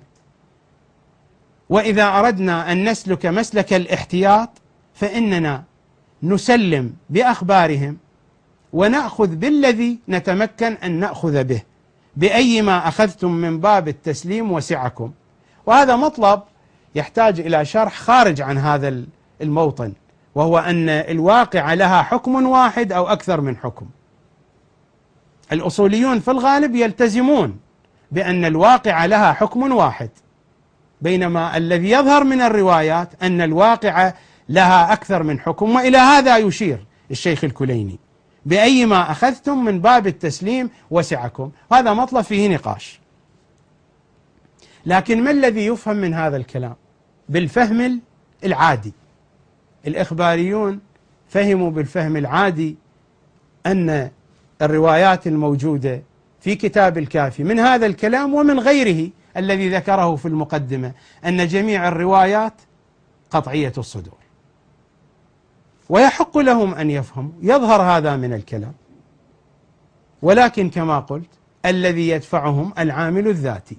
وإذا أردنا أن نسلك مسلك الاحتياط فإننا نسلم بأخبارهم ونأخذ بالذي نتمكن أن نأخذ به. بأي ما أخذتم من باب التسليم وسعكم. وهذا مطلب يحتاج إلى شرح خارج عن هذا الموطن، وهو أن الواقع لها حكم واحد أو أكثر من حكم. الأصوليون في الغالب يلتزمون بأن الواقع لها حكم واحد، بينما الذي يظهر من الروايات أن الواقع لها أكثر من حكم. وإلى هذا يشير الشيخ الكليني: بأي ما أخذتم من باب التسليم وسعكم. هذا مطلب فيه نقاش. لكن ما الذي يفهم من هذا الكلام؟ بالفهم العادي. الإخباريون فهموا بالفهم العادي أن الروايات الموجودة في كتاب الكافي من هذا الكلام ومن غيره الذي ذكره في المقدمة، أن جميع الروايات قطعية الصدور، ويحق لهم أن يفهموا. يظهر هذا من الكلام، ولكن كما قلت الذي يدفعهم العامل الذاتي.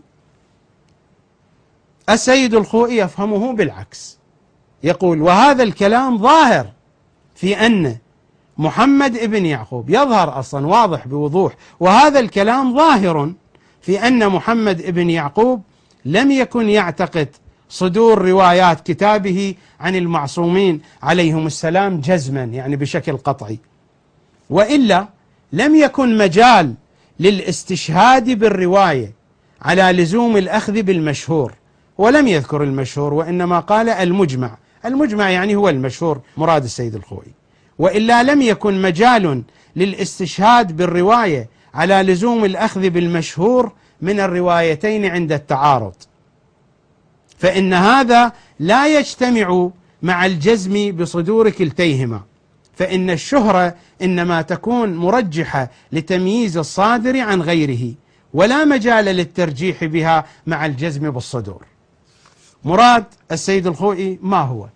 السيد الخوئي يفهمه بالعكس، يقول: وهذا الكلام ظاهر في أن محمد ابن يعقوب، يظهر أصلا واضح بوضوح، وهذا الكلام ظاهر في أن محمد ابن يعقوب لم يكن يعتقد صدور روايات كتابه عن المعصومين عليهم السلام جزما، يعني بشكل قطعي، وإلا لم يكن مجال للاستشهاد بالرواية على لزوم الأخذ بالمشهور. ولم يذكر المشهور، وإنما قال المجمع. المجمع يعني هو المشهور مراد السيد الخوئي. وإلا لم يكن مجال للاستشهاد بالرواية على لزوم الأخذ بالمشهور من الروايتين عند التعارض، فإن هذا لا يجتمع مع الجزم بصدور كلتيهما، فإن الشهرة إنما تكون مرجحة لتمييز الصادر عن غيره، ولا مجال للترجيح بها مع الجزم بالصدور. مراد السيد الخوئي ما هو؟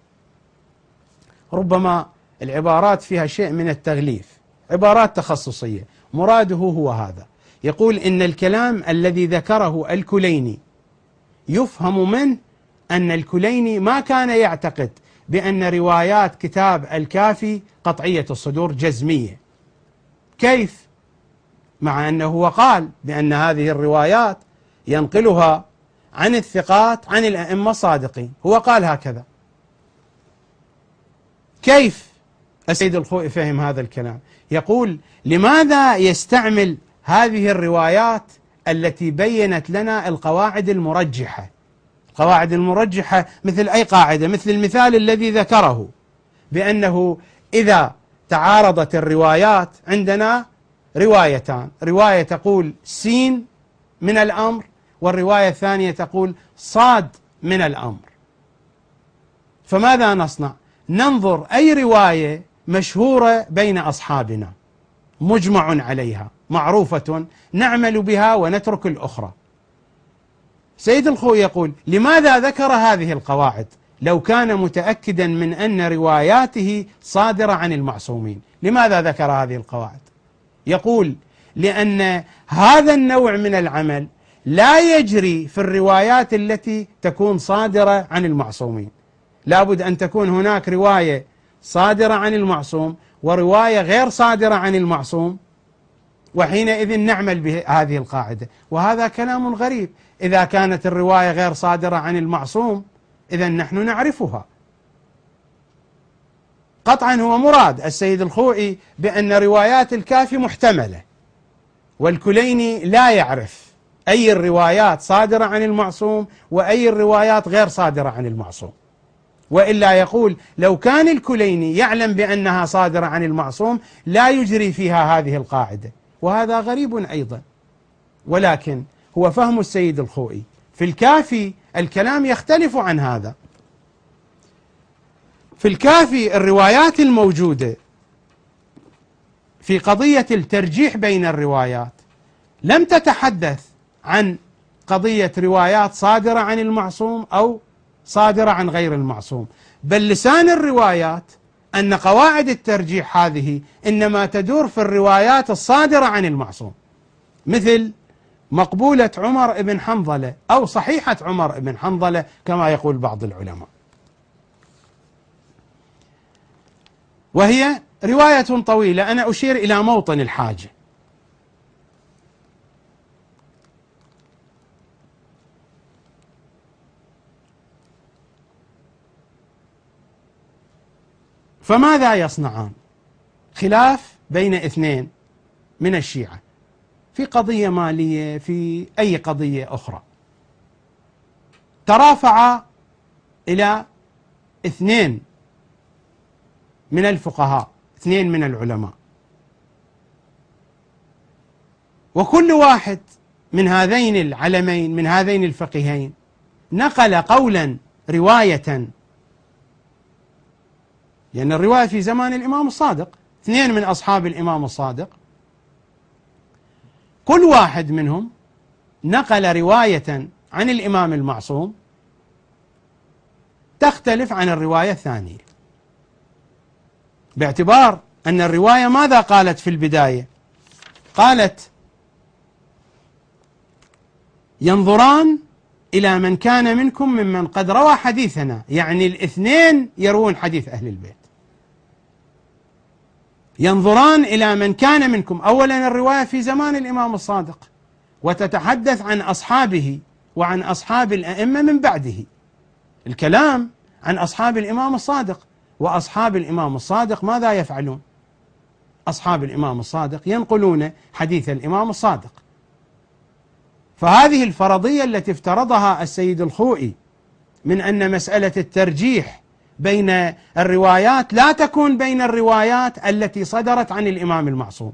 ربما العبارات فيها شيء من التغليف، عبارات تخصصية. مراده هو هذا، يقول إن الكلام الذي ذكره الكليني يفهم منه أن الكليني ما كان يعتقد بأن روايات كتاب الكافي قطعية الصدور جزمية. كيف؟ مع أنه هو قال بأن هذه الروايات ينقلها عن الثقات عن الأئمة الصادقين، هو قال هكذا. كيف السيد الخوئي فهم هذا الكلام؟ يقول: لماذا يستعمل هذه الروايات التي بينت لنا القواعد المرجحة؟ القواعد المرجحة مثل أي قاعدة؟ مثل المثال الذي ذكره بأنه إذا تعارضت الروايات عندنا روايتان، رواية تقول سين من الأمر، والرواية الثانية تقول صاد من الأمر، فماذا نصنع؟ ننظر أي رواية مشهورة بين أصحابنا مجمع عليها معروفة نعمل بها ونترك الأخرى. سيد الخوئي يقول: لماذا ذكر هذه القواعد لو كان متأكدا من أن رواياته صادرة عن المعصومين؟ لماذا ذكر هذه القواعد؟ يقول: لأن هذا النوع من العمل لا يجري في الروايات التي تكون صادرة عن المعصومين. لابد أن تكون هناك رواية صادرة عن المعصوم ورواية غير صادرة عن المعصوم، وحينئذ نعمل بهذه القاعدة. وهذا كلام غريب، إذا كانت الرواية غير صادرة عن المعصوم إذا نحن نعرفها. قطعا هو مراد السيد الخوئي بأن روايات الكافي محتملة، والكليني لا يعرف أي الروايات صادرة عن المعصوم وأي الروايات غير صادرة عن المعصوم، وإلا يقول لو كان الكليني يعلم بأنها صادرة عن المعصوم لا يجري فيها هذه القاعدة، وهذا غريب أيضا. ولكن هو فهم السيد الخوئي. في الكافي الكلام يختلف عن هذا. في الكافي الروايات الموجودة في قضية الترجيح بين الروايات لم تتحدث عن قضية روايات صادرة عن المعصوم أو صادرة عن غير المعصوم، بل لسان الروايات أن قواعد الترجيح هذه إنما تدور في الروايات الصادرة عن المعصوم، مثل مقبولة عمر بن حنظلة أو صحيحة عمر بن حنظلة كما يقول بعض العلماء، وهي رواية طويلة. أنا أشير إلى موطن الحاجة. فماذا يصنعان؟ خلاف بين اثنين من الشيعة في قضية مالية، في أي قضية أخرى، ترافع إلى اثنين من الفقهاء، اثنين من العلماء، وكل واحد من هذين العلمين من هذين الفقيهين نقل قولا رواية، لأن الرواية في زمان الإمام الصادق، اثنين من أصحاب الإمام الصادق، كل واحد منهم نقل رواية عن الإمام المعصوم تختلف عن الرواية الثانية، باعتبار أن الرواية ماذا قالت في البداية؟ قالت: ينظران إلى من كان منكم ممن قد روى حديثنا، يعني الاثنين يروون حديث أهل البيت. ينظران إلى من كان منكم، أولا الرواية في زمان الإمام الصادق وتتحدث عن أصحابه وعن أصحاب الأئمة من بعده، الكلام عن أصحاب الإمام الصادق. وأصحاب الإمام الصادق ماذا يفعلون؟ أصحاب الإمام الصادق ينقلون حديث الإمام الصادق. فهذه الفرضية التي افترضها السيد الخوئي من أن مسألة الترجيح بين الروايات لا تكون بين الروايات التي صدرت عن الإمام المعصوم.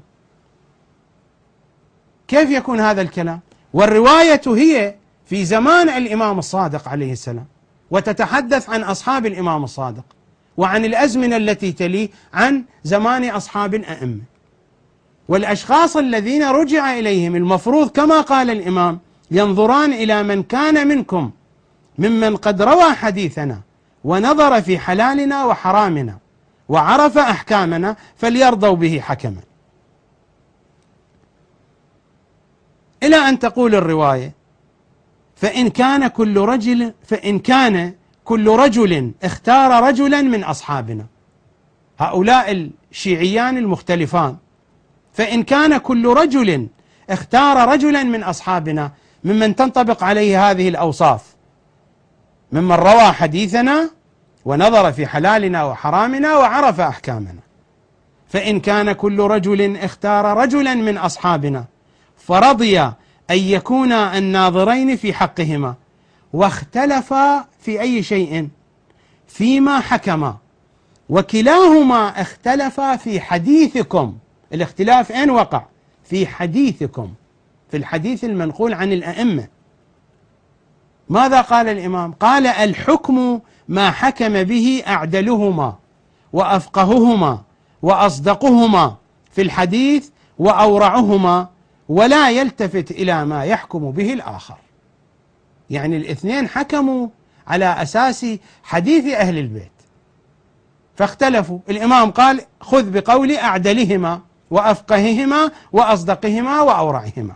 كيف يكون هذا الكلام؟ والرواية هي في زمان الإمام الصادق عليه السلام وتتحدث عن أصحاب الإمام الصادق، وعن الأزمنة التي تليه عن زمان أصحاب الأئمة. والأشخاص الذين رجع إليهم المفروض كما قال الإمام ينظران إلى من كان منكم ممن قد روى حديثنا ونظر في حلالنا وحرامنا وعرف أحكامنا فليرضوا به حكما. إلى أن تقول الرواية: فإن كان كل رجل فإن كان كل رجل اختار رجلا من أصحابنا. هؤلاء الشيعيان المختلفان، فإن كان كل رجل اختار رجلا من أصحابنا ممن تنطبق عليه هذه الأوصاف، ممن روى حديثنا ونظر في حلالنا وحرامنا وعرف أحكامنا. فإن كان كل رجل اختار رجلا من أصحابنا فرضي أن يكونا الناظرين في حقهما واختلفا في أي شيء فيما حكما، وكلاهما اختلفا في حديثكم. الاختلاف أين وقع؟ في حديثكم، في الحديث المنقول عن الأئمة. ماذا قال الإمام؟ قال: الحكم ما حكم به أعدلهما وأفقههما وأصدقهما في الحديث وأورعهما، ولا يلتفت إلى ما يحكم به الآخر. يعني الاثنين حكموا على أساس حديث أهل البيت فاختلفوا. الإمام قال: خذ بقول أعدلهما وأفقههما وأصدقهما وأورعهما.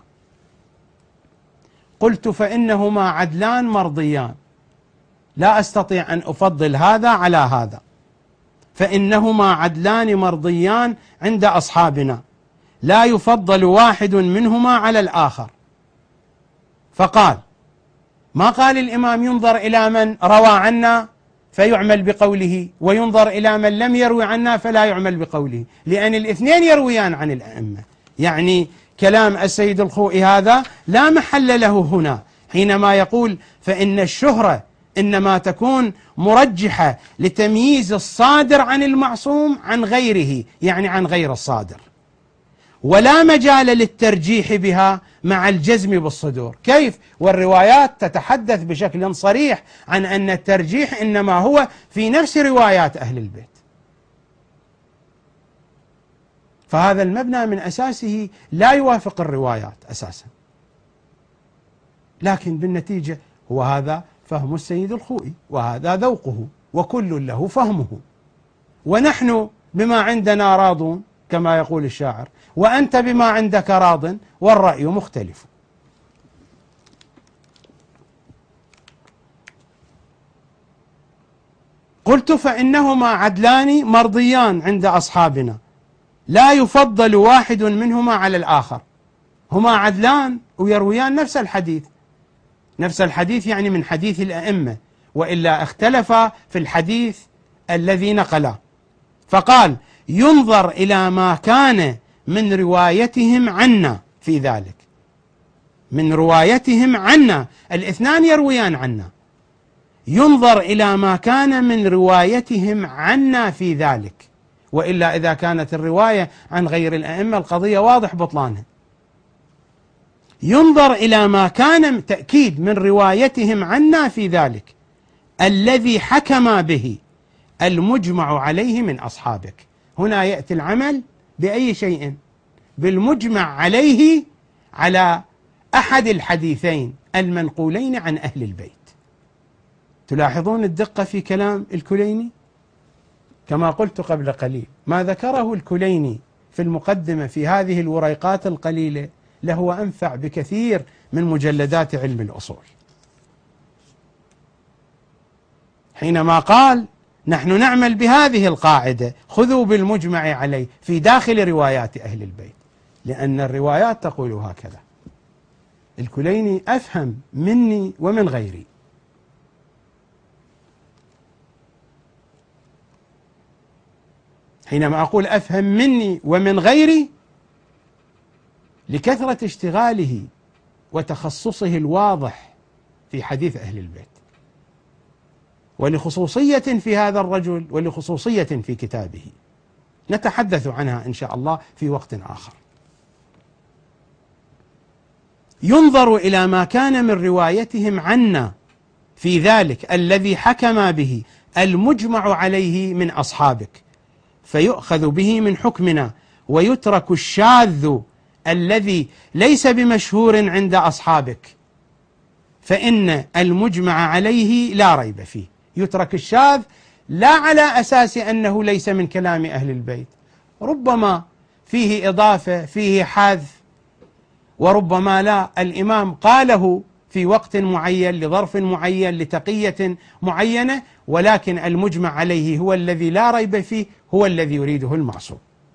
قلت: فإنهما عدلان مرضيان، لا أستطيع أن أفضل هذا على هذا، فإنهما عدلان مرضيان عند أصحابنا، لا يفضل واحد منهما على الآخر. فقال: ما قال الإمام ينظر إلى من روى عنا فيعمل بقوله، وينظر إلى من لم يروي عنا فلا يعمل بقوله، لأن الاثنين يرويان عن الأئمة. يعني كلام السيد الخوئي هذا لا محل له هنا حينما يقول فإن الشهرة إنما تكون مرجحة لتمييز الصادر عن المعصوم عن غيره، يعني عن غير الصادر، ولا مجال للترجيح بها مع الجزم بالصدور. كيف؟ والروايات تتحدث بشكل صريح عن أن الترجيح إنما هو في نفس روايات أهل البيت. فهذا المبنى من أساسه لا يوافق الروايات أساسا، لكن بالنتيجة هو هذا فهم السيد الخوئي وهذا ذوقه وكل له فهمه، ونحن بما عندنا راضون كما يقول الشاعر، وأنت بما عندك راض والرأي مختلف. قلت: فإنهما عدلان مرضيان عند أصحابنا، لا يفضل واحد منهما على الآخر. هما عدلان ويرويان نفس الحديث، نفس الحديث يعني من حديث الأئمة، وإلا اختلفا في الحديث الذي نقلا. فقال: ينظر إلى ما كان من روايتهم عنا في ذلك، من روايتهم عنا، الاثنان يرويان عنا، ينظر إلى ما كان من روايتهم عنا في ذلك، وإلا إذا كانت الرواية عن غير الأئمة القضية واضح بطلانها. ينظر إلى ما كان تأكيد من روايتهم عنا في ذلك الذي حكم به المجمع عليه من أصحابك. هنا يأتي العمل بأي شيء؟ بالمجمع عليه على أحد الحديثين المنقولين عن أهل البيت. تلاحظون الدقة في كلام الكليني؟ كما قلت قبل قليل، ما ذكره الكليني في المقدمة في هذه الوريقات القليلة لهو أنفع بكثير من مجلدات علم الأصول، حينما قال: نحن نعمل بهذه القاعدة، خذوا بالمجمع عليه في داخل روايات أهل البيت، لأن الروايات تقول هكذا. الكليني أفهم مني ومن غيري. حينما أقول أفهم مني ومن غيري، لكثرة اشتغاله وتخصصه الواضح في حديث أهل البيت، ولخصوصية في هذا الرجل، ولخصوصية في كتابه نتحدث عنها إن شاء الله في وقت آخر. ينظر إلى ما كان من روايتهم عنا في ذلك الذي حكم به المجمع عليه من أصحابك، فيؤخذ به من حكمنا ويترك الشاذ الذي ليس بمشهور عند أصحابك، فإن المجمع عليه لا ريب فيه. يترك الشاذ لا على أساس أنه ليس من كلام أهل البيت، ربما فيه إضافة، فيه حذف، وربما لا، الإمام قاله في وقت معين لظرف معين لتقية معينة، ولكن المجمع عليه هو الذي لا ريب فيه، هو الذي يريده المعصوم،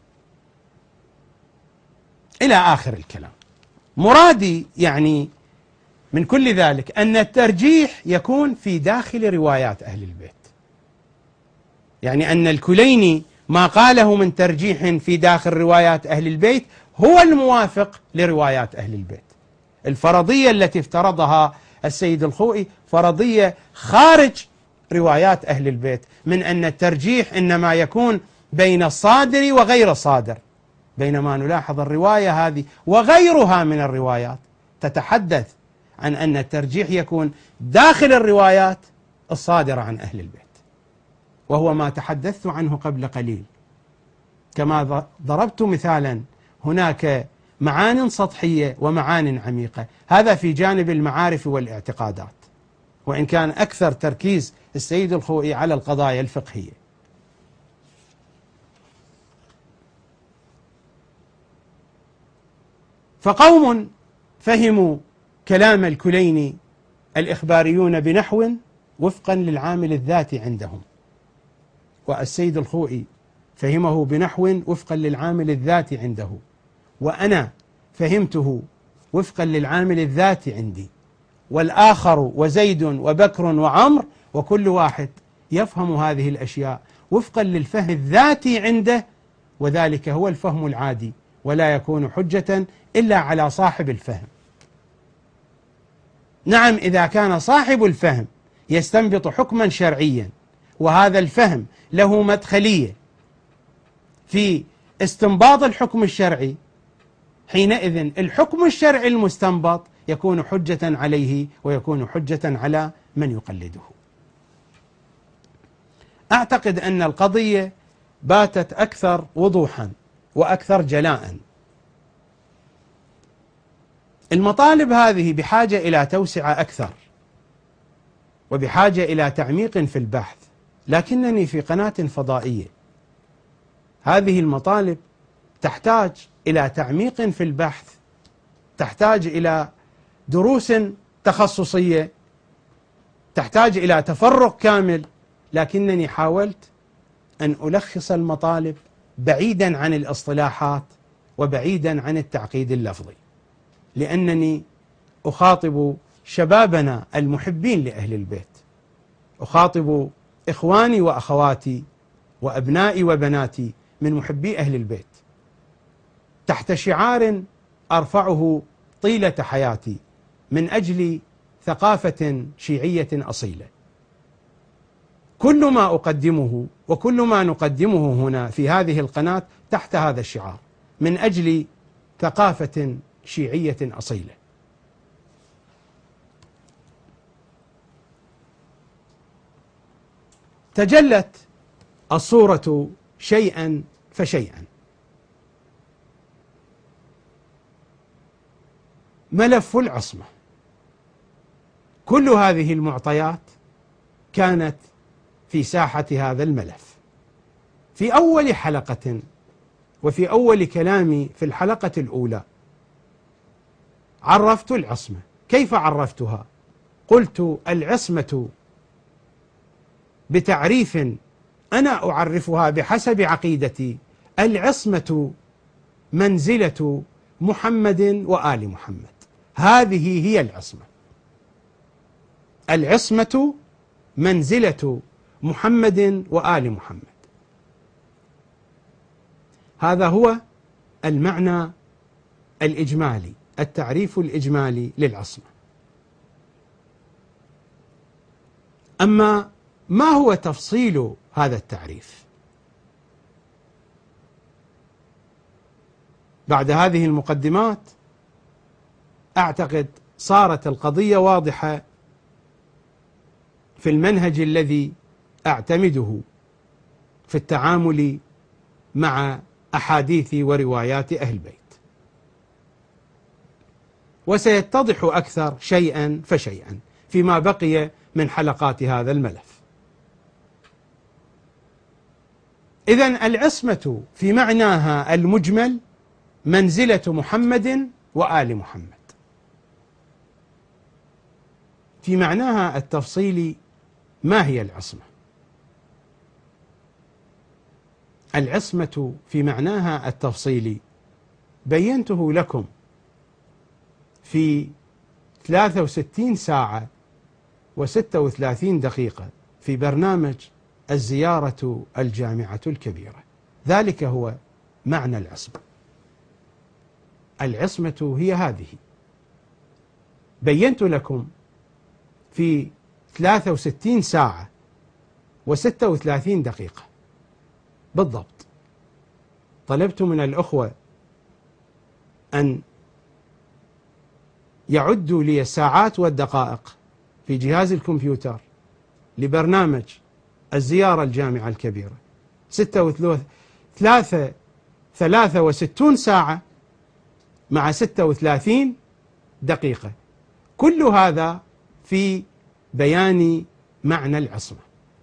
إلى آخر الكلام. مرادي يعني من كل ذلك أن الترجيح يكون في داخل روايات أهل البيت، يعني أن الكليني ما قاله من ترجيح في داخل روايات أهل البيت هو الموافق لروايات أهل البيت. الفرضية التي افترضها السيد الخوئي فرضية خارج روايات أهل البيت، من أن الترجيح إنما يكون بين الصادر وغير الصادر، بينما نلاحظ الرواية هذه وغيرها من الروايات تتحدث عن أن الترجيح يكون داخل الروايات الصادرة عن أهل البيت، وهو ما تحدثت عنه قبل قليل. كما ضربت مثالا، هناك معان سطحية ومعان عميقة، هذا في جانب المعارف والاعتقادات، وإن كان أكثر تركيز السيد الخوئي على القضايا الفقهية. فقوم فهموا كلام الكليني الإخباريون بنحو وفقا للعامل الذاتي عندهم، والسيد الخوئي فهمه بنحو وفقا للعامل الذاتي عنده، وأنا فهمته وفقا للعامل الذاتي عندي، والآخر وزيد وبكر وعمر، وكل واحد يفهم هذه الأشياء وفقا للفهم الذاتي عنده، وذلك هو الفهم العادي، ولا يكون حجة إلا على صاحب الفهم. نعم، إذا كان صاحب الفهم يستنبط حكما شرعيا، وهذا الفهم له مدخلية في استنباط الحكم الشرعي، حينئذ الحكم الشرعي المستنبط يكون حجة عليه ويكون حجة على من يقلده. أعتقد أن القضية باتت أكثر وضوحا وأكثر جلاء. المطالب هذه بحاجة إلى توسعة أكثر، وبحاجة إلى تعميق في البحث، لكنني في قناة فضائية. هذه المطالب تحتاج إلى تعميق في البحث، تحتاج إلى دروس تخصصية، تحتاج إلى تفرغ كامل، لكنني حاولت أن ألخص المطالب بعيدا عن الاصطلاحات وبعيدا عن التعقيد اللفظي، لأنني أخاطب شبابنا المحبين لأهل البيت، أخاطب إخواني وأخواتي وأبنائي وبناتي من محبي أهل البيت، تحت شعار أرفعه طيلة حياتي من أجل ثقافة شيعية أصيلة. كل ما أقدمه وكل ما نقدمه هنا في هذه القناة تحت هذا الشعار، من أجل ثقافة شيعية أصيلة. تجلت الصورة شيئا فشيئا. ملف العصمة، كل هذه المعطيات كانت في ساحة هذا الملف. في أول حلقة وفي أول كلامي في الحلقة الأولى عرفت العصمة. كيف عرفتها؟ قلت العصمة بتعريف أنا أعرفها بحسب عقيدتي، العصمة منزلة محمد وآل محمد، هذه هي العصمة. العصمة منزلة محمد وآل محمد، هذا هو المعنى الإجمالي، التعريف الإجمالي للعصمة. أما ما هو تفصيل هذا التعريف؟ بعد هذه المقدمات أعتقد صارت القضية واضحة في المنهج الذي أعتمده في التعامل مع أحاديث وروايات أهل البيت، وسيتضح أكثر شيئا فشيئا فيما بقي من حلقات هذا الملف. إذن العصمة في معناها المجمل منزلة محمد وآل محمد. في معناها التفصيلي ما هي العصمة؟ العصمة في معناها التفصيلي بينته لكم في ثلاثة وستين ساعة وستة وثلاثين دقيقة في برنامج الزيارة الجامعة الكبيرة. ذلك هو معنى العصمة. العصمة هي هذه، بينت لكم في ثلاثة وستين ساعة وستة وثلاثين دقيقة بالضبط. طلبت من الأخوة أن يعدوا لي الساعات والدقائق في جهاز الكمبيوتر لبرنامج الزيارة الجامعة الكبيرة. ستة وثلاثة ثلاثة ثلاثة وستون ساعة مع ستة وثلاثين دقيقة، كل هذا في بيان معنى العصمة.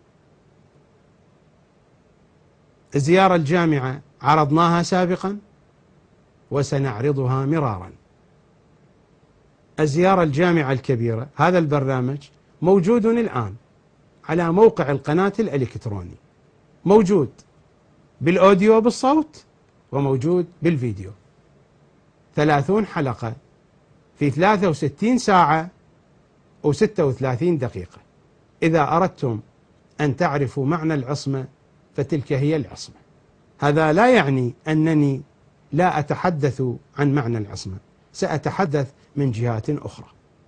الزيارة الجامعة عرضناها سابقا وسنعرضها مرارا. الزيارة الجامعة الكبيرة هذا البرنامج موجود الآن على موقع القناة الإلكتروني، موجود بالأوديو بالصوت وموجود بالفيديو، ثلاثون حلقة في ثلاثة وستين ساعة وستة وثلاثين دقيقة. إذا أردتم أن تعرفوا معنى العصمة فتلك هي العصمة. هذا لا يعني أنني لا أتحدث عن معنى العصمة، سأتحدث من جهات أخرى.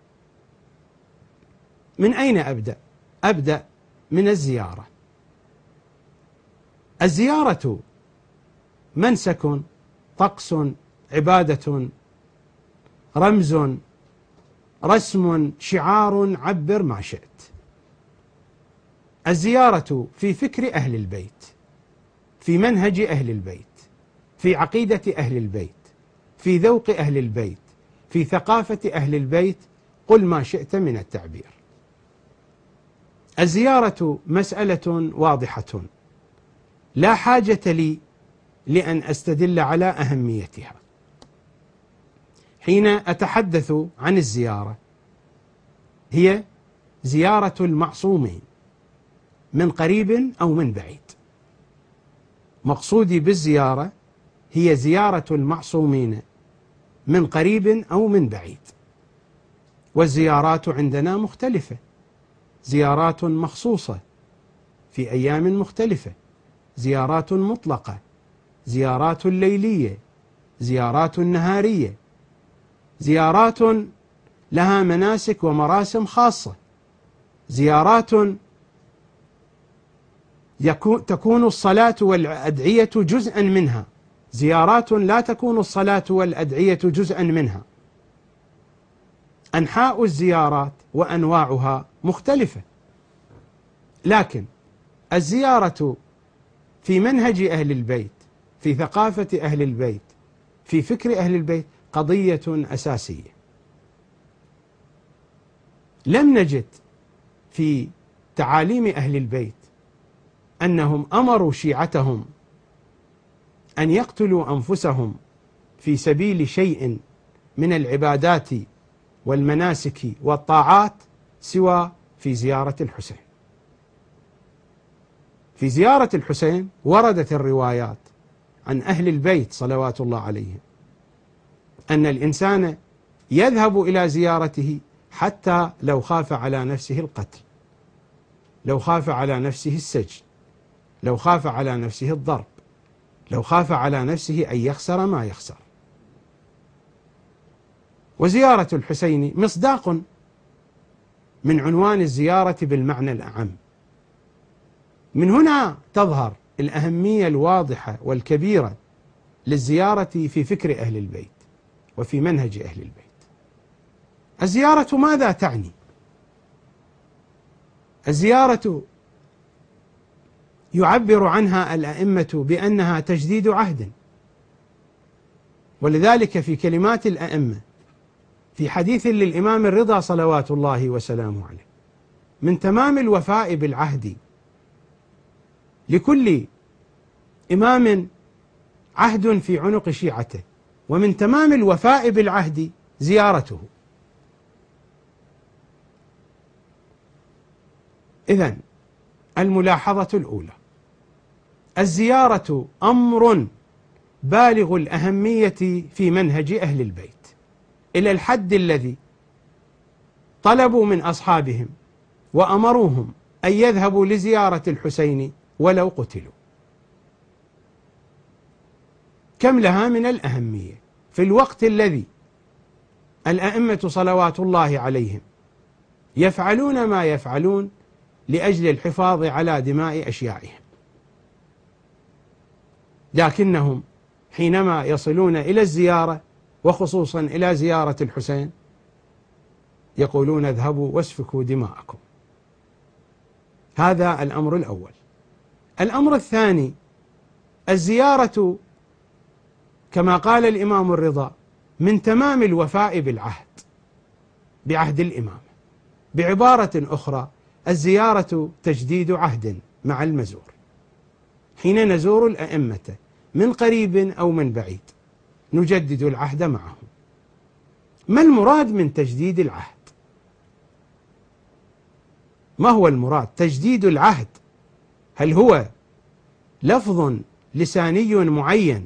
من أين أبدأ؟ أبدأ من الزيارة. الزيارة منسك، طقس، عبادة، رمز، رسم، شعار، عبر ما شئت. الزيارة في فكر أهل البيت، في منهج أهل البيت، في عقيدة أهل البيت، في ذوق أهل البيت، في ثقافة أهل البيت، قل ما شئت من التعبير. الزيارة مسألة واضحة لا حاجة لي لأن أستدل على أهميتها. حين أتحدث عن الزيارة، هي زيارة المعصومين من قريب أو من بعيد. مقصودي بالزيارة هي زيارة المعصومين من قريب أو من بعيد. والزيارات عندنا مختلفة، زيارات مخصوصة في أيام مختلفة، زيارات مطلقة، زيارات ليلية، زيارات نهارية، زيارات لها مناسك ومراسم خاصة، زيارات يكون تكون الصلاة والأدعية جزءا منها، زيارات لا تكون الصلاة والأدعية جزءا منها. أنحاء الزيارات وأنواعها مختلفة، لكن الزيارة في منهج أهل البيت، في ثقافة أهل البيت، في فكر أهل البيت قضية أساسية. لم نجد في تعاليم أهل البيت أنهم أمروا شيعتهم أن يقتلوا أنفسهم في سبيل شيء من العبادات والمناسك والطاعات سوى في زيارة الحسين. في زيارة الحسين وردت الروايات عن أهل البيت صلوات الله عليهم أن الإنسان يذهب إلى زيارته حتى لو خاف على نفسه القتل، لو خاف على نفسه السجن، لو خاف على نفسه الضرب، لو خاف على نفسه أن يخسر ما يخسر. وزيارة الحسين مصداق من عنوان الزيارة بالمعنى الأعم. من هنا تظهر الأهمية الواضحة والكبيرة للزيارة في فكر أهل البيت وفي منهج أهل البيت. الزيارة ماذا تعني؟ الزيارة يعبر عنها الأئمة بأنها تجديد عهد. ولذلك في كلمات الأئمة في حديث للإمام الرضا صلوات الله وسلامه عليه: من تمام الوفاء بالعهد لكل إمام عهد في عنق شيعته، ومن تمام الوفاء بالعهد زيارته. إذن الملاحظة الأولى: الزيارة أمر بالغ الأهمية في منهج أهل البيت، إلى الحد الذي طلبوا من أصحابهم وأمروهم أن يذهبوا لزيارة الحسين ولو قتلوا. كم لها من الأهمية في الوقت الذي الأئمة صلوات الله عليهم يفعلون ما يفعلون لأجل الحفاظ على دماء أشيائهم، لكنهم حينما يصلون إلى الزيارة وخصوصا إلى زيارة الحسين يقولون: اذهبوا واسفكوا دماءكم. هذا الأمر الأول. الأمر الثاني: الزيارة كما قال الإمام الرضا من تمام الوفاء بالعهد، بعهد الإمام. بعبارة أخرى: الزيارة تجديد عهد مع المزور. حين نزور الأئمة من قريب أو من بعيد نجدد العهد معهم. ما المراد من تجديد العهد؟ ما هو المراد؟ تجديد العهد هل هو لفظ لساني معين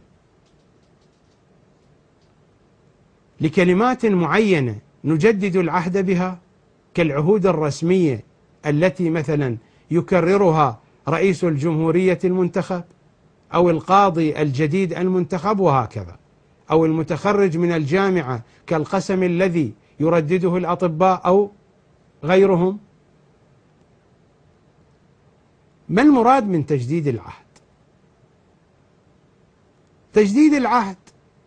لكلمات معينة نجدد العهد بها، كالعهود الرسمية التي مثلا يكررها رئيس الجمهورية المنتخب أو القاضي الجديد المنتخب وهكذا، أو المتخرج من الجامعة كالقسم الذي يردده الأطباء أو غيرهم؟ ما المراد من تجديد العهد؟ تجديد العهد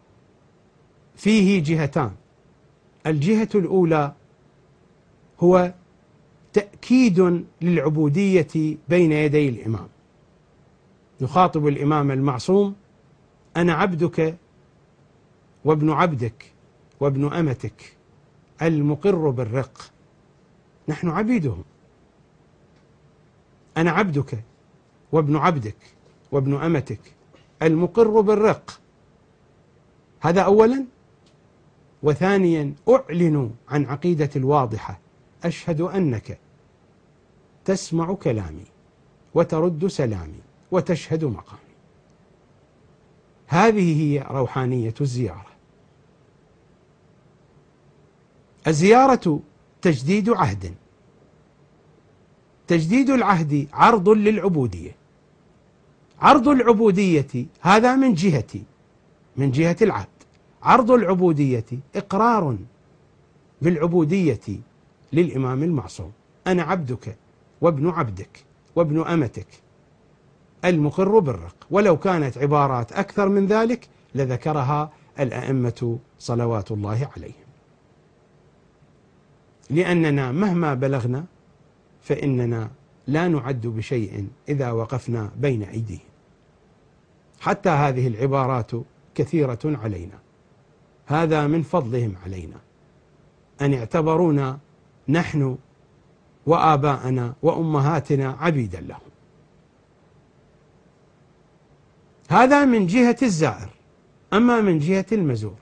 فيه جهتان. الجهة الأولى هو تأكيد للعبودية بين يدي الإمام. نخاطب الإمام المعصوم: أنا عبدك وابن عبدك وابن أمتك المقر بالرق. نحن عبيدهم. أنا عبدك وابن عبدك وابن أمتك المقر بالرق. هذا أولا. وثانيا: أعلن عن عقيدة الواضحة: أشهد أنك تسمع كلامي وترد سلامي وتشهد مقامي. هذه هي روحانية الزيارة. الزيارة تجديد عهد. تجديد العهد عرض للعبودية. عرض العبودية هذا من جهة من جهة العبد. عرض العبودية إقرار بالعبودية للإمام المعصوم: أنا عبدك وابن عبدك وابن أمتك المقر بالرق. ولو كانت عبارات أكثر من ذلك لذكرها الأئمة صلوات الله عليهم، لأننا مهما بلغنا فإننا لا نعد بشيء إذا وقفنا بين أيديهم. حتى هذه العبارات كثيرة علينا. هذا من فضلهم علينا أن اعتبرونا نحن وآباءنا وأمهاتنا عبيدا لهم. هذا من جهة الزائر. أما من جهة المزور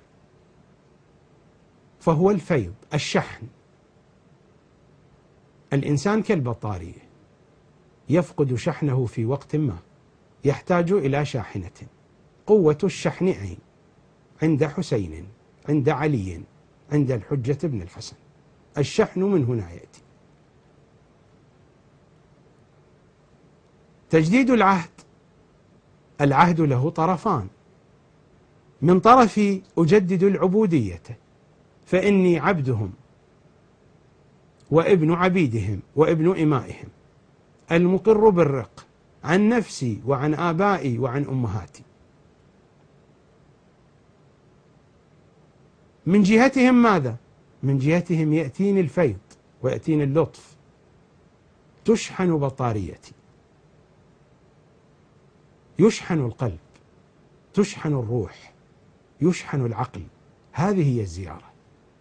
فهو الفيض، الشحن. الإنسان كالبطارية يفقد شحنه في وقت ما، يحتاج إلى شاحنة. قوة الشحن أين؟ عند حسين، عند علي، عند الحجة بن الحسن. الشحن من هنا يأتي. تجديد العهد، العهد له طرفان. من طرفي أجدد العبودية فإني عبدهم وابن عبيدهم وابن إمائهم المقر بالرق عن نفسي وعن آبائي وعن أمهاتي. من جهتهم ماذا؟ من جهتهم يأتيني الفيض ويأتيني اللطف، تشحن بطاريتي. يشحن القلب، تشحن الروح، يشحن العقل. هذه هي الزيارة.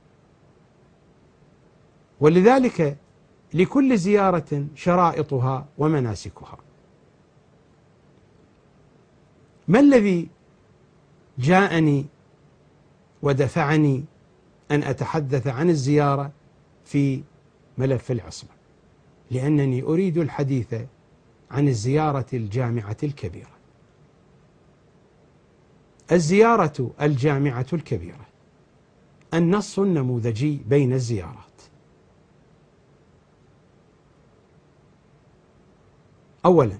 ولذلك لكل زيارة شرائطها ومناسكها. ما الذي جاءني ودفعني أن أتحدث عن الزيارة في ملف العصمة؟ لأنني أريد الحديث عن الزيارة الجامعة الكبيرة. الزيارة الجامعة الكبيرة النص النموذجي بين الزيارات. أولا،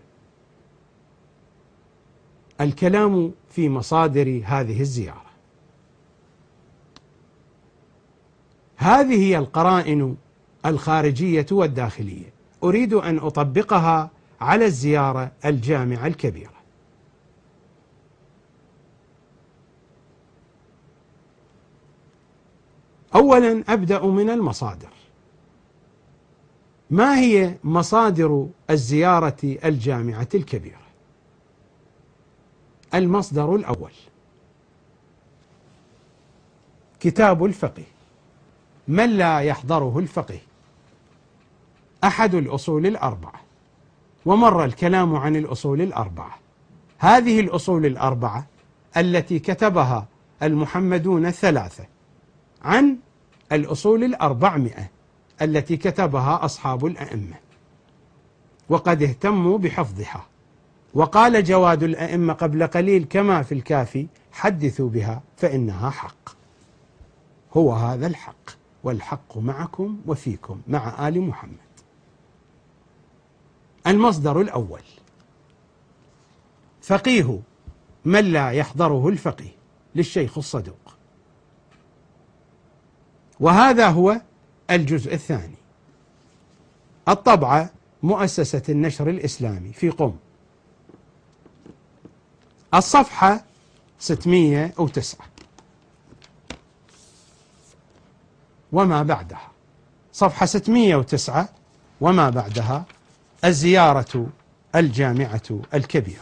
الكلام في مصادر هذه الزيارة. هذه هي القرائن الخارجية والداخلية، أريد أن أطبقها على الزيارة الجامعة الكبيرة. أولا أبدأ من المصادر. ما هي مصادر الزيارة الجامعة الكبيرة؟ المصدر الأول كتاب الفقه، من لا يحضره الفقه، أحد الأصول الأربعة، ومر الكلام عن الأصول الأربعة. هذه الأصول الأربعة التي كتبها المحمدون الثلاثة عن الأصول الأربعمائة التي كتبها أصحاب الأئمة، وقد اهتموا بحفظها. وقال جواد الأئمة قبل قليل كما في الكافي: حدثوا بها فإنها حق. هو هذا الحق، والحق معكم وفيكم مع آل محمد. المصدر الأول فقيه من لا يحضره الفقيه للشيخ الصدوق، وهذا هو الجزء الثاني. الطبعة مؤسسة النشر الإسلامي في قم، الصفحة ستمائة وتسعة وما بعدها، صفحة ستمائة وتسعة وما بعدها، الزيارة الجامعة الكبيرة.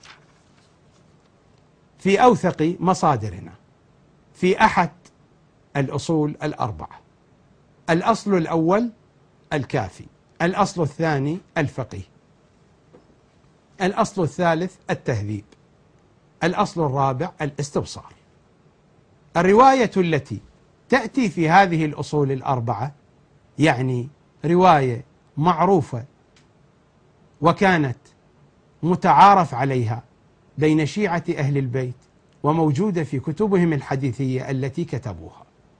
في أوثق مصادرنا في أحد الأصول الأربعة. الأصل الأول الكافي، الأصل الثاني الفقيه، الأصل الثالث التهذيب، الأصل الرابع الاستبصار. الرواية التي تأتي في هذه الأصول الأربعة يعني رواية معروفة وكانت متعارف عليها بين شيعة أهل البيت وموجودة في كتبهم الحديثية التي كتبوها.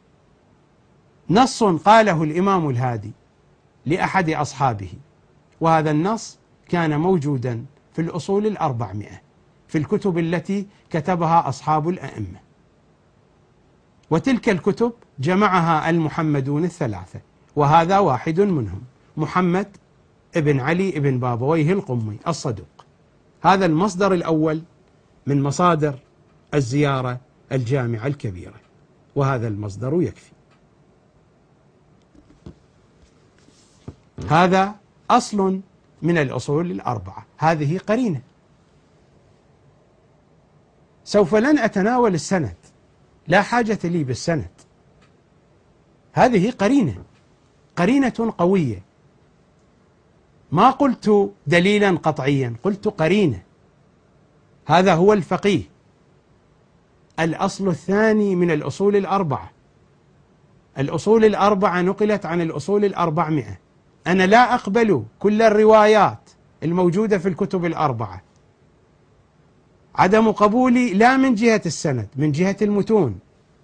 نص قاله الإمام الهادي لأحد أصحابه، وهذا النص كان موجودا في الأصول الأربعمائة في الكتب التي كتبها أصحاب الأئمة، وتلك الكتب جمعها المحمدون الثلاثة، وهذا واحد منهم، محمد ابن علي ابن بابويه القمي الصدوق. هذا المصدر الأول من مصادر الزيارة الجامعة الكبيرة، وهذا المصدر يكفي. هذا أصل من الأصول الأربعة. هذه قرينة. سوف لن أتناول السند، لا حاجة لي بالسند. هذه قرينة، قرينة قوية. ما قلت دليلا قطعيا، قلت قرينة. هذا هو الفقيه، الأصل الثاني من الأصول الأربعة. الأصول الأربعة نقلت عن الأصول الأربعمائة. أنا لا أقبل كل الروايات الموجودة في الكتب الأربعة. عدم قبولي لا من جهة السند، من جهة المتون.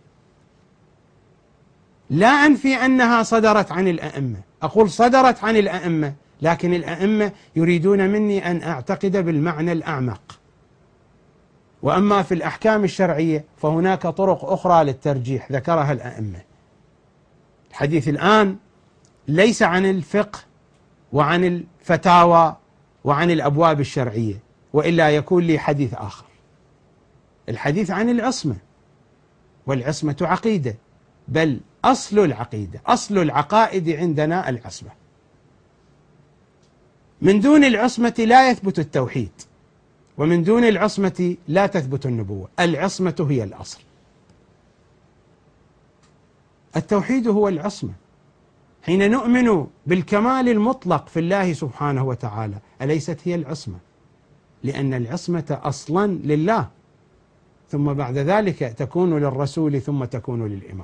لا أنفي أنها صدرت عن الأئمة، أقول صدرت عن الأئمة، لكن الأئمة يريدون مني أن أعتقد بالمعنى الأعمق. وأما في الأحكام الشرعية فهناك طرق أخرى للترجيح ذكرها الأئمة. الحديث الآن ليس عن الفقه وعن الفتاوى وعن الأبواب الشرعية، وإلا يكون لي حديث آخر. الحديث عن العصمة، والعصمة عقيدة، بل أصل العقيدة، أصل العقائد عندنا العصمة. من دون العصمة لا يثبت التوحيد، ومن دون العصمة لا تثبت النبوة. العصمة هي الأصل. التوحيد هو العصمة. حين نؤمن بالكمال المطلق في الله سبحانه وتعالى، أليست هي العصمة؟ لأن العصمة أصلا لله، ثم بعد ذلك تكون للرسول، ثم تكون للإمام.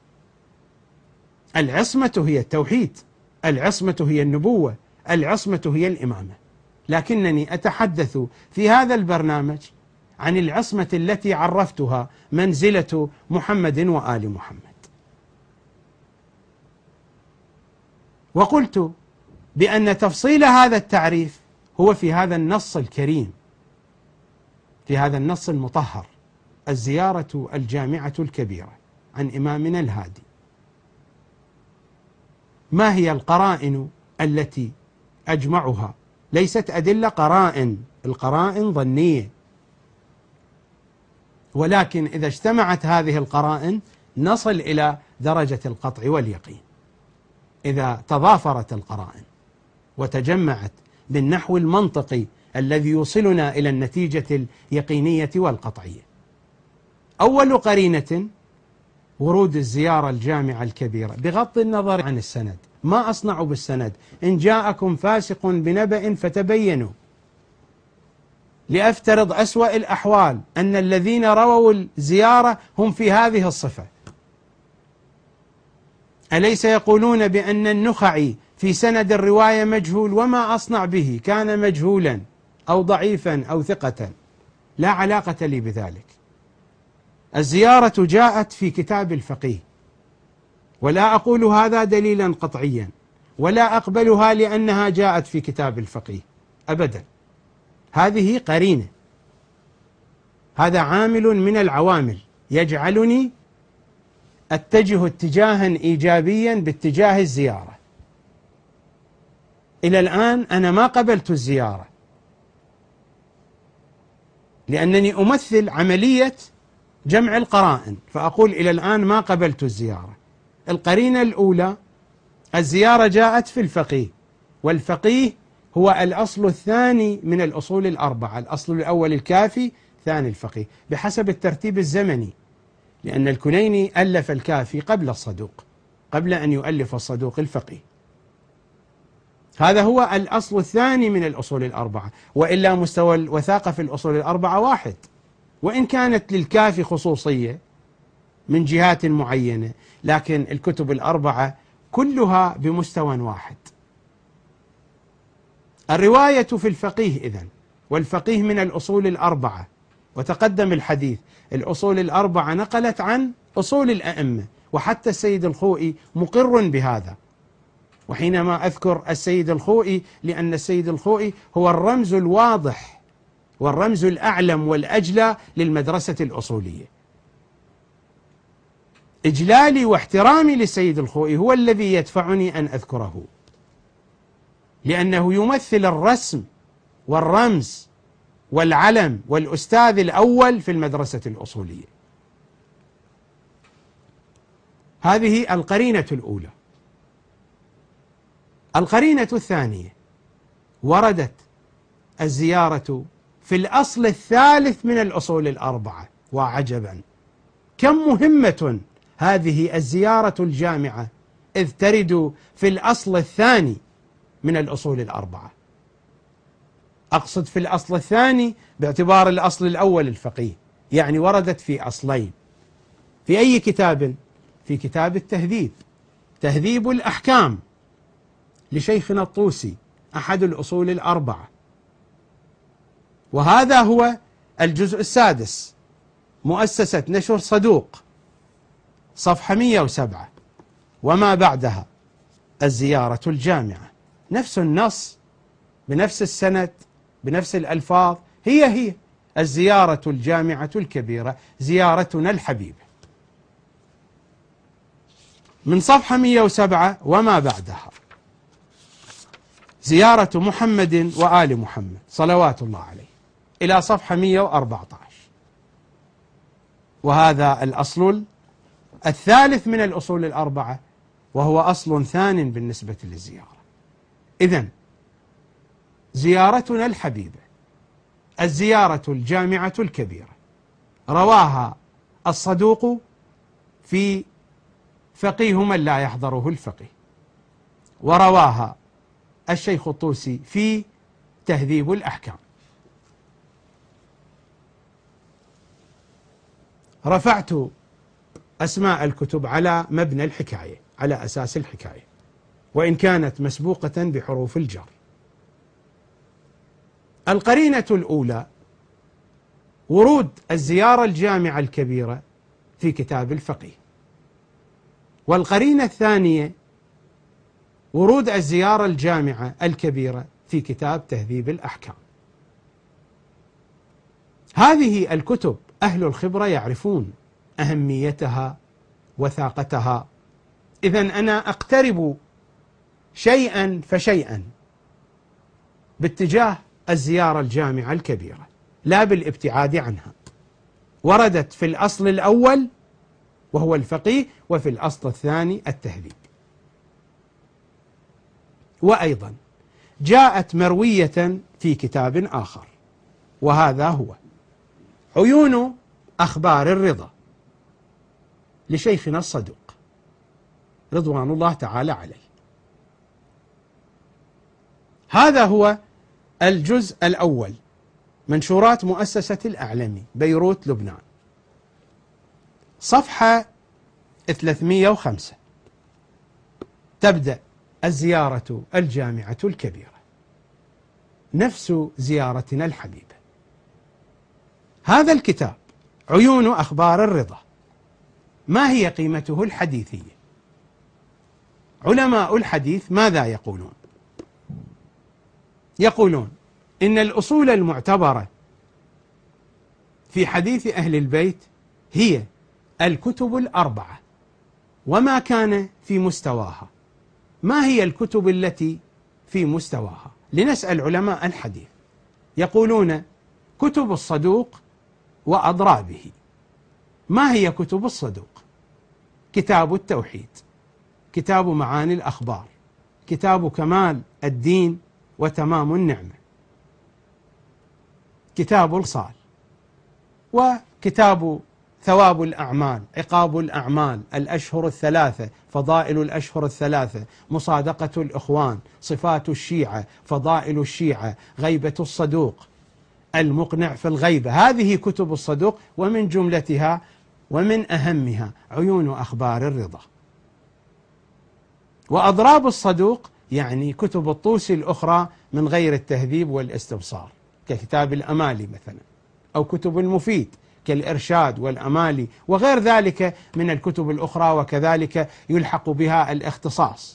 العصمة هي التوحيد، العصمة هي النبوة، العصمة هي الإمامة. لكنني أتحدث في هذا البرنامج عن العصمة التي عرفتها منزلة محمد وآل محمد. وقلت بأن تفصيل هذا التعريف هو في هذا النص الكريم، في هذا النص المطهر، الزيارة الجامعة الكبيرة عن إمامنا الهادي. ما هي القرائن التي أجمعها؟ ليست أدلة قرائن، القرائن ظنية، ولكن إذا اجتمعت هذه القرائن نصل إلى درجة القطع واليقين. إذا تضافرت القرائن وتجمعت بالنحو المنطقي الذي يوصلنا إلى النتيجة اليقينية والقطعية. أول قرينة ورود الزيارة الجامعة الكبيرة بغض النظر عن السند. ما أصنع بالسند؟ إن جاءكم فاسق بنبأ فتبينوا. لأفترض أسوأ الأحوال أن الذين رووا الزيارة هم في هذه الصفة، أليس يقولون بأن النخعي في سند الرواية مجهول؟ وما أصنع به؟ كان مجهولا أو ضعيفا أو ثقة، لا علاقة لي بذلك. الزيارة جاءت في كتاب الفقيه، ولا أقول هذا دليلا قطعيا، ولا أقبلها لأنها جاءت في كتاب الفقيه أبدا. هذه قرينة، هذا عامل من العوامل يجعلني أتجه اتجاها إيجابيا باتجاه الزيارة. إلى الآن أنا ما قبلت الزيارة لأنني أمثل عملية جمع القرائن، فأقول إلى الآن ما قبلت الزيارة. القرينة الأولى، الزيارة جاءت في الفقيه، والفقيه هو الأصل الثاني من الأصول الأربعة. الأصل الأول الكافي، ثاني الفقيه، بحسب الترتيب الزمني، لأن الكنيني ألف الكافي قبل الصدوق، قبل أن يؤلف الصدوق الفقيه. هذا هو الأصل الثاني من الأصول الأربعة، وإلا مستوى الوثاقة في الأصول الأربعة واحد، وإن كانت للكافي خصوصية من جهات معينة، لكن الكتب الأربعة كلها بمستوى واحد. الرواية في الفقيه إذن، والفقيه من الأصول الأربعة، وتقدم الحديث الأصول الأربعة نقلت عن أصول الأئمة، وحتى السيد الخوئي مقر بهذا. وحينما أذكر السيد الخوئي لأن السيد الخوئي هو الرمز الواضح والرمز الأعلم والأجلى للمدرسة الأصولية. إجلالي واحترامي للسيد الخوئي هو الذي يدفعني أن أذكره، لأنه يمثل الرسم والرمز والعلم والأستاذ الأول في المدرسة الأصولية. هذه القرينة الأولى. القرينة الثانية، وردت الزيارة في الأصل الثالث من الأصول الأربعة، وعجبا كم مهمة هذه الزيارة الجامعة إذ ترد في الأصل الثاني من الأصول الأربعة. أقصد في الأصل الثاني باعتبار الأصل الأول الفقيه، يعني وردت في أصلين. في أي كتاب؟ في كتاب التهذيب، تهذيب الأحكام لشيخنا الطوسي، أحد الأصول الأربعة، وهذا هو الجزء السادس، مؤسسة نشر صدوق، صفحة مئة وسبعة وما بعدها، الزيارة الجامعة، نفس النص بنفس السند بنفس الألفاظ، هي هي الزيارة الجامعة الكبيرة، زيارتنا الحبيبة. من صفحة مئة وسبعة وما بعدها، زيارة محمد وآل محمد صلوات الله عليه، إلى صفحة مئة وأربعة عشر، وهذا الأصل الثالث من الأصول الأربعة، وهو أصل ثان بالنسبة للزيارة. إذن زيارتنا الحبيبة الزيارة الجامعة الكبيرة رواها الصدوق في فقيه من لا يحضره الفقيه، ورواها الشيخ الطوسي في تهذيب الأحكام. رفعت أسماء الكتب على مبنى الحكاية، على أساس الحكاية، وإن كانت مسبوقة بحروف الجر. القرينة الأولى ورود الزيارة الجامعة الكبيرة في كتاب الفقيه، والقرينة الثانية ورود الزيارة الجامعة الكبيرة في كتاب تهذيب الأحكام. هذه الكتب أهل الخبرة يعرفون أهميتها وثاقتها، إذن أنا أقترب شيئا فشيئا باتجاه الزيارة الجامعة الكبيرة لا بالابتعاد عنها. وردت في الأصل الأول وهو الفقيه، وفي الأصل الثاني التهذيب. وأيضا جاءت مروية في كتاب آخر، وهذا هو عيون أخبار الرضا لشيخنا الصدوق رضوان الله تعالى عليه. هذا هو الجزء الأول، منشورات مؤسسة الأعلمي بيروت لبنان، صفحة ثلاثمئة وخمسة، تبدأ الزيارة الجامعة الكبيرة، نفس زيارتنا الحبيبة. هذا الكتاب عيون أخبار الرضا، ما هي قيمته الحديثية؟ علماء الحديث ماذا يقولون؟ يقولون إن الأصول المعتبرة في حديث أهل البيت هي الكتب الأربعة وما كان في مستواها. ما هي الكتب التي في مستواها؟ لنسأل علماء الحديث. يقولون كتب الصدوق وأضرابه. ما هي كتب الصدوق؟ كتاب التوحيد، كتاب معاني الأخبار، كتاب كمال الدين وتمام النعمة، كتاب الصال، وكتاب ثواب الأعمال، عقاب الأعمال، الأشهر الثلاثة، فضائل الأشهر الثلاثة، مصادقة الإخوان، صفات الشيعة، فضائل الشيعة، غيبة الصدوق، المقنع في الغيبة. هذه كتب الصدوق، ومن جملتها ومن أهمها عيون أخبار الرضا. وأضراب الصدوق يعني كتب الطوسي الأخرى من غير التهذيب والاستبصار، ككتاب الأمالي مثلا، أو كتب المفيد كالإرشاد والأمالي وغير ذلك من الكتب الأخرى، وكذلك يلحق بها الاختصاص.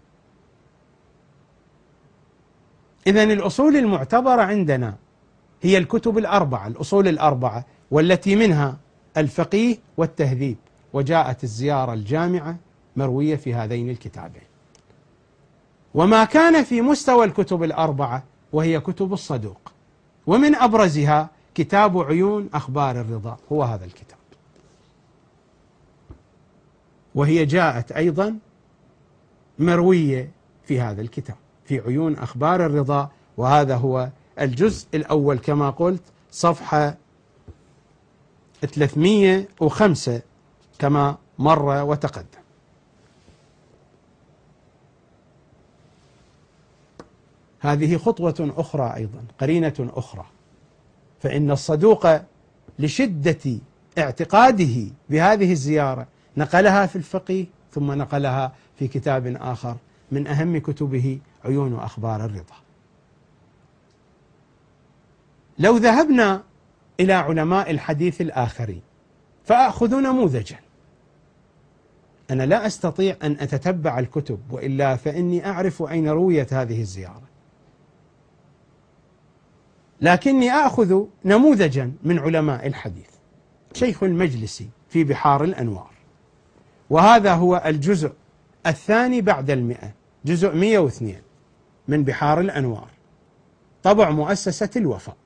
إذن الأصول المعتبرة عندنا هي الكتب الأربعة، الأصول الأربعة، والتي منها الفقيه والتهذيب، وجاءت الزيارة الجامعة مروية في هذين الكتابين. وما كان في مستوى الكتب الأربعة وهي كتب الصدوق، ومن أبرزها كتاب عيون أخبار الرضا، هو هذا الكتاب. وهي جاءت أيضا مروية في هذا الكتاب في عيون أخبار الرضا، وهذا هو الجزء الأول كما قلت، صفحة ثلاثمئة وخمسة كما مر وتقدم. هذه خطوة أخرى أيضا، قرينة أخرى، فإن الصدوق لشدة اعتقاده بهذه الزيارة نقلها في الفقه، ثم نقلها في كتاب آخر من أهم كتبه عيون أخبار الرضا. لو ذهبنا إلى علماء الحديث الآخرين فأخذ نموذجا. أنا لا أستطيع أن أتتبع الكتب، وإلا فإني أعرف أين رويت هذه الزيارة، لكني أخذ نموذجا من علماء الحديث. شيخ المجلسي في بحار الأنوار، وهذا هو الجزء الثاني بعد المئة، جزء مئة واثنين من بحار الأنوار، طبع مؤسسة الوفاء.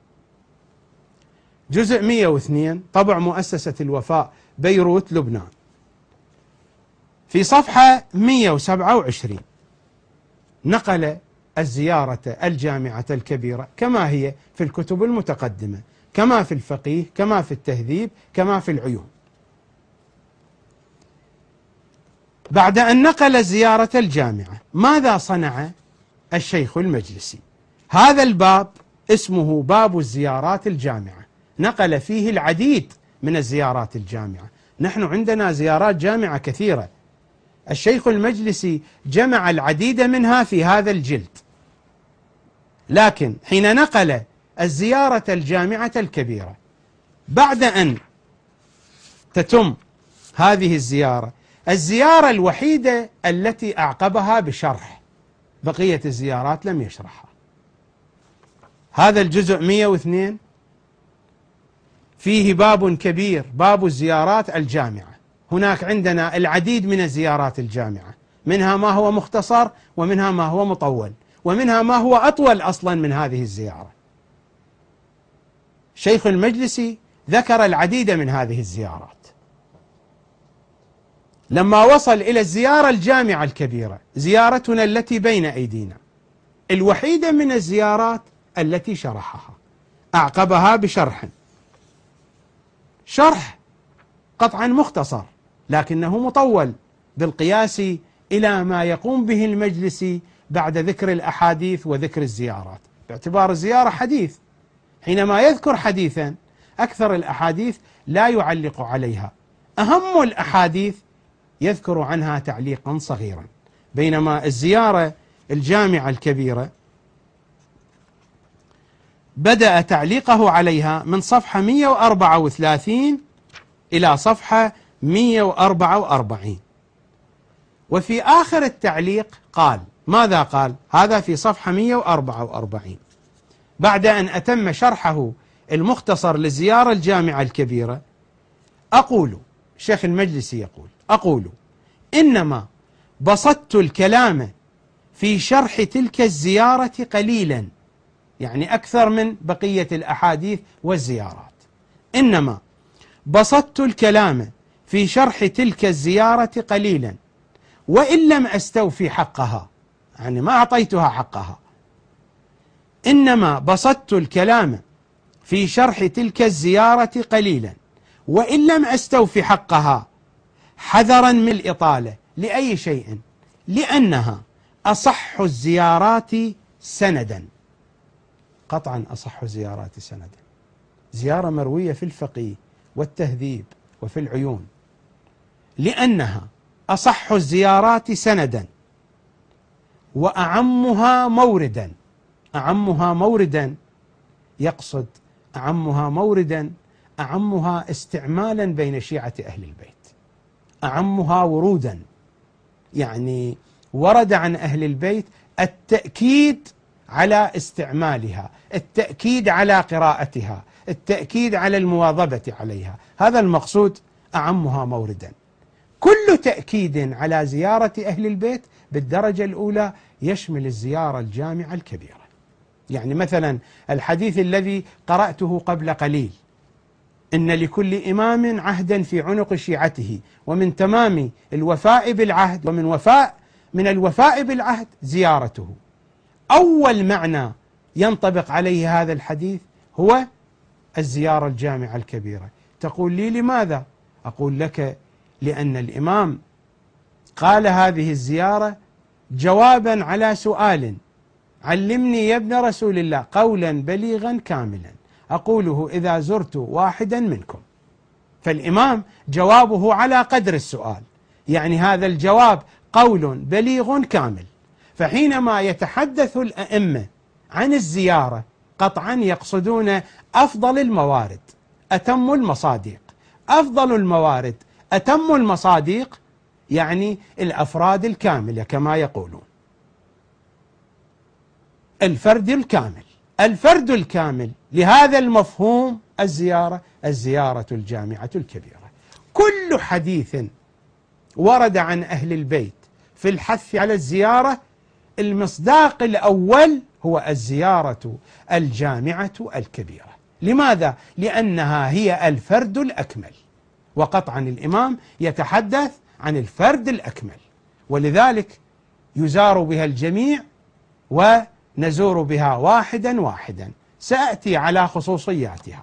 جزء مئة واثنين طبع مؤسسة الوفاء بيروت لبنان، في صفحة مئة وسبعة وعشرين نقل الزيارة الجامعة الكبيرة كما هي في الكتب المتقدمة، كما في الفقيه، كما في التهذيب، كما في العيون. بعد أن نقل زيارة الجامعة ماذا صنع الشيخ المجلسي؟ هذا الباب اسمه باب الزيارات الجامعة، نقل فيه العديد من الزيارات الجامعة. نحن عندنا زيارات جامعة كثيرة، الشيخ المجلسي جمع العديد منها في هذا الجلد، لكن حين نقل الزيارة الجامعة الكبيرة بعد أن تتم هذه الزيارة، الزيارة الوحيدة التي أعقبها بشرح، بقية الزيارات لم يشرحها. هذا الجزء مئة واثنين فيه باب كبير، باب الزيارات الجامعة. هناك عندنا العديد من الزيارات الجامعة، منها ما هو مختصر، ومنها ما هو مطول، ومنها ما هو أطول أصلا من هذه الزيارة. شيخ المجلسي ذكر العديد من هذه الزيارات. لما وصل إلى الزيارة الجامعة الكبيرة، زيارتنا التي بين أيدينا، الوحيدة من الزيارات التي شرحها، أعقبها بشرح، شرح قطعا مختصر لكنه مطول بالقياس إلى ما يقوم به المجلسي بعد ذكر الأحاديث وذكر الزيارات، باعتبار الزيارة حديث. حينما يذكر حديثا أكثر الأحاديث لا يعلق عليها، أهم الأحاديث يذكر عنها تعليقا صغيرا، بينما الزيارة الجامعة الكبيرة بدأ تعليقه عليها من صفحة مئة وأربعة وثلاثين إلى صفحة مئة وأربعة وأربعين، وفي آخر التعليق قال ماذا قال؟ هذا في صفحة مئة وأربعة وأربعين، بعد أن أتم شرحه المختصر للزيارة الجامعة الكبيرة: أقول، الشيخ المجلسي يقول: أقول إنما بسطت الكلام في شرح تلك الزيارة قليلا، يعني أكثر من بقية الأحاديث والزيارات. إنما بسطت الكلام في شرح تلك الزيارة قليلا وإن لم أستوفي حقها، يعني ما أعطيتها حقها. إنما بسطت الكلام في شرح تلك الزيارة قليلا وإن لم أستوفي حقها، حذرا من الإطالة. لأي شيء؟ لأنها أصح الزيارات سندا، قطعا أصح الزيارات سندا، زيارة مروية في الفقيه والتهذيب وفي العيون، لأنها أصح الزيارات سندا وأعمها موردا. أعمها موردا يقصد أعمها موردا أعمها استعمالا بين شيعة أهل البيت، أعمها ورودا، يعني ورد عن أهل البيت التأكيد على استعمالها، التأكيد على قراءتها، التأكيد على المواظبة عليها، هذا المقصود أعمها موردا. كل تأكيد على زيارة أهل البيت بالدرجة الأولى يشمل الزيارة الجامعة الكبيرة. يعني مثلا الحديث الذي قرأته قبل قليل: إن لكل إمام عهدا في عنق شيعته، ومن تمام الوفاء بالعهد ومن وفاء من الوفاء بالعهد زيارته. أول معنى ينطبق عليه هذا الحديث هو الزيارة الجامعة الكبيرة. تقول لي لماذا؟ أقول لك لأن الإمام قال هذه الزيارة جوابا على سؤال: علمني يا ابن رسول الله قولا بليغا كاملا أقوله إذا زرت واحدا منكم. فالإمام جوابه على قدر السؤال، يعني هذا الجواب قول بليغ كامل. فحينما يتحدث الأئمة عن الزيارة قطعا يقصدون أفضل الموارد أتم المصادق. أفضل الموارد أتم المصادق يعني الأفراد الكاملة كما يقولون، الفرد الكامل. الفرد الكامل لهذا المفهوم الزيارة الزيارة الجامعة الكبيرة. كل حديث ورد عن أهل البيت في الحث على الزيارة المصداق الأول هو الزيارة الجامعة الكبيرة. لماذا؟ لأنها هي الفرد الأكمل، وقطعا الإمام يتحدث عن الفرد الأكمل، ولذلك يزار بها الجميع ونزور بها واحدا واحدا، سأتي على خصوصياتها.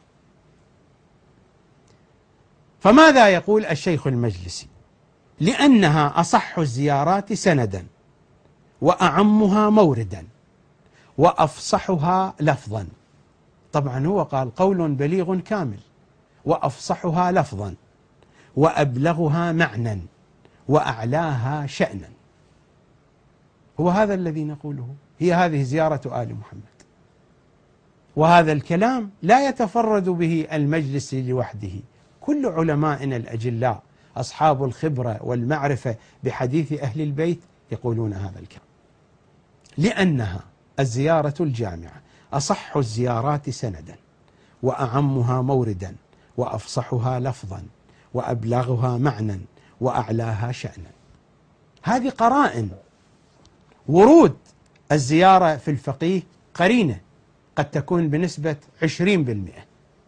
فماذا يقول الشيخ المجلسي؟ لأنها أصح الزيارات سندا، وأعمها موردا، وأفصحها لفظا. طبعا هو قال قول بليغ كامل، وأفصحها لفظا، وأبلغها معنى، وأعلاها شأنا. هو هذا الذي نقوله، هي هذه زيارة آل محمد. وهذا الكلام لا يتفرد به المجلس لوحده، كل علمائنا الأجلاء أصحاب الخبرة والمعرفة بحديث أهل البيت يقولون هذا الكلام. لأنها الزيارة الجامعة أصح الزيارات سندا، وأعمها موردا، وأفصحها لفظا، وأبلغها معنى، وأعلاها شأنا. هذه قرائن. ورود الزيارة في الفقيه قرينة قد تكون بنسبة عشرين بالمئة،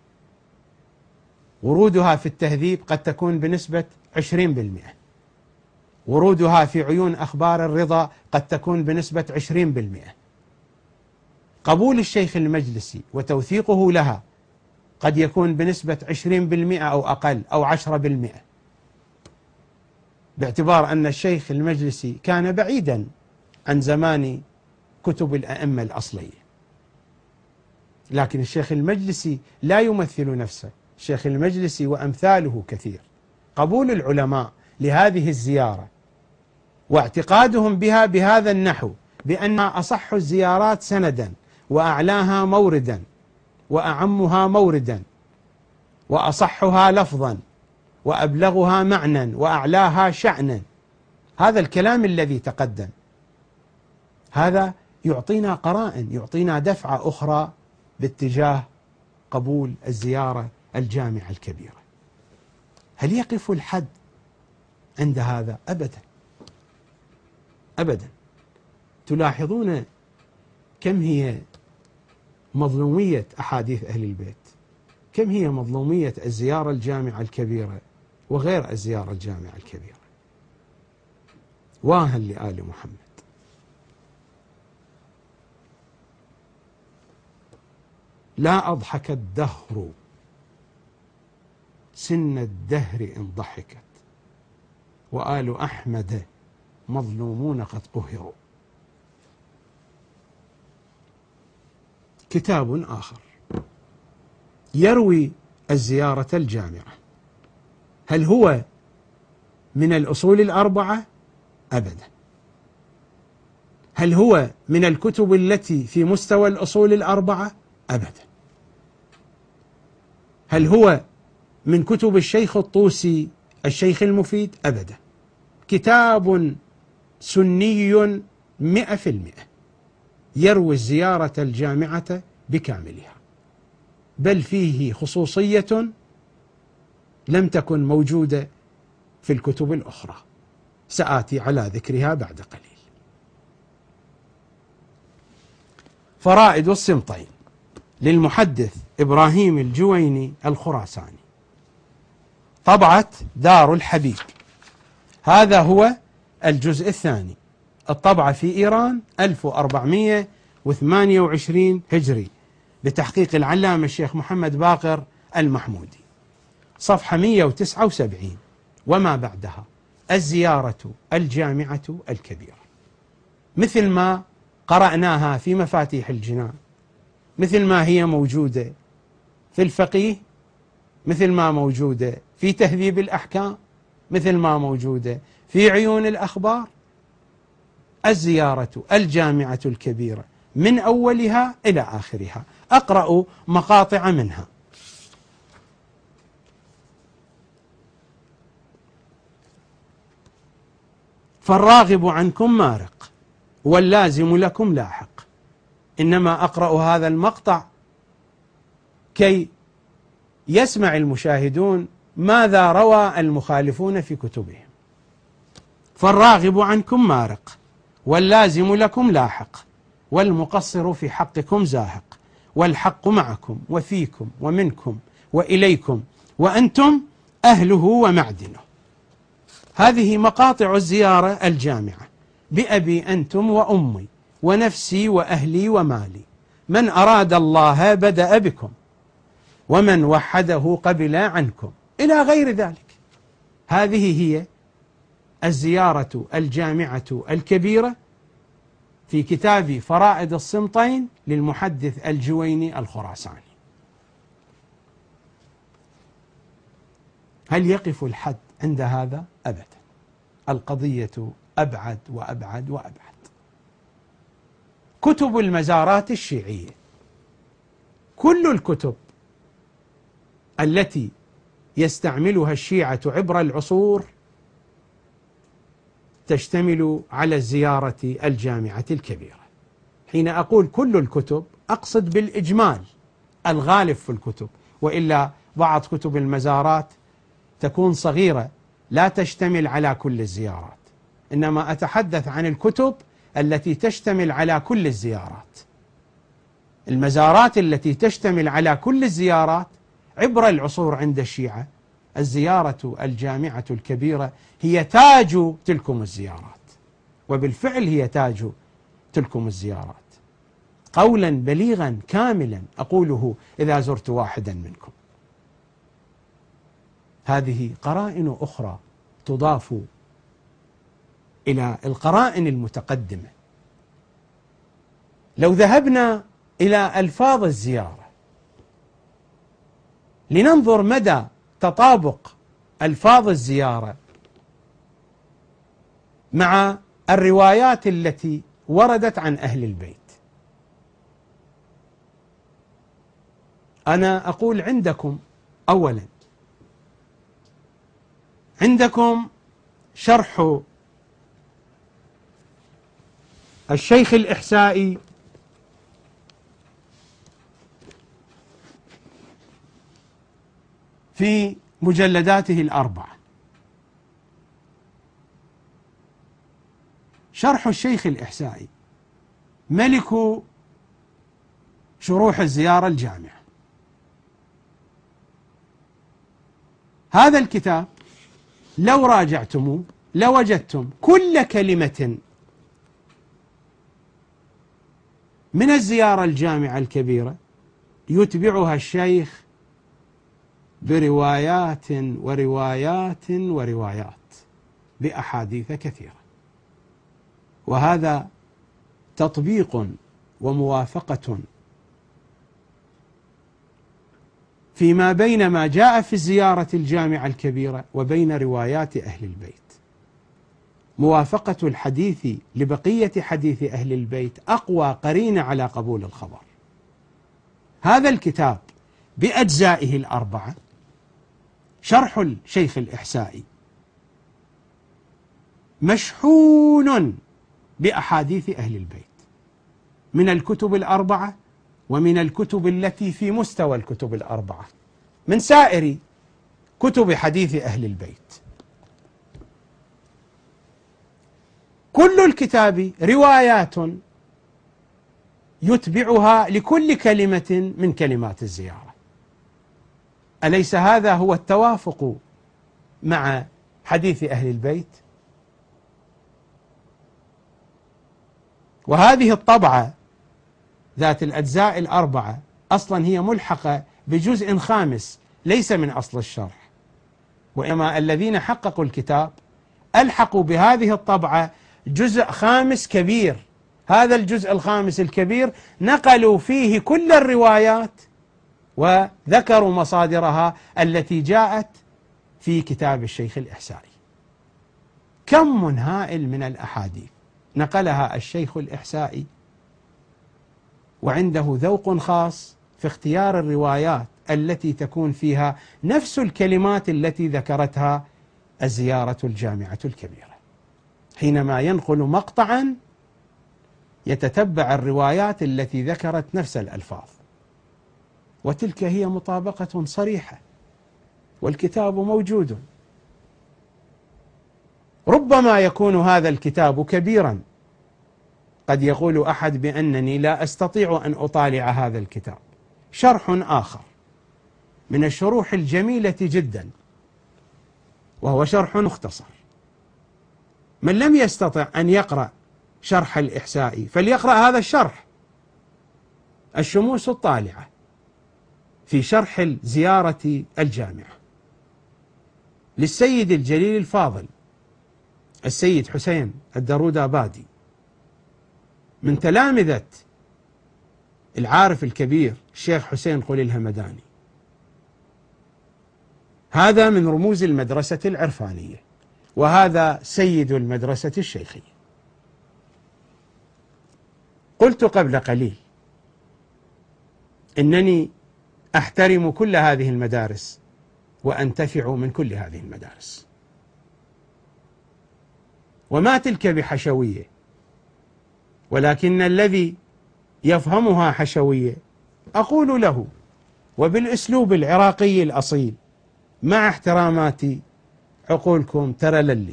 ورودها في التهذيب قد تكون بنسبة عشرين بالمئة، ورودها في عيون أخبار الرضا قد تكون بنسبة عشرين بالمئة. قبول الشيخ المجلسي وتوثيقه لها قد يكون بنسبة عشرين بالمئة أو أقل أو عشرة بالمئة، باعتبار أن الشيخ المجلسي كان بعيدا عن زمان كتب الأئمة الأصلية. لكن الشيخ المجلسي لا يمثل نفسه، الشيخ المجلسي وأمثاله كثير. قبول العلماء لهذه الزيارة واعتقادهم بها بهذا النحو، بأنها أصح الزيارات سندا، وأعلاها موردا، وأعمها موردا، وأصحها لفظا، وأبلغها معنى، وأعلاها شأنا. هذا الكلام الذي تقدم هذا يعطينا قرائن، يعطينا دفعة أخرى باتجاه قبول الزيارة الجامعة الكبيرة. هل يقف الحد عند هذا؟ أبدا أبدا. تلاحظون كم هي مظلومية أحاديث أهل البيت، كم هي مظلومية الزيارة الجامعة الكبيرة وغير الزيارة الجامعة الكبيرة. واها لآل محمد. لا أضحك الدهر سن الدهر إن ضحكت، وآل أحمد مظلومون قد قهروا. كتاب آخر يروي الزيارة الجامعة. هل هو من الأصول الأربعة؟ أبدا. هل هو من الكتب التي في مستوى الأصول الأربعة؟ أبدا. هل هو من كتب الشيخ الطوسي الشيخ المفيد؟ أبدا. كتاب سني مئة في المئة يروي الزيارة الجامعة بكاملها، بل فيه خصوصية لم تكن موجودة في الكتب الأخرى، سآتي على ذكرها بعد قليل. فرائد السمطين للمحدث إبراهيم الجويني الخراساني، طبعة دار الحبيب. هذا هو الجزء الثاني. الطبعة في إيران ألف وأربعمئة وثمانية وعشرين هجري بتحقيق العلامة الشيخ محمد باقر المحمودي، صفحة مئة وتسعة وسبعين. وما بعدها الزيارة الجامعة الكبيرة، مثل ما قرأناها في مفاتيح الجنان، مثل ما هي موجودة في الفقيه، مثل ما موجودة في تهذيب الأحكام، مثل ما موجودة في عيون الأخبار. الزيارة الجامعة الكبيرة من أولها إلى آخرها. أقرأ مقاطع منها. فالراغب عنكم مارق، واللازم لكم لاحق. إنما أقرأ هذا المقطع كي يسمع المشاهدون ماذا روى المخالفون في كتبهم. فالراغب عنكم مارق، واللازم لكم لاحق، والمقصر في حقكم زاهق، والحق معكم وفيكم ومنكم وإليكم، وأنتم أهله ومعدنه. هذه مقاطع الزيارة الجامعة. بأبي أنتم وأمي ونفسي وأهلي ومالي، من أراد الله بدأ بكم، ومن وحده قبل عنكم، إلى غير ذلك. هذه هي الزيارة الجامعة الكبيرة في كتاب فرائد الصمتين للمحدث الجويني الخراساني. هل يقف الحد عند هذا؟ أبدا، القضية أبعد وأبعد وأبعد. كتب المزارات الشيعية، كل الكتب التي يستعملها الشيعة عبر العصور تشتمل على الزيارة الجامعة الكبيرة. حين أقول كل الكتب أقصد بالإجمال الغالب في الكتب، وإلا بعض كتب المزارات تكون صغيرة لا تشتمل على كل الزيارات، إنما أتحدث عن الكتب التي تشتمل على كل الزيارات. المزارات التي تشتمل على كل الزيارات عبر العصور عند الشيعة، الزيارة الجامعة الكبيرة هي تاج تلكم الزيارات، وبالفعل هي تاج تلكم الزيارات، قولا بليغا كاملا أقوله إذا زرت واحدا منكم. هذه قرائن أخرى تضاف إلى القرائن المتقدمة. لو ذهبنا إلى ألفاظ الزيارة لننظر مدى تطابق ألفاظ الزيارة مع الروايات التي وردت عن أهل البيت، أنا أقول عندكم أولا، عندكم شرح الشيخ الإحسائي في مجلداته الأربعة. شرح الشيخ الإحسائي ملك شروح الزيارة الجامعة. هذا الكتاب لو راجعتموه لوجدتم كل كلمة من الزيارة الجامعة الكبيرة يتبعها الشيخ بروايات وروايات وروايات بأحاديث كثيرة، وهذا تطبيق وموافقة فيما بين ما جاء في الزيارة الجامعة الكبيرة وبين روايات أهل البيت. موافقة الحديث لبقية حديث أهل البيت أقوى قرينة على قبول الخبر. هذا الكتاب بأجزائه الأربعة، شرح الشيخ الإحسائي، مشحون بأحاديث أهل البيت من الكتب الأربعة ومن الكتب التي في مستوى الكتب الأربعة، من سائر كتب حديث أهل البيت. كل الكتاب روايات يتبعها لكل كلمة من كلمات الزيارة. أليس هذا هو التوافق مع حديث أهل البيت؟ وهذه الطبعة ذات الأجزاء الأربعة أصلا هي ملحقة بجزء خامس ليس من أصل الشرح، وإنما الذين حققوا الكتاب ألحقوا بهذه الطبعة جزء خامس كبير. هذا الجزء الخامس الكبير نقلوا فيه كل الروايات وذكروا مصادرها التي جاءت في كتاب الشيخ الإحسائي. كم من هائل من الأحاديث نقلها الشيخ الإحسائي، وعنده ذوق خاص في اختيار الروايات التي تكون فيها نفس الكلمات التي ذكرتها الزيارة الجامعة الكبيرة. حينما ينقل مقطعا يتتبع الروايات التي ذكرت نفس الألفاظ، وتلك هي مطابقة صريحة، والكتاب موجود. ربما يكون هذا الكتاب كبيرا، قد يقول أحد بأنني لا أستطيع أن أطالع هذا الكتاب. شرح آخر من الشروح الجميلة جدا وهو شرح مختصر، من لم يستطع أن يقرأ شرح الإحسائي فليقرأ هذا الشرح، الشموس الطالعة في شرح زيارة الجامعة للسيد الجليل الفاضل السيد حسين الدرودابادي من تلامذة العارف الكبير الشيخ حسين قولي الهمداني. هذا من رموز المدرسة العرفانية، وهذا سيد المدرسة الشيخية. قلت قبل قليل إنني أحترم كل هذه المدارس وأنتفع من كل هذه المدارس، وما تلك بحشوية، ولكن الذي يفهمها حشوية أقول له وبالأسلوب العراقي الأصيل مع احتراماتي عقولكم ترى للي.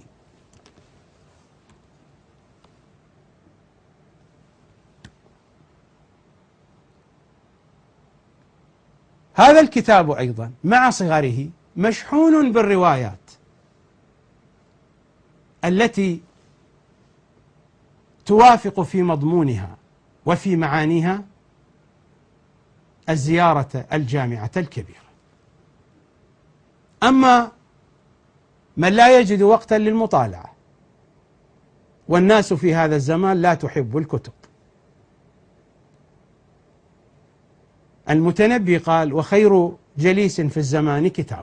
هذا الكتاب أيضا مع صغره مشحون بالروايات التي توافق في مضمونها وفي معانيها الزيارة الجامعة الكبيرة. أما من لا يجد وقتا للمطالعة، والناس في هذا الزمان لا تحب الكتب. المتنبي قال: وخير جليس في الزمان كتاب.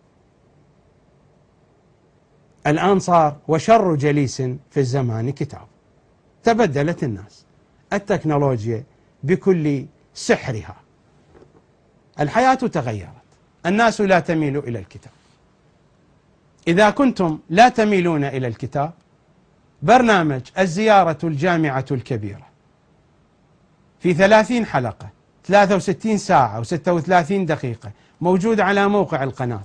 الآن صار وشر جليس في الزمان كتاب. تبدلت الناس، التكنولوجيا بكل سحرها، الحياة تغيرت، الناس لا تميل إلى الكتاب. إذا كنتم لا تميلون إلى الكتاب، برنامج الزيارة الجامعة الكبيرة في ثلاثين حلقة ثلاثة وستين ساعة وستة وثلاثين دقيقة موجود على موقع القناة،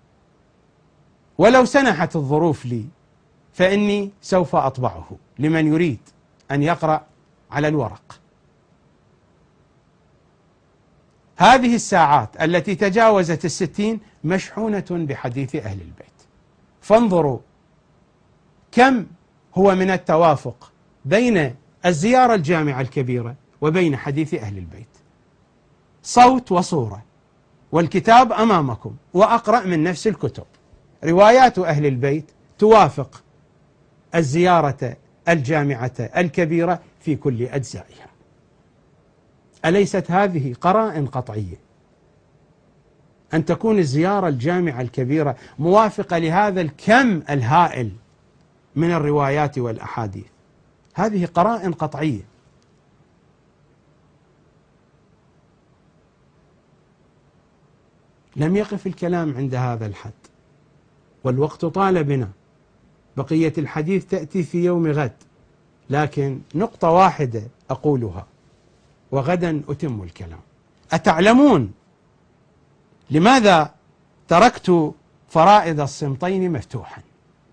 ولو سنحت الظروف لي فإني سوف أطبعه لمن يريد أن يقرأ على الورق. هذه الساعات التي تجاوزت الستين مشحونة بحديث أهل البيت، فانظروا كم هو من التوافق بين الزيارة الجامعة الكبيرة وبين حديث أهل البيت. صوت وصورة، والكتاب أمامكم، وأقرأ من نفس الكتب. روايات أهل البيت توافق الزيارة الجامعة الكبيرة في كل أجزائها. أليست هذه قرائن قطعية أن تكون الزيارة الجامعة الكبيرة موافقة لهذا الكم الهائل من الروايات والأحاديث؟ هذه قرائن قطعية. لم يقف الكلام عند هذا الحد، والوقت طال بنا، بقية الحديث تأتي في يوم غد، لكن نقطة واحدة أقولها وغدا أتم الكلام. أتعلمون لماذا تركت فرائض الصمتين مفتوحا؟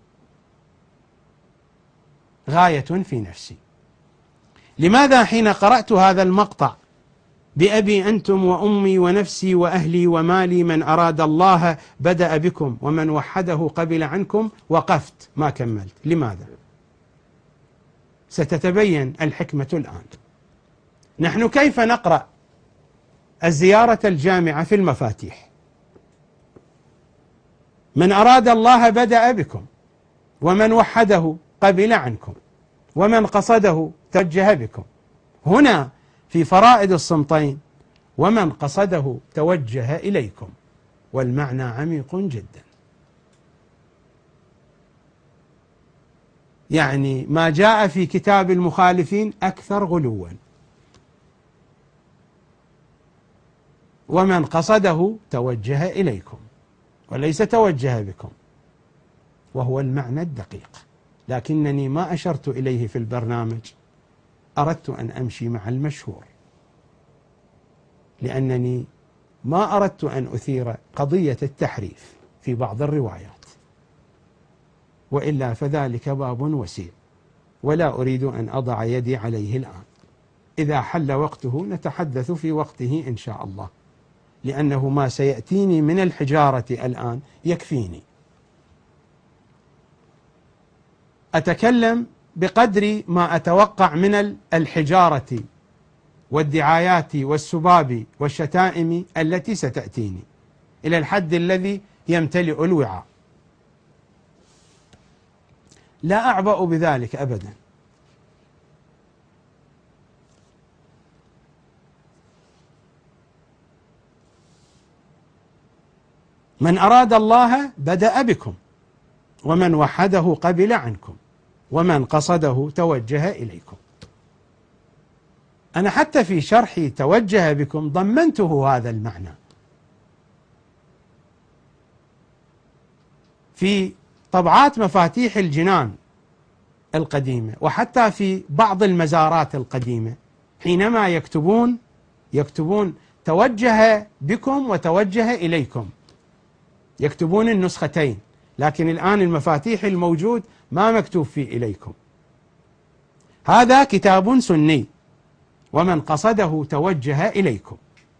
غاية في نفسي. لماذا حين قرأت هذا المقطع بأبي أنتم وأمي ونفسي وأهلي ومالي من أراد الله بدأ بكم ومن وحده قبل عنكم وقفت ما كملت؟ لماذا؟ ستتبين الحكمة الآن. نحن كيف نقرأ الزيارة الجامعة في المفاتيح؟ من أراد الله بدأ بكم ومن وحده قبل عنكم ومن قصده توجه بكم. هنا في فرائض الصمتين ومن قصده توجه إليكم، والمعنى عميق جدا. يعني ما جاء في كتاب المخالفين أكثر غلوا. ومن قصده توجه إليكم وليس توجه بكم، وهو المعنى الدقيق، لكنني ما أشرت إليه في البرنامج. أردت أن أمشي مع المشهور، لأنني ما أردت أن أثير قضية التحريف في بعض الروايات، وإلا فذلك باب وسيع ولا أريد أن أضع يدي عليه الآن. إذا حل وقته نتحدث في وقته إن شاء الله، لأنه ما سيأتيني من الحجارة الآن يكفيني. أتكلم بقدر ما أتوقع من الحجارة والدعايات والسباب والشتائم التي ستأتيني، إلى الحد الذي يمتلئ الوعاء. لا أعبأ بذلك أبدا. من أراد الله بدأ بكم، ومن وحده قبل عنكم، ومن قصده توجه إليكم. أنا حتى في شرحي توجه بكم ضمنته هذا المعنى. في طبعات مفاتيح الجنان القديمة، وحتى في بعض المزارات القديمة، حينما يكتبون يكتبون توجه بكم وتوجه إليكم، يكتبون النسختين، لكن الآن المفاتيح الموجود ما مكتوب فيه إليكم. هذا كتاب سني، ومن قصده توجه إليكم.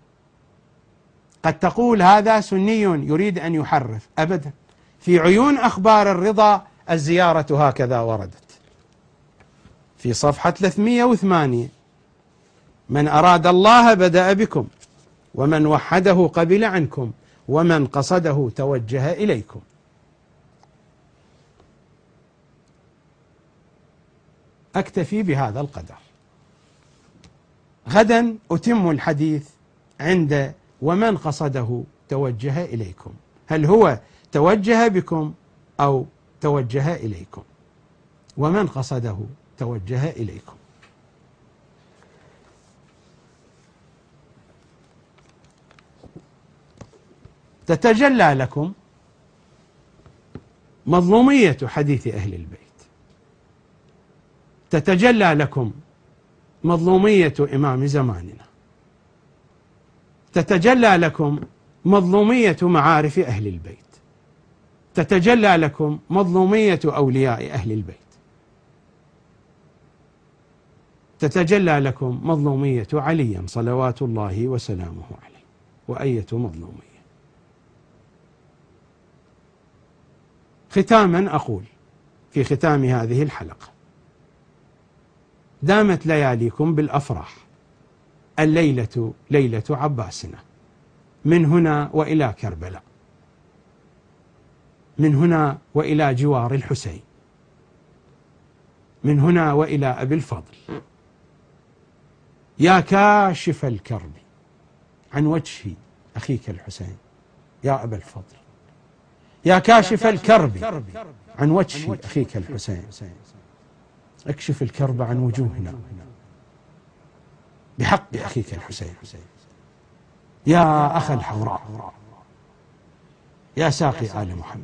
قد تقول هذا سني يريد أن يحرف، أبدا. في عيون أخبار الرضا الزيارة هكذا وردت في صفحة ثلاثمئة وثمانية: من أراد الله بدأ بكم، ومن وحده قبل عنكم، ومن قصده توجه إليكم. أكتفي بهذا القدر. غدا أتم الحديث عند ومن قصده توجه إليكم. هل هو توجه بكم أو توجه إليكم؟ ومن قصده توجه إليكم. تتجلى لكم مظلومية حديث أهل البيت، تتجلى لكم مظلومية إمام زماننا، تتجلى لكم مظلومية معارف أهل البيت، تتجلى لكم مظلومية أولياء أهل البيت، تتجلى لكم مظلومية علي صلوات الله وسلامه عليه. وأية مظلومية. ختاما أقول في ختام هذه الحلقة: دامت لياليكم بالأفراح، الليلة ليلة عباسنا، من هنا وإلى كربلاء، من هنا وإلى جوار الحسين، من هنا وإلى أبي الفضل. يا كاشف الكرب عن وجه أخيك الحسين يا أبا الفضل، يا كاشف الكرب عن وجه أخيك الحسين، اكشف الكرب عن وجوهنا بحق أخيك الحسين. يا أخ الحوراء، يا ساقي آل محمد،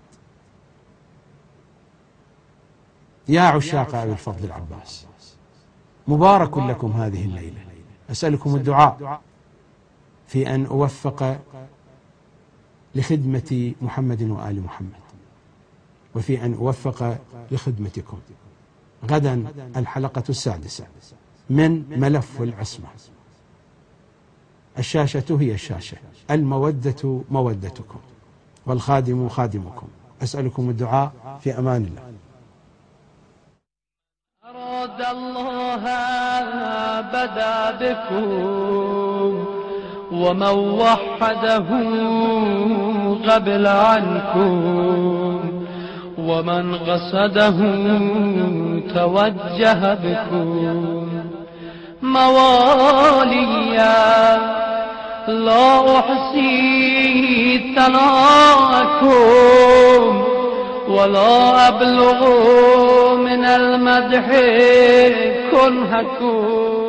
يا عشاق أبي الفضل العباس، مبارك لكم هذه الليلة. أسألكم الدعاء في أن أوفق لخدمة محمد وآل محمد، وفي أن أوفق لخدمتكم. غدا الحلقة السادسة من ملف العصمة. الشاشة هي الشاشة، المودة مودتكم، والخادم خادمكم. أسألكم الدعاء في أمان الله. أراد الله بدا بكم، ومن وحده قبل عنكم، ومن قصده توجه بكم. مواليا لا أحصي ثناءكم، ولا أبلغ من المدح كنهكم.